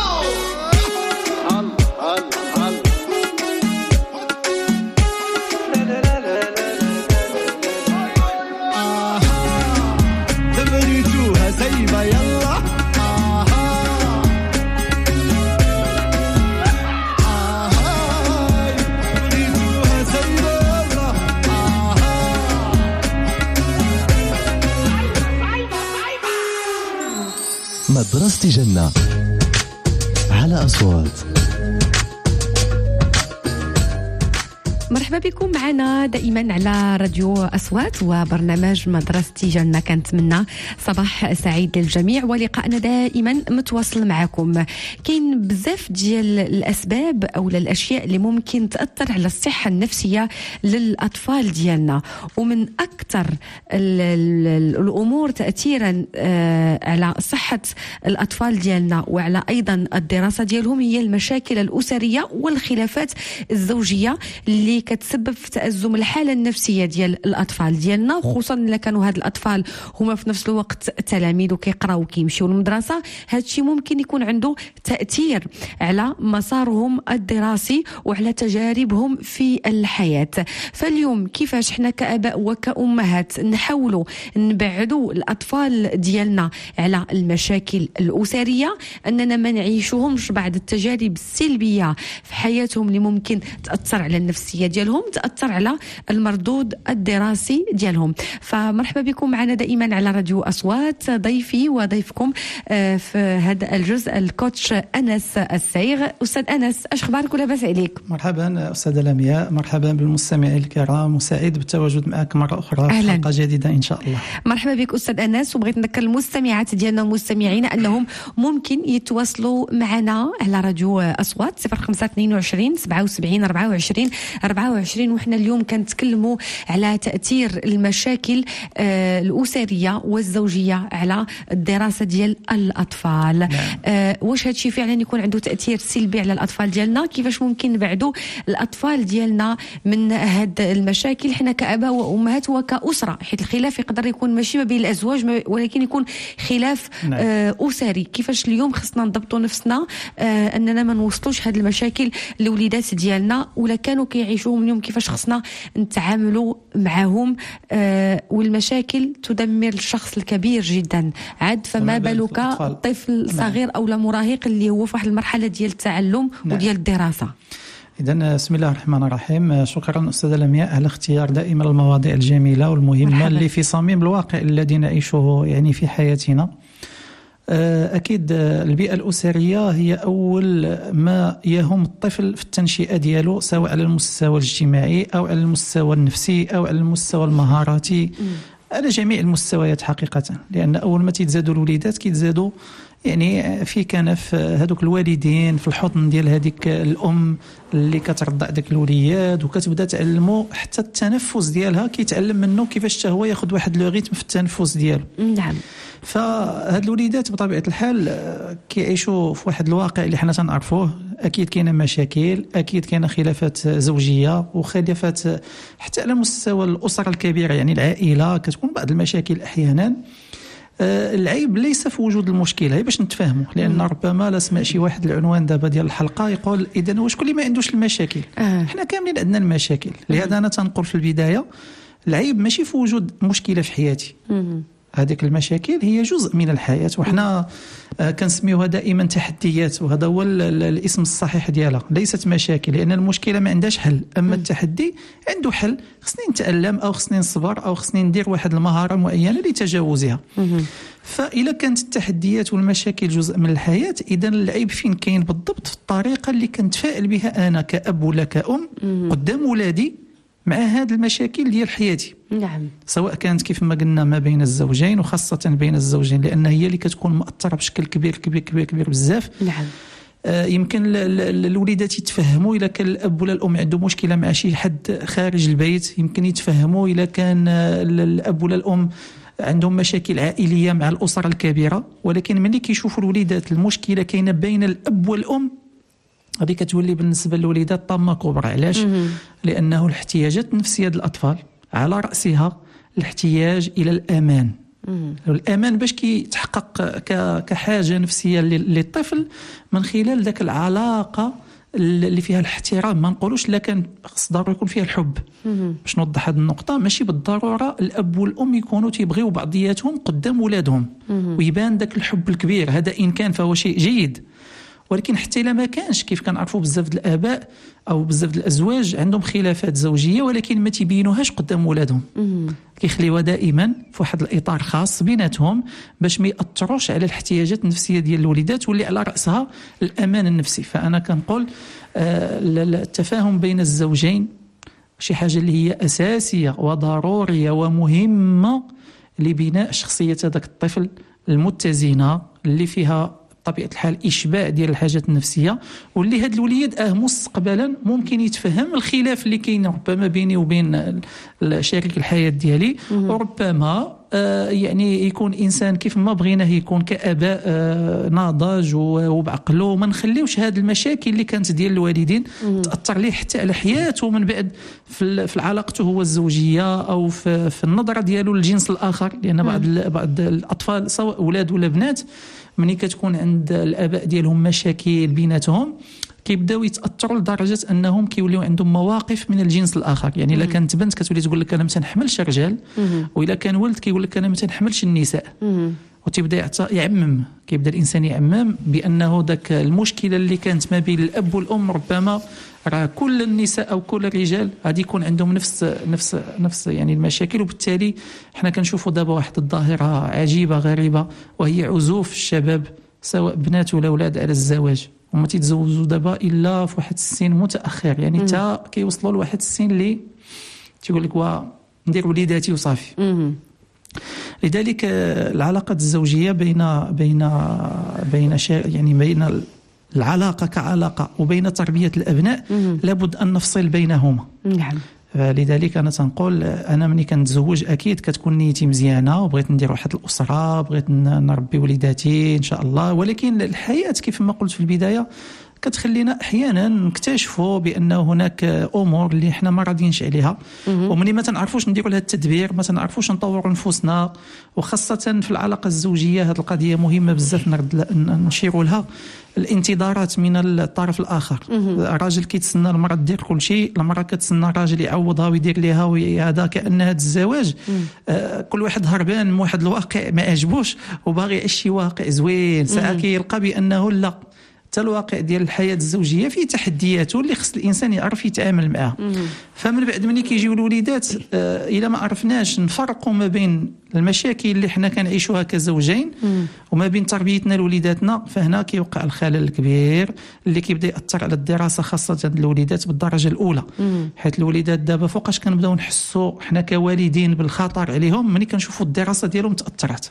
مدرسة جنة على أصوات. مرحبا بكم معنا دائما على راديو أصوات وبرنامج مدرسة جنة. كنتمنى صباح سعيد للجميع ولقاءنا دائما متواصل معكم. كاين بزاف ديال الأسباب أو الأشياء اللي ممكن تأثر على الصحة النفسية للأطفال ديالنا، ومن أكثر الأمور تأثيرا على صحة الأطفال ديالنا وعلى أيضا الدراسة ديالهم هي المشاكل الأسرية والخلافات الزوجية اللي كتسبب في تأزم الحالة النفسية ديال الأطفال ديالنا، خصوصا إلا كانوا هاد الأطفال هما في نفس الوقت تلاميذ وكيقراو وكيمشيو للمدرسة. هاد الشيء ممكن يكون عنده تأثير على مسارهم الدراسي وعلى تجاربهم في الحياة. فاليوم كيفاش حنا كآباء وكأمهات نحاولوا نبعدوا الأطفال ديالنا على المشاكل الأسرية، أننا ما نعيشوهمش بعد التجارب السلبية في حياتهم اللي ممكن تأثر على النفسية ديالهم، تأثر على المردود الدراسي ديالهم. فمرحبا بكم معنا دائما على راديو أصوات. ضيفي وضيفكم في هذا الجزء الكوتش أنس السيغ. أستاذ أنس، اش اخبارك ولاباس عليك؟ مرحبا أستاذة لمياء، مرحبا بالمستمعين الكرام، وسعيد بالتواجد معك مرة أخرى في حلقة جديدة إن شاء الله. مرحبا بك أستاذ أنس، وبغيت نذكر المستمعات ديالنا ومستمعينا أنهم ممكن يتواصلوا معنا على راديو أصوات 0522 77 24 24. وحنا اليوم كنتكلموا على تأثير المشاكل الأسرية والزوجية على الدراسة ديال الأطفال. واش هادشي فعلا يكون عنده تأثير سلبي على الأطفال ديالنا؟ كيفاش ممكن نبعدوا الأطفال ديالنا من هاد المشاكل حنا كآباء وأمهات وكأسرة؟ حيت الخلاف يقدر يكون ماشي ما بين الأزواج ولكن يكون خلاف أسري. كيفاش اليوم خصنا نضبطوا نفسنا أننا ما نوصلوش هاد المشاكل لوليدات ديالنا، ولا كانوا كيعيشوهم اليوم كيفاش خصنا نتعاملوا معهم؟ والمشاكل تدمر الشخص الكبير جدا، عاد فما بالك طفل صغير أو لا مراهق اللي هو في واحد المرحلة ديال التعلم وديال الدراسة. إذن بسم الله الرحمن الرحيم. شكرا أستاذة لمياء على اختيار دائما المواضيع الجميلة والمهمة اللي في صميم الواقع الذي نعيشه يعني في حياتنا. أكيد البيئة الأسرية هي أول ما يهم الطفل في التنشئة ديالو، سواء على المستوى الاجتماعي أو على المستوى النفسي أو على المستوى المهاراتي، على جميع المستويات حقيقة. لأن أول ما تتزادوا الوليدات كيتزادوا يعني في كنف هذوك الوالدين، في الحضن ديال هذيك الأم اللي كترضع داك الوليد، وكتبدا تعلموا حتى التنفس ديالها كيتعلم منه كيفاش حتى هو ياخذ واحد لو ريتم في التنفس ديالو. نعم. فهاد الوليدات بطبيعة الحال كيعيشوا في واحد الواقع اللي حنا تنعرفوه. أكيد كاينة مشاكل، أكيد كاينة خلافات زوجية وخلافات حتى على مستوى الأسرة الكبيرة، يعني العائلة كتكون بعض المشاكل أحيانا. العيب ليس في وجود المشكله، هي باش نتفاهموا، لان ربما لا سمع شي واحد العنوان دابا ديال الحلقه يقول اذا واش كل ما عندوش المشاكل؟ حنا كاملين عندنا المشاكل. لهذا انا تنقول في البدايه العيب ماشي في وجود مشكله في حياتي، هذيك المشاكل هي جزء من الحياه، وحنا كنسميوها دائما تحديات، وهذا هو الاسم الصحيح ديالها. ليست مشاكل، لان المشكله ما عندهاش حل، اما التحدي عنده حل. خصني نتألم او خصني نصبر او خصني ندير واحد المهاره معينه لتجاوزها. فإذا كانت التحديات والمشاكل جزء من الحياه، اذا العيب فين كاين بالضبط؟ في الطريقه اللي كنتفاعل بها انا كأب ولا كأم قدام ولادي مع هذه المشاكل ديال حياتي. نعم. سواء كانت كيف ما قلنا ما بين الزوجين وخاصة بين الزوجين، لأن هي اللي كتكون مؤثرة بشكل كبير بزاف. نعم. يمكن الوليدات يتفهموا إذا كان الأب ولا الأم عنده مشكلة مع شي حد خارج البيت، يمكن يتفهموا إذا كان الأب ولا الأم عندهم مشاكل عائلية مع الأسرة الكبيرة. ولكن ملي كيشوفوا الوليدات المشكلة كاينة بين الأب والأم، هذه كتولي بالنسبة للوليدات طامة كبرى. علاش؟ لأنه الاحتياجات النفسية ديال الأطفال على رأسها الاحتياج إلى الأمان. الأمان باش كيتحقق كحاجة نفسية للطفل من خلال ذاك العلاقة اللي فيها الاحترام. ما نقولوش لا كان خص ضروري يكون فيها الحب. باش نوضح هذه النقطة، ماشي بالضرورة الأب والأم يكونوا تيبغيو بعضياتهم قدام ولادهم ويبان ذاك الحب الكبير، هذا إن كان فهو شيء جيد. ولكن حتى إلا ما كانش، كيف كنعرفوا بزاف الآباء أو بزاف الأزواج عندهم خلافات زوجية ولكن ما تيبينوهاش قدام ولادهم، كيخليوها دائما في واحد الإطار خاص بيناتهم باش ما يأثروش على الاحتياجات النفسية ديال الوليدات واللي على رأسها الأمان النفسي. فأنا كنقول التفاهم بين الزوجين شي حاجة اللي هي أساسية وضرورية ومهمة لبناء شخصية هذاك الطفل المتزنة اللي فيها بطبيعة الحال إشباع ديال الحاجات النفسية، واللي هاد الوليد مستقبلا ممكن يتفهم الخلاف اللي كاين ربما بيني وبين شريك الحياة ديالي، وربما يعني يكون إنسان كيف ما بغيناه يكون كآباء ناضج وبعقله، وما نخليوش هاد المشاكل اللي كانت ديال الوالدين تأثر ليه حتى على حياته من بعد في علاقته هو الزوجية أو في النظرة ديالو للجنس الآخر. لأن بعض الأطفال سواء أولاد ولا بنات مني كتكون عند الآباء ديالهم مشاكل بيناتهم كيبداو يتاثروا لدرجه انهم كيوليو عندهم مواقف من الجنس الاخر. يعني الا كانت بنت كتولي تقول لك انا ما تنحملش الرجال، واذا كان ولد كيقول لك انا ما تنحملش النساء، وتبدا يعمم، كيبدا الانسان يعمم بانه ذاك المشكله اللي كانت ما بين الاب والام ربما راه كل النساء او كل الرجال غادي يكون عندهم نفس يعني المشاكل. وبالتالي حنا كنشوفوا دابا واحد الظاهره عجيبه غريبه، وهي عزوف الشباب سواء بنات ولا اولاد على الزواج، وما تيتزوجوا دابا الا في واحد السن متاخر، يعني حتى كيوصلوا لواحد السن اللي تيقول لك ندير وليداتي وصافي. لذلك العلاقات الزوجيه بين يعني بين العلاقه كعلاقه وبين تربيه الابناء لابد ان نفصل بينهما. نعم. لذلك انا تنقول انا ملي كنتزوج اكيد كتكون نيتي مزيانه وبغيت ندير واحد الاسره، بغيت نربي وليداتي ان شاء الله، ولكن الحياه كيف ما قلت في البدايه كتخلينا احيانا نكتشفوا بان هناك امور اللي احنا ما راضيينش عليها، ومني ما تنعرفوش نديروا لها التدبير، ما تنعرفوش نطوروا نفوسنا، وخاصه في العلاقه الزوجيه هذه القضيه مهمه بزاف نشيروا لها. الانتظارات من الطرف الاخر، الراجل كيتسنى المراه دير كل شيء، المراه كتسنى الراجل يعوضها ويدير ليها، وهذا كان هذا الزواج كل واحد هربان من واحد الواقع ما عجبوش وباغي يعيش شي واقع زوين. ساعه كيلقى بانه لا، حتى الواقع ديال الحياه الزوجيه فيه تحدياته اللي خص الانسان يعرف يتعامل معها. فمن بعد ملي كيجيو الوليدات الا ما عرفناش نفرقوا ما بين المشاكل اللي حنا كنعيشوها كزوجين وما بين تربيتنا لوليداتنا، فهنا كيوقع الخلل الكبير اللي كيبدا ياثر على الدراسه خاصه الوليدات بالدرجه الاولى. حيت الوليدات دابا فوقاش كنبداو نحسوا حنا كوالدين بالخطر عليهم ملي كنشوفوا الدراسه ديالهم تاثرت.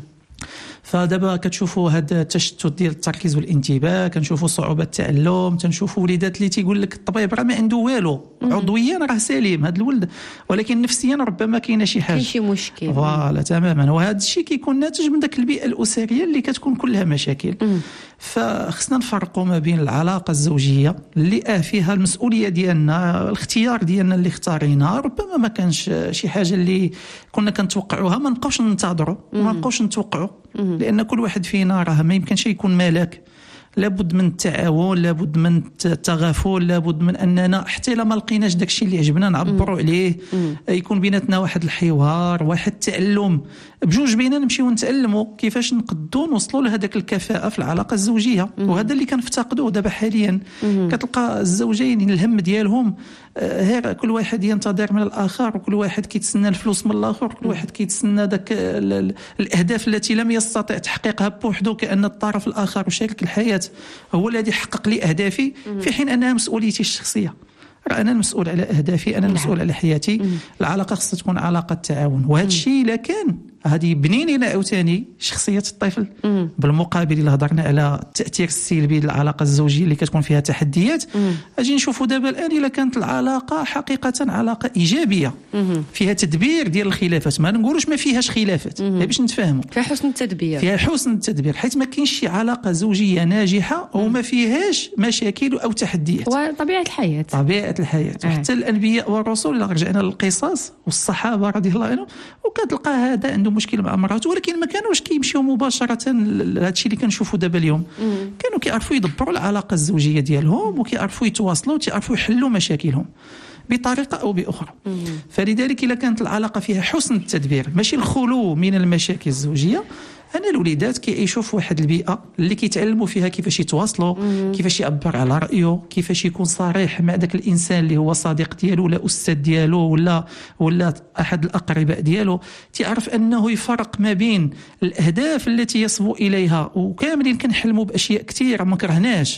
فدابا كتشوفوا هذا التشتت ديال التركيز والانتباه، كنشوفوا صعوبه التعلم، تنشوفوا وليدات اللي تيقول لك الطبيب راه ما عنده والو، عضويا راه سليم هذا الولد، ولكن نفسيا ربما كاينه شي حاجه، كاين شي مشكل. فوالا تماما. وهذا الشيء كيكون ناتج من ذاك البيئه الاسريه اللي كتكون كلها مشاكل. فخصنا نفرقوا ما بين العلاقه الزوجيه اللي فيها المسؤوليه ديالنا، الاختيار ديالنا اللي اختارينا، ربما ما كانش شي حاجه اللي كنا كنتوقعوها، ما نبقاوش ننتظروا وما نبقاوش نتوقعوا، لان كل واحد فينا راه ما يمكنش يكون ملاك، لابد من التعاون، لابد من التغافل، لابد من اننا حتى الا ما لقيناش داكشي اللي عجبنا نعبروا عليه، يكون بيناتنا واحد الحوار، واحد التعلم بجوج بيننا، نمشيو نتعلموا كيفاش نقدوا نوصلوا لهذاك الكفاءه في العلاقه الزوجيه. وهذا اللي كنفتقدوه دابا حاليا. كتلقى الزوجين الهم ديالهم غير كل واحد ينتظر من الاخر، وكل واحد كيتسنى الفلوس من الاخر، كل واحد كيتسنى داك الاهداف التي لم يستطع تحقيقها بوحده، كأن الطرف الاخر وشريك الحياه هو الذي حقق لي اهدافي، في حين انها مسؤوليتي الشخصيه. راه انا المسؤول على اهدافي، انا المسؤول على حياتي. العلاقه خصها تكون علاقه تعاون، وهذا الشيء الا كان هذه يبني لنا عاوتاني شخصيه الطفل. بالمقابل الا هضرنا على التاثير السلبي للعلاقه الزوجيه اللي كتكون فيها تحديات، اجي نشوفوا دابا الان الا كانت العلاقه حقيقه علاقه ايجابيه فيها تدبير ديال الخلافات، ما نقولوش ما فيهاش خلافات باش نتفاهموا، فيها حسن التدبير، فيها حسن التدبير، حيت ما كاينش شي علاقه زوجيه ناجحه وما فيهاش مشاكل او تحديات. وطبيعه الحياه، طبيعه الحياه. وحتى الانبياء والرسل الا رجعنا للقصص والصحابه رضي الله عنهم، وكتلقى هذا عنده مشكل مع مراته، ولكن ما كانوش كيمشيو مباشره لهذا الشيء اللي كنشوفوا دابا اليوم. كانوا كيعرفوا يدبروا العلاقه الزوجيه ديالهم، وكيعرفوا يتواصلوا، وكيعرفوا يحلوا مشاكلهم بطريقه او باخرى. فلذلك الا كانت العلاقه فيها حسن التدبير، ماشي الخلو من المشاكل الزوجيه، أنا الوليدات كيعيشوا في واحد البيئة اللي كيتعلموا فيها كيفاش يتواصلوا، كيفاش يعبر على رأيه، كيفاش يكون صريح مع ذاك الإنسان اللي هو صديق ديالو ولا أستاذ ديالو ولا أحد الأقرباء ديالو. تعرف أنه يفرق ما بين الأهداف التي يصبو إليها، وكاملين كنحلموا بأشياء كثيرة ما كرهناش،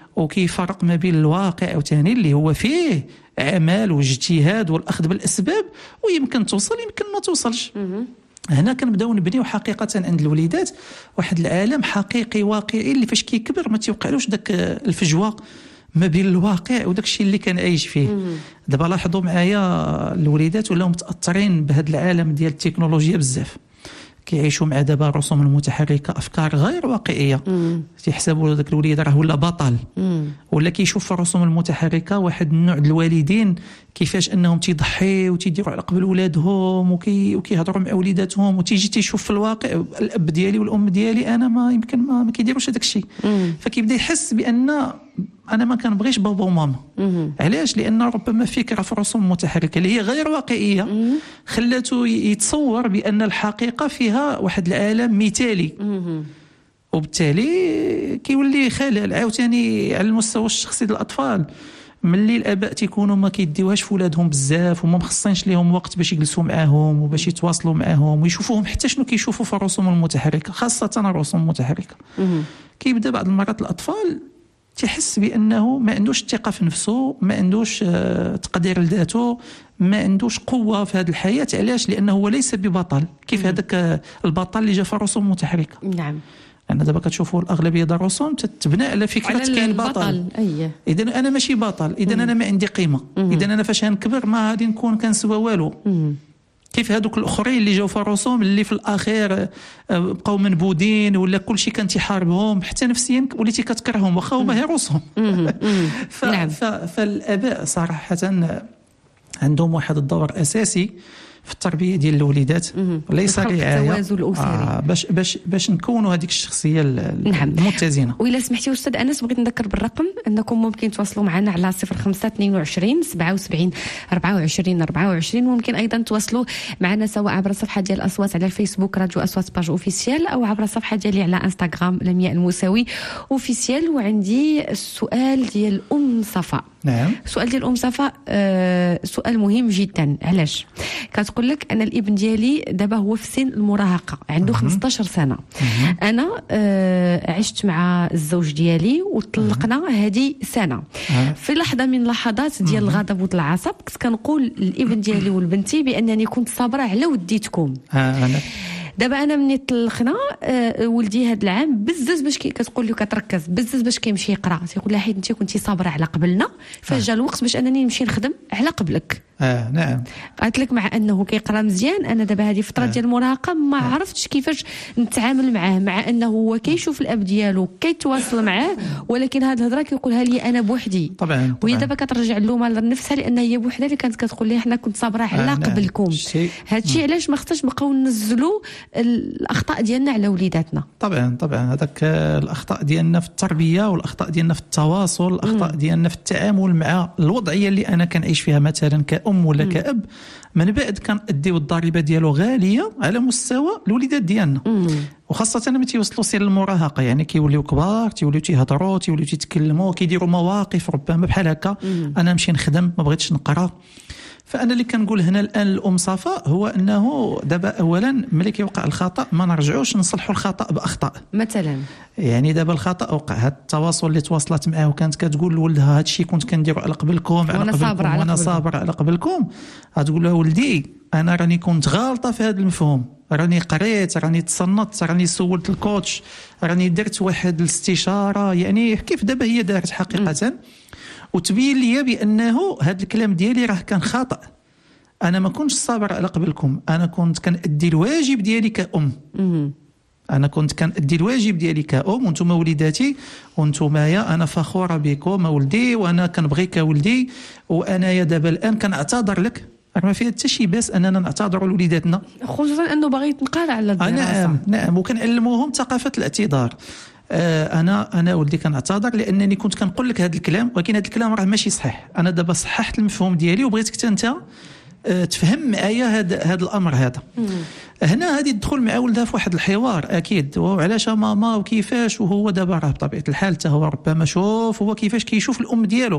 وكيفرق ما بين الواقع وتاني اللي هو فيه عمل واجتهاد والأخذ بالأسباب، ويمكن توصل يمكن ما توصلش. هنا كنبداو نبنيو حقيقه عند الوليدات واحد العالم حقيقي واقعي اللي فاش كيكبر ما تيوقعلوش داك الفجوه ما بين الواقع وداك الشيء اللي كان عايش فيه. دابا لاحظوا معايا الوليدات ولاو متاثرين بهذا العالم ديال التكنولوجيا بزاف، كيعيشوا مع دابا الرسوم المتحركه افكار غير واقعيه. تيحسبوا ذاك الوليد راه ولا بطل، ولا كيشوف في الرسوم المتحركه واحد النوع ديال الوالدين كيفاش انهم تيضحيو وتيديروا على قبل ولادهم وكيهضروا مع وليداتهم، وتيجي تيشوف في الواقع الاب ديالي والام ديالي انا ما يمكن ما كيديروش هذاك الشيء. فكيبدا يحس بان انا ما كنبغيش بابا وماما. علاش؟ لان ربما فكره في الرسوم المتحركه اللي هي غير واقعيه خلاته يتصور بان الحقيقه فيها واحد العالم مثالي، وبالتالي كيولي خلل عاوتاني على المستوى الشخصي للاطفال. ملي الاباء تيكونوا ما كيديوهاش في ولادهم بزاف وما مخصينش ليهم وقت باش يجلسوا معاهم وباش يتواصلوا معاهم ويشوفوهم حتى شنو كيشوفوا في الرسوم المتحركه، خاصه الرسوم المتحركه، كيبدا بعض المرات الاطفال تحس بانه ما عندوش الثقه في نفسه، ما عندوش تقدير لذاته، ما عندوش قوه في هذه الحياه. علاش؟ لانه هو ليس ببطل كيف هذاك البطل اللي جا في الرسوم المتحركه. نعم. أنا دابا كتشوفوا الأغلبية ديال الرسوم تتبنى على فكرة كاين بطل. إذا أنا ماشي بطل، إذا أنا ما عندي قيمة، إذا أنا فاش غنكبر ما غادي نكون كنسوى والو. كيف هذوك الآخرين اللي جاو في الرسوم اللي في الأخير بقاو منبودين ولا كل شيء كان تيحاربهم، حتى نفسيا وليتي كتكرههم واخا هما هي رسوم. فالآباء صراحة عندهم واحد الدور أساسي في التربيه ديال الوليدات، ليس رعايه التوازن الاسري باش نكونوا هذيك الشخصيه المتزنه. وإلا سمحتي استاذ انس بغيت نذكر بالرقم انكم ممكن تواصلوا معنا على 05 22 77 24 24. ممكن ايضا تواصلوا معنا سواء عبر الصفحه ديال الاصوات على الفيسبوك راديو اصوات باج اوفيسيال، او عبر الصفحه ديالي على انستغرام لمياء الموسوي اوفيسيال. وعندي السؤال ديال ام صفاء. نعم. السؤال ديال ام صفاء سؤال مهم جدا. علاش؟ كتقول لك انا الابن ديالي دابا هو في سن المراهقه، عنده 15 سنه. انا عشت مع الزوج ديالي وطلقنا هذه سنه. في لحظه من اللحظات ديال الغضب والعصب كنت كنقول للابن ديالي والبنتي بانني كنت صابره على وديتكم. دابا انا مني طلقنا ولدي هذا العام بزز باش كتقول له كتركز بزز باش كيمشي يقرا، تيقول لها حيت انت كنتي صابره على قبلنا فجا الوقت باش انني نمشي نخدم على قبلك. نعم. قالت لك مع انه كيقرا مزيان، انا دابا هذه فتره ديال المراهقه ما عرفتش كيفاش نتعامل معاه، مع انه هو كيشوف الاب ديالو كيتواصل معاه، ولكن هذه الهضره كيقولها لي انا بوحدي. طبعا. وهي دابا كترجع اللومه لنفسها لان هي بوحدها اللي كانت كتقول لي حنا كنت صابره على قبلكم. هذا الشيء علاش ما خصناش نبقاو ننزلوا الاخطاء ديالنا على وليداتنا. طبعا هذاك الاخطاء ديالنا في التربيه والاخطاء ديالنا في التواصل، الاخطاء ديالنا في التعامل مع الوضعيه اللي انا كنعيش فيها مثلا كأم ولا كأب، من بعد كنأديو الضريبه ديالو غاليه على مستوى الوليدات ديالنا. وخاصه لما تيوصلوا سن المراهقه، يعني كيوليو كبار، تيوليو تيهضروا، تيوليو تيتكلموا، كيديروا مواقف ربما بحال هكا. انا نمشي نخدم، ما بغيتش نقرا، فانا اللي كنقول هنا الان الام صفاء هو انه دابا اولا ملي كيوقع الخطا ما نرجعوش نصلحوا الخطا باخطاء. مثلا يعني دابا الخطا وقع، هذا التواصل اللي تواصلت معاه وكانت كتقول لولدها هذا الشيء كنت كنديرو على قبلكم وانا صابر على قبلكم، غتقول له ولدي انا راني كنت غالطه في هذا المفهوم، راني قريت، راني تصنت، راني سولت الكوتش، راني درت واحد الاستشاره، يعني كيف دابا هي دارت حقيقه، وتبين لي بانه هذا الكلام ديالي راه كان خطا. انا ما كنتش صابر على قبلكم، انا كنت كنأدي الواجب ديالي كأم. انا كنت كنأدي الواجب ديالي كأم، وانتم وليداتي، وانتم يا انا فخوره بكم ولدي، وانا كنبغيك ولدي، وانا يا دابا الان كنعتذر لك. ما فيها حتى شي باس اننا نعتذروا لوليداتنا، خصوصا انه باغي يتنقل على الدراسه. نعم وكنعلموهم ثقافه الاعتذار. انا ولدي كنعتذر لانني كنت كنقول لك هذا الكلام، ولكن هذا الكلام راه ماشي صحيح. انا دابا صححت المفهوم ديالي وبغيتك انت تفهم معايا هذا الامر هذا. هنا هذه تدخل مع ولدها في واحد الحوار اكيد، وعلاش ماما وكيفاش، وهو دابا راه بطبيعه الحال حتى هو ربما شوف هو كيفاش كيشوف الام ديالو.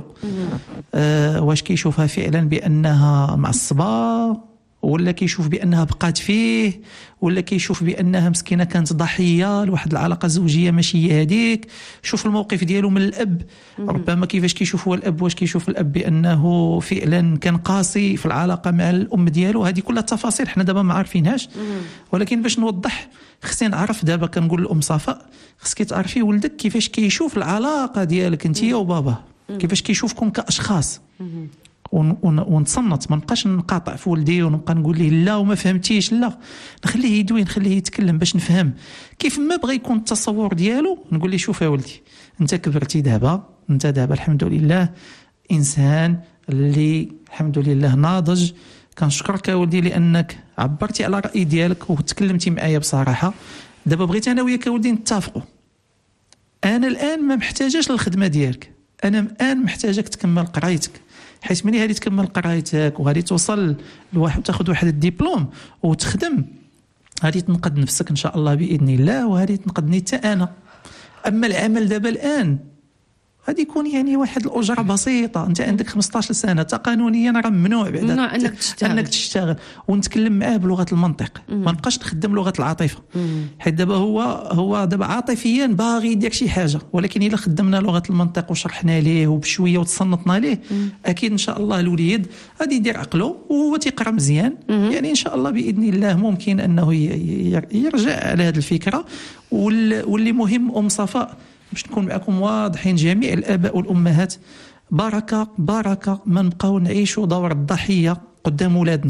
واش كيشوفها فعلا بانها معصبه، ولا كيشوف بانها بقات فيه، ولا كيشوف بانها مسكينه كانت ضحيه لواحد العلاقه زوجيه ماشي هي هذيك. شوف الموقف ديالو من الاب، ربما كيفاش كيشوف هو الاب، واش كيشوف الاب بانه فعلا كان قاسي في العلاقه مع الام ديالو. هذه كلها التفاصيل حنا دابا ما عارفينهاش، ولكن باش نوضح خصني نعرف. دابا كنقول للام صفاء خصك تعرفي ولدك كيفاش كيشوف العلاقه ديالك انت وبابا، كيفاش كيشوفكم كاشخاص. ونتصنت، ما نبقاش نقاطع في ولدي ونبقى نقول ليه لا وما فهمتيش، لا نخليه يدوي، نخليه يتكلم باش نفهم كيف ما بغى يكون التصور ديالو. نقول ليه شوف يا ولدي، انت كبرتي دابا، انت دابا الحمد لله انسان اللي الحمد لله ناضج. كنشكرك يا ولدي لانك عبرتي على الراي ديالك وتكلمتي معايا بصراحه. دابا بغيت انا وياك يا ولدي نتفقوا، انا الان ما محتاجاش للخدمه ديالك، انا الان محتاجك تكمل قرايتك، حيت ملي هادي تكمل قرايتك وهادي توصل لواحد تاخذ واحد الدبلوم وتخدم، هادي تنقد نفسك ان شاء الله باذن الله، وهادي تنقدني حتى انا. اما العمل دابا الان غادي يكون يعني واحد الاجره بسيطه. انت عندك 15 سنه، قانونيا راه ممنوع بعدا انك تشتغل، ونتكلم معاه بلغه المنطق، ما نبقاش نخدم لغه العاطفه. حيت دابا هو دابا عاطفيا باغي يدير شي حاجه، ولكن الا خدمنا لغه المنطق وشرحنا ليه وبشويه وتصنتنا ليه، اكيد ان شاء الله الوليد غادي يدير عقله وهو تيقرا مزيان. يعني ان شاء الله باذن الله ممكن انه يرجع على هذه الفكره. واللي مهم ام صفاء باش نكون معكم واضحين جميع الآباء والأمهات، بركة ما نبقاو نعيشوا دور الضحية قدام ولادنا.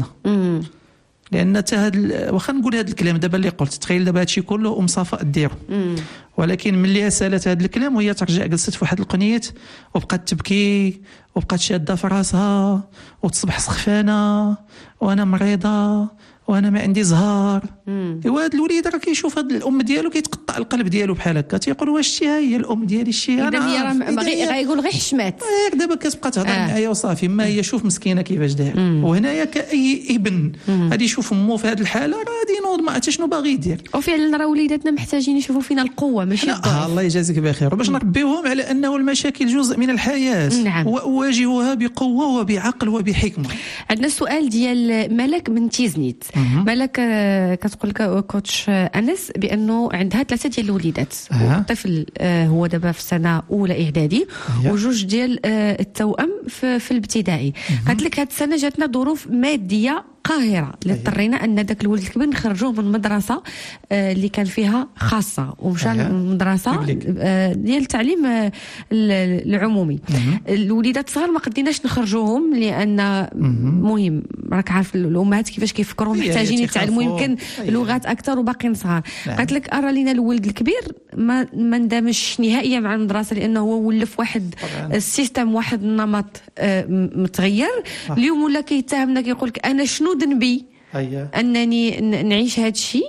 لأن واخا نقول هذا الكلام دابا اللي قلت، تخيل دابا هادشي كله أم صفاء ديرو، ولكن ملي سالت هذا الكلام وهي ترجع جلست في واحد القنيت وبقات تبكي وبقات شاده في راسها وتصبح سخفانه وانا مريضه وانا ما عندي زهار. ايوا هذا الوليد راه كيشوف هذه الام ديالو كيتقطع القلب ديالو بحال هكا، تيقول واش شي هي الام ديالي شي انا هي غيقول غير حشمات. دابا كتبقى تهضر معايا وصافي، ما هي شوف مسكينه كيفاش داير. وهنايا كاي ابن غادي يشوف امه في هذه الحاله راه غادي ينوض ما عرفتش شنو باغي يدير. وفعلا راه وليداتنا محتاجين يشوفوا فينا القوه ماشي الضعف. الله يجازيك بخير، باش نربيوهم على انه المشاكل جزء من الحياه. نعم. واواجهها بقوه وبعقل وبحكمه. عندنا السؤال ديال ملك من تيزنيت. ملك كتقول لك كوتش انس بانه عندها 3 ديال الوليدات، الطفل هو دابا في سنه اولى اعدادي، وجوج ديال التوأم في الابتدائي. قالت لك هاد السنه جاتنا ظروف ماديه قاهره اللي اضطرينا ان داك الولد الكبير نخرجوه من المدرسه اللي كان فيها خاصه ومشى للمدرسه ديال التعليم العمومي. الوليدات الصغار ما قديناش نخرجوهم لان مهم راك عارف الامهات كيفاش كيفكروا محتاجين يتعلموا يمكن لغات اكثر وباقيين صغار. قالت لك ارى لينا الولد الكبير ما اندمجش نهائيا مع المدرسه لانه هو ولف واحد السيستم واحد النمط متغير. اليوم ولا كيتهمنا كيقول لك انا شنو ذنبي انني نعيش هذا الشيء،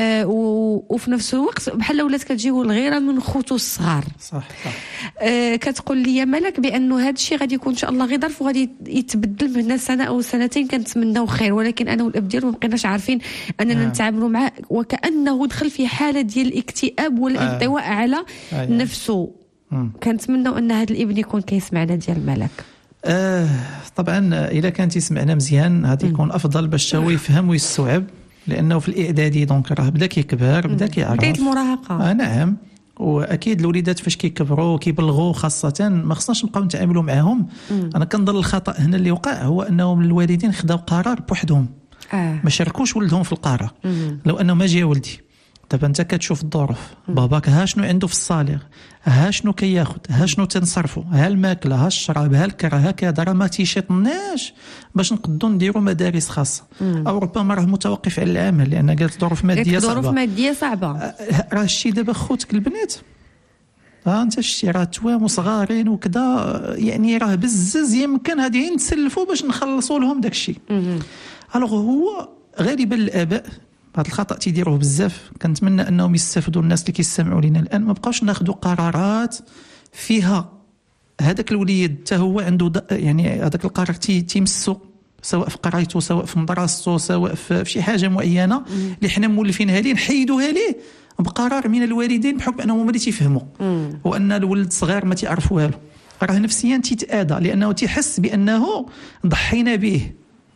وفي نفس الوقت بحال ولات كتجيو الغيره من خوتو الصغار. صح. كتقول لي يا ملك بانه هذا الشيء غادي يكون ان شاء الله غير ظرف وغادي يتبدل من هنا سنه او سنتين، كنتمناو خير، ولكن انا والاب ديالو ما بقيناش عارفين اننا نتعاملوا معه، وكانه دخل في حاله ديال الاكتئاب والانطواء على نفسه. كنتمناو ان هذا الابن يكون كيسمعنا ديال ملك. طبعا اذا كان تسمعنا مزيان غادي يكون افضل باش هو يفهم ويستوعب، لانه في الاعدادي دونك راه بدا كيكبر، بدا كيعرف بدايه المراهقه. نعم. واكيد الوليدات فاش كيكبروا وكيبلغوا خاصه ما خصناش نبقاو نتعاملوا معاهم. انا كنظن الخطا هنا اللي وقع هو انهم الوالدين خداو قرار بوحدهم، ما شاركوش ولدهم في القرار. لو انه ما جا ولدي دابا انت كتشوف الظروف، باباك ها شنو عنده في الصالير، ها شنو كياخذ، ها شنو تنصرفوا، ها الماكله، ها الشراب، ها الكرا، ها كذا، راه ما تيشطناش باش نقدروا نديروا مدارس خاصه. او ربما راه متوقف على العمل، لان قالت الظروف الماديه صعبه. الظروف الماديه صعبه. راه الشيء دابا خوتك البنات انت شتي راه توام صغارين وكذا، يعني راه بزز يمكن هادي نتسلفوا باش نخلصوا لهم داك الشيء. الوغ هو غالبا الاباء هذا الخطا تيديروه بزاف. كنتمنى انهم يستافدوا الناس اللي كيسمعوا لنا الان، ما بقاوش ناخذوا قرارات فيها هذاك الوليد حتى هو عنده يعني هذاك القرار تيمسو، سواء في قرايته، سواء في مدرسته، سواء في شي حاجه معينه اللي حنا مولفينها ليه نحيدوها ليه بقرار من الوالدين، بحكم انهم هما اللي تيفهموا وان الولد صغير ما تيعرفوها له. راه نفسيا تيتاذى لانه تيحس بانه ضحينا به،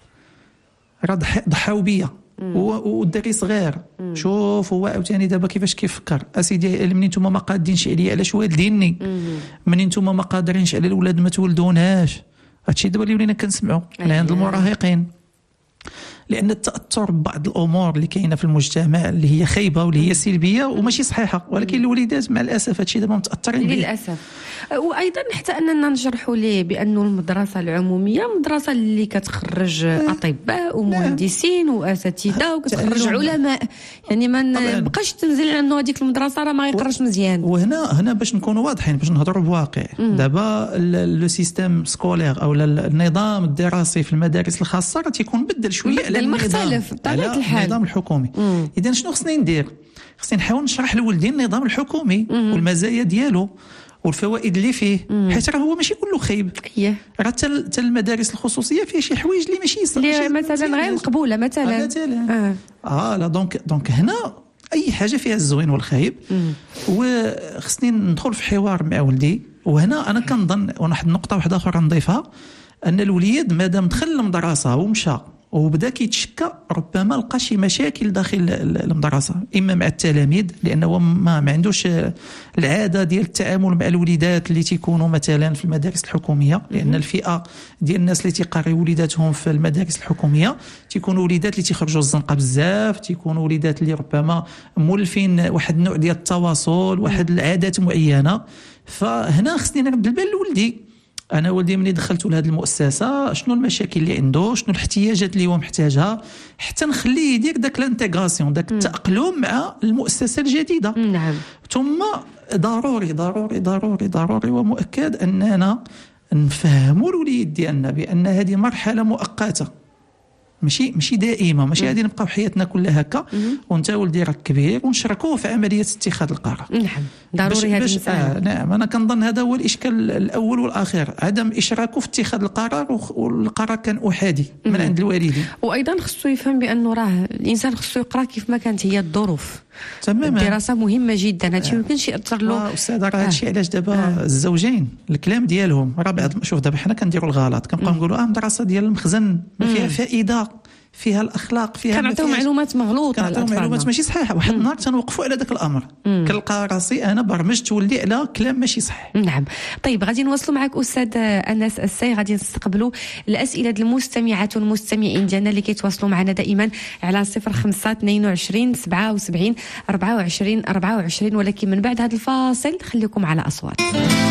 راه ضحاو بيا والدري صغير. شوف هو عاوتاني دابا كيفاش كيفكر، اسيدي منين نتوما ما قادينش عليا علاش والديني، منين نتوما ما قادرينش على الاولاد ما تولدوناش. هادشي دابا اللي ولينا كنسمعوا من عند المراهقين، لان التاثر ببعض الامور اللي كاينه في المجتمع اللي هي خايبه واللي هي سلبيه وماشي صحيحه، ولكن الوليدات مع الاسف هادشي دابا متاثرين به للاسف. وايضا حتى اننا نجرحوا ليه بانه المدرسه العموميه مدرسه اللي كتخرج اطباء ومهندسين واساتذه وكتخرج علماء، يعني ما بقاش تنزل انه هذيك المدرسه راه ما يقراش مزيان. وهنا باش نكونوا واضحين، باش نهضروا بواقع. دابا لو سيستيم سكولير او النظام الدراسي في المدارس الخاصه راه تيكون بدل شويه على المختلف بطبيعه الحال النظام الحكومي. اذا شنو خصني ندير؟ خصني نحاول نشرح للولدين النظام الحكومي والمزايا ديالو والفوائد اللي فيه، حيت راه هو ماشي كله خايب. راه حتى المدارس الخصوصيه فيها شي حوايج اللي ماشي مثلا غير مقبوله مثلا. لا دونك هنا اي حاجه فيها الزوين والخايب، وخصني ندخل في حوار مع ولدي. وهنا انا كنظن واحد النقطه واحده اخرى نضيفها، ان الوليد مادام دخل المدرسه ومشى وبدا كيتشكى، ربما لقى شي مشاكل داخل المدرسه، اما مع التلاميذ لانه ما عندوش العاده ديال التعامل مع الوليدات اللي تيكونوا مثلا في المدارس الحكوميه، لان الفئه ديال الناس اللي تيقريو وليداتهم في المدارس الحكوميه تيكونوا وليدات اللي تيخرجوا الزنقه بزاف، تيكونوا وليدات اللي ربما مولفين واحد النوع ديال التواصل، واحد العادات معينه. فهنا خصني نرد البال لولدي، انا ولدي مني دخلته لهذه المؤسسه شنو المشاكل اللي عنده، شنو الاحتياجات اللي هو محتاجها، حتى نخليه يدير داك الانتغراسيون، داك التاقلم مع المؤسسه الجديده. نعم. ثم ضروري ضروري ضروري ضروري ومؤكد اننا نفهموا الوليد ديالنا بان هذه مرحله مؤقته، ماشي دائمه، ماشي غادي نبقاو حياتنا كلها هكا. وانت ولدي راك كبير ونشاركوه في عمليه اتخاذ القرار. نعم ضروري هذا المسألة. نعم انا كنظن هذا هو الاشكال الاول والاخير، عدم اشراكه في اتخاذ القرار، والقرار كان احادي من عند الوالدين. وايضا خصو يفهم بانه راه الانسان خصو يقرا كيف ما كانت هي الظروف. تماما. الدراسه مهمه جدا، هادشي ما يمكنش ياثر له. استاذ راه هادشي علاش دابا الزوجين الكلام ديالهم راه بعض. شوف دابا حنا كنديروا الغلط، كنبقاو نقولوا المدرسه ديال المخزن ما فيها فائده، فيها الاخلاق، فيها كنعطيو معلومات مغلوطه، كنعطيو معلومات ماشي صحيحه. واحد النهار تنوقفوا على داك الامر، كنلقى راسي انا برمجت ولدي على كلام ماشي صحيح. نعم. طيب غادي نواصلوا معك استاذ انس السي، غادي نستقبلوا الاسئله ديال المستمعات والمستمعين ديالنا اللي كيتواصلوا معنا دائما على 05 22 77 24 24. ولكن من بعد هذا الفاصل خليكم على اصوات.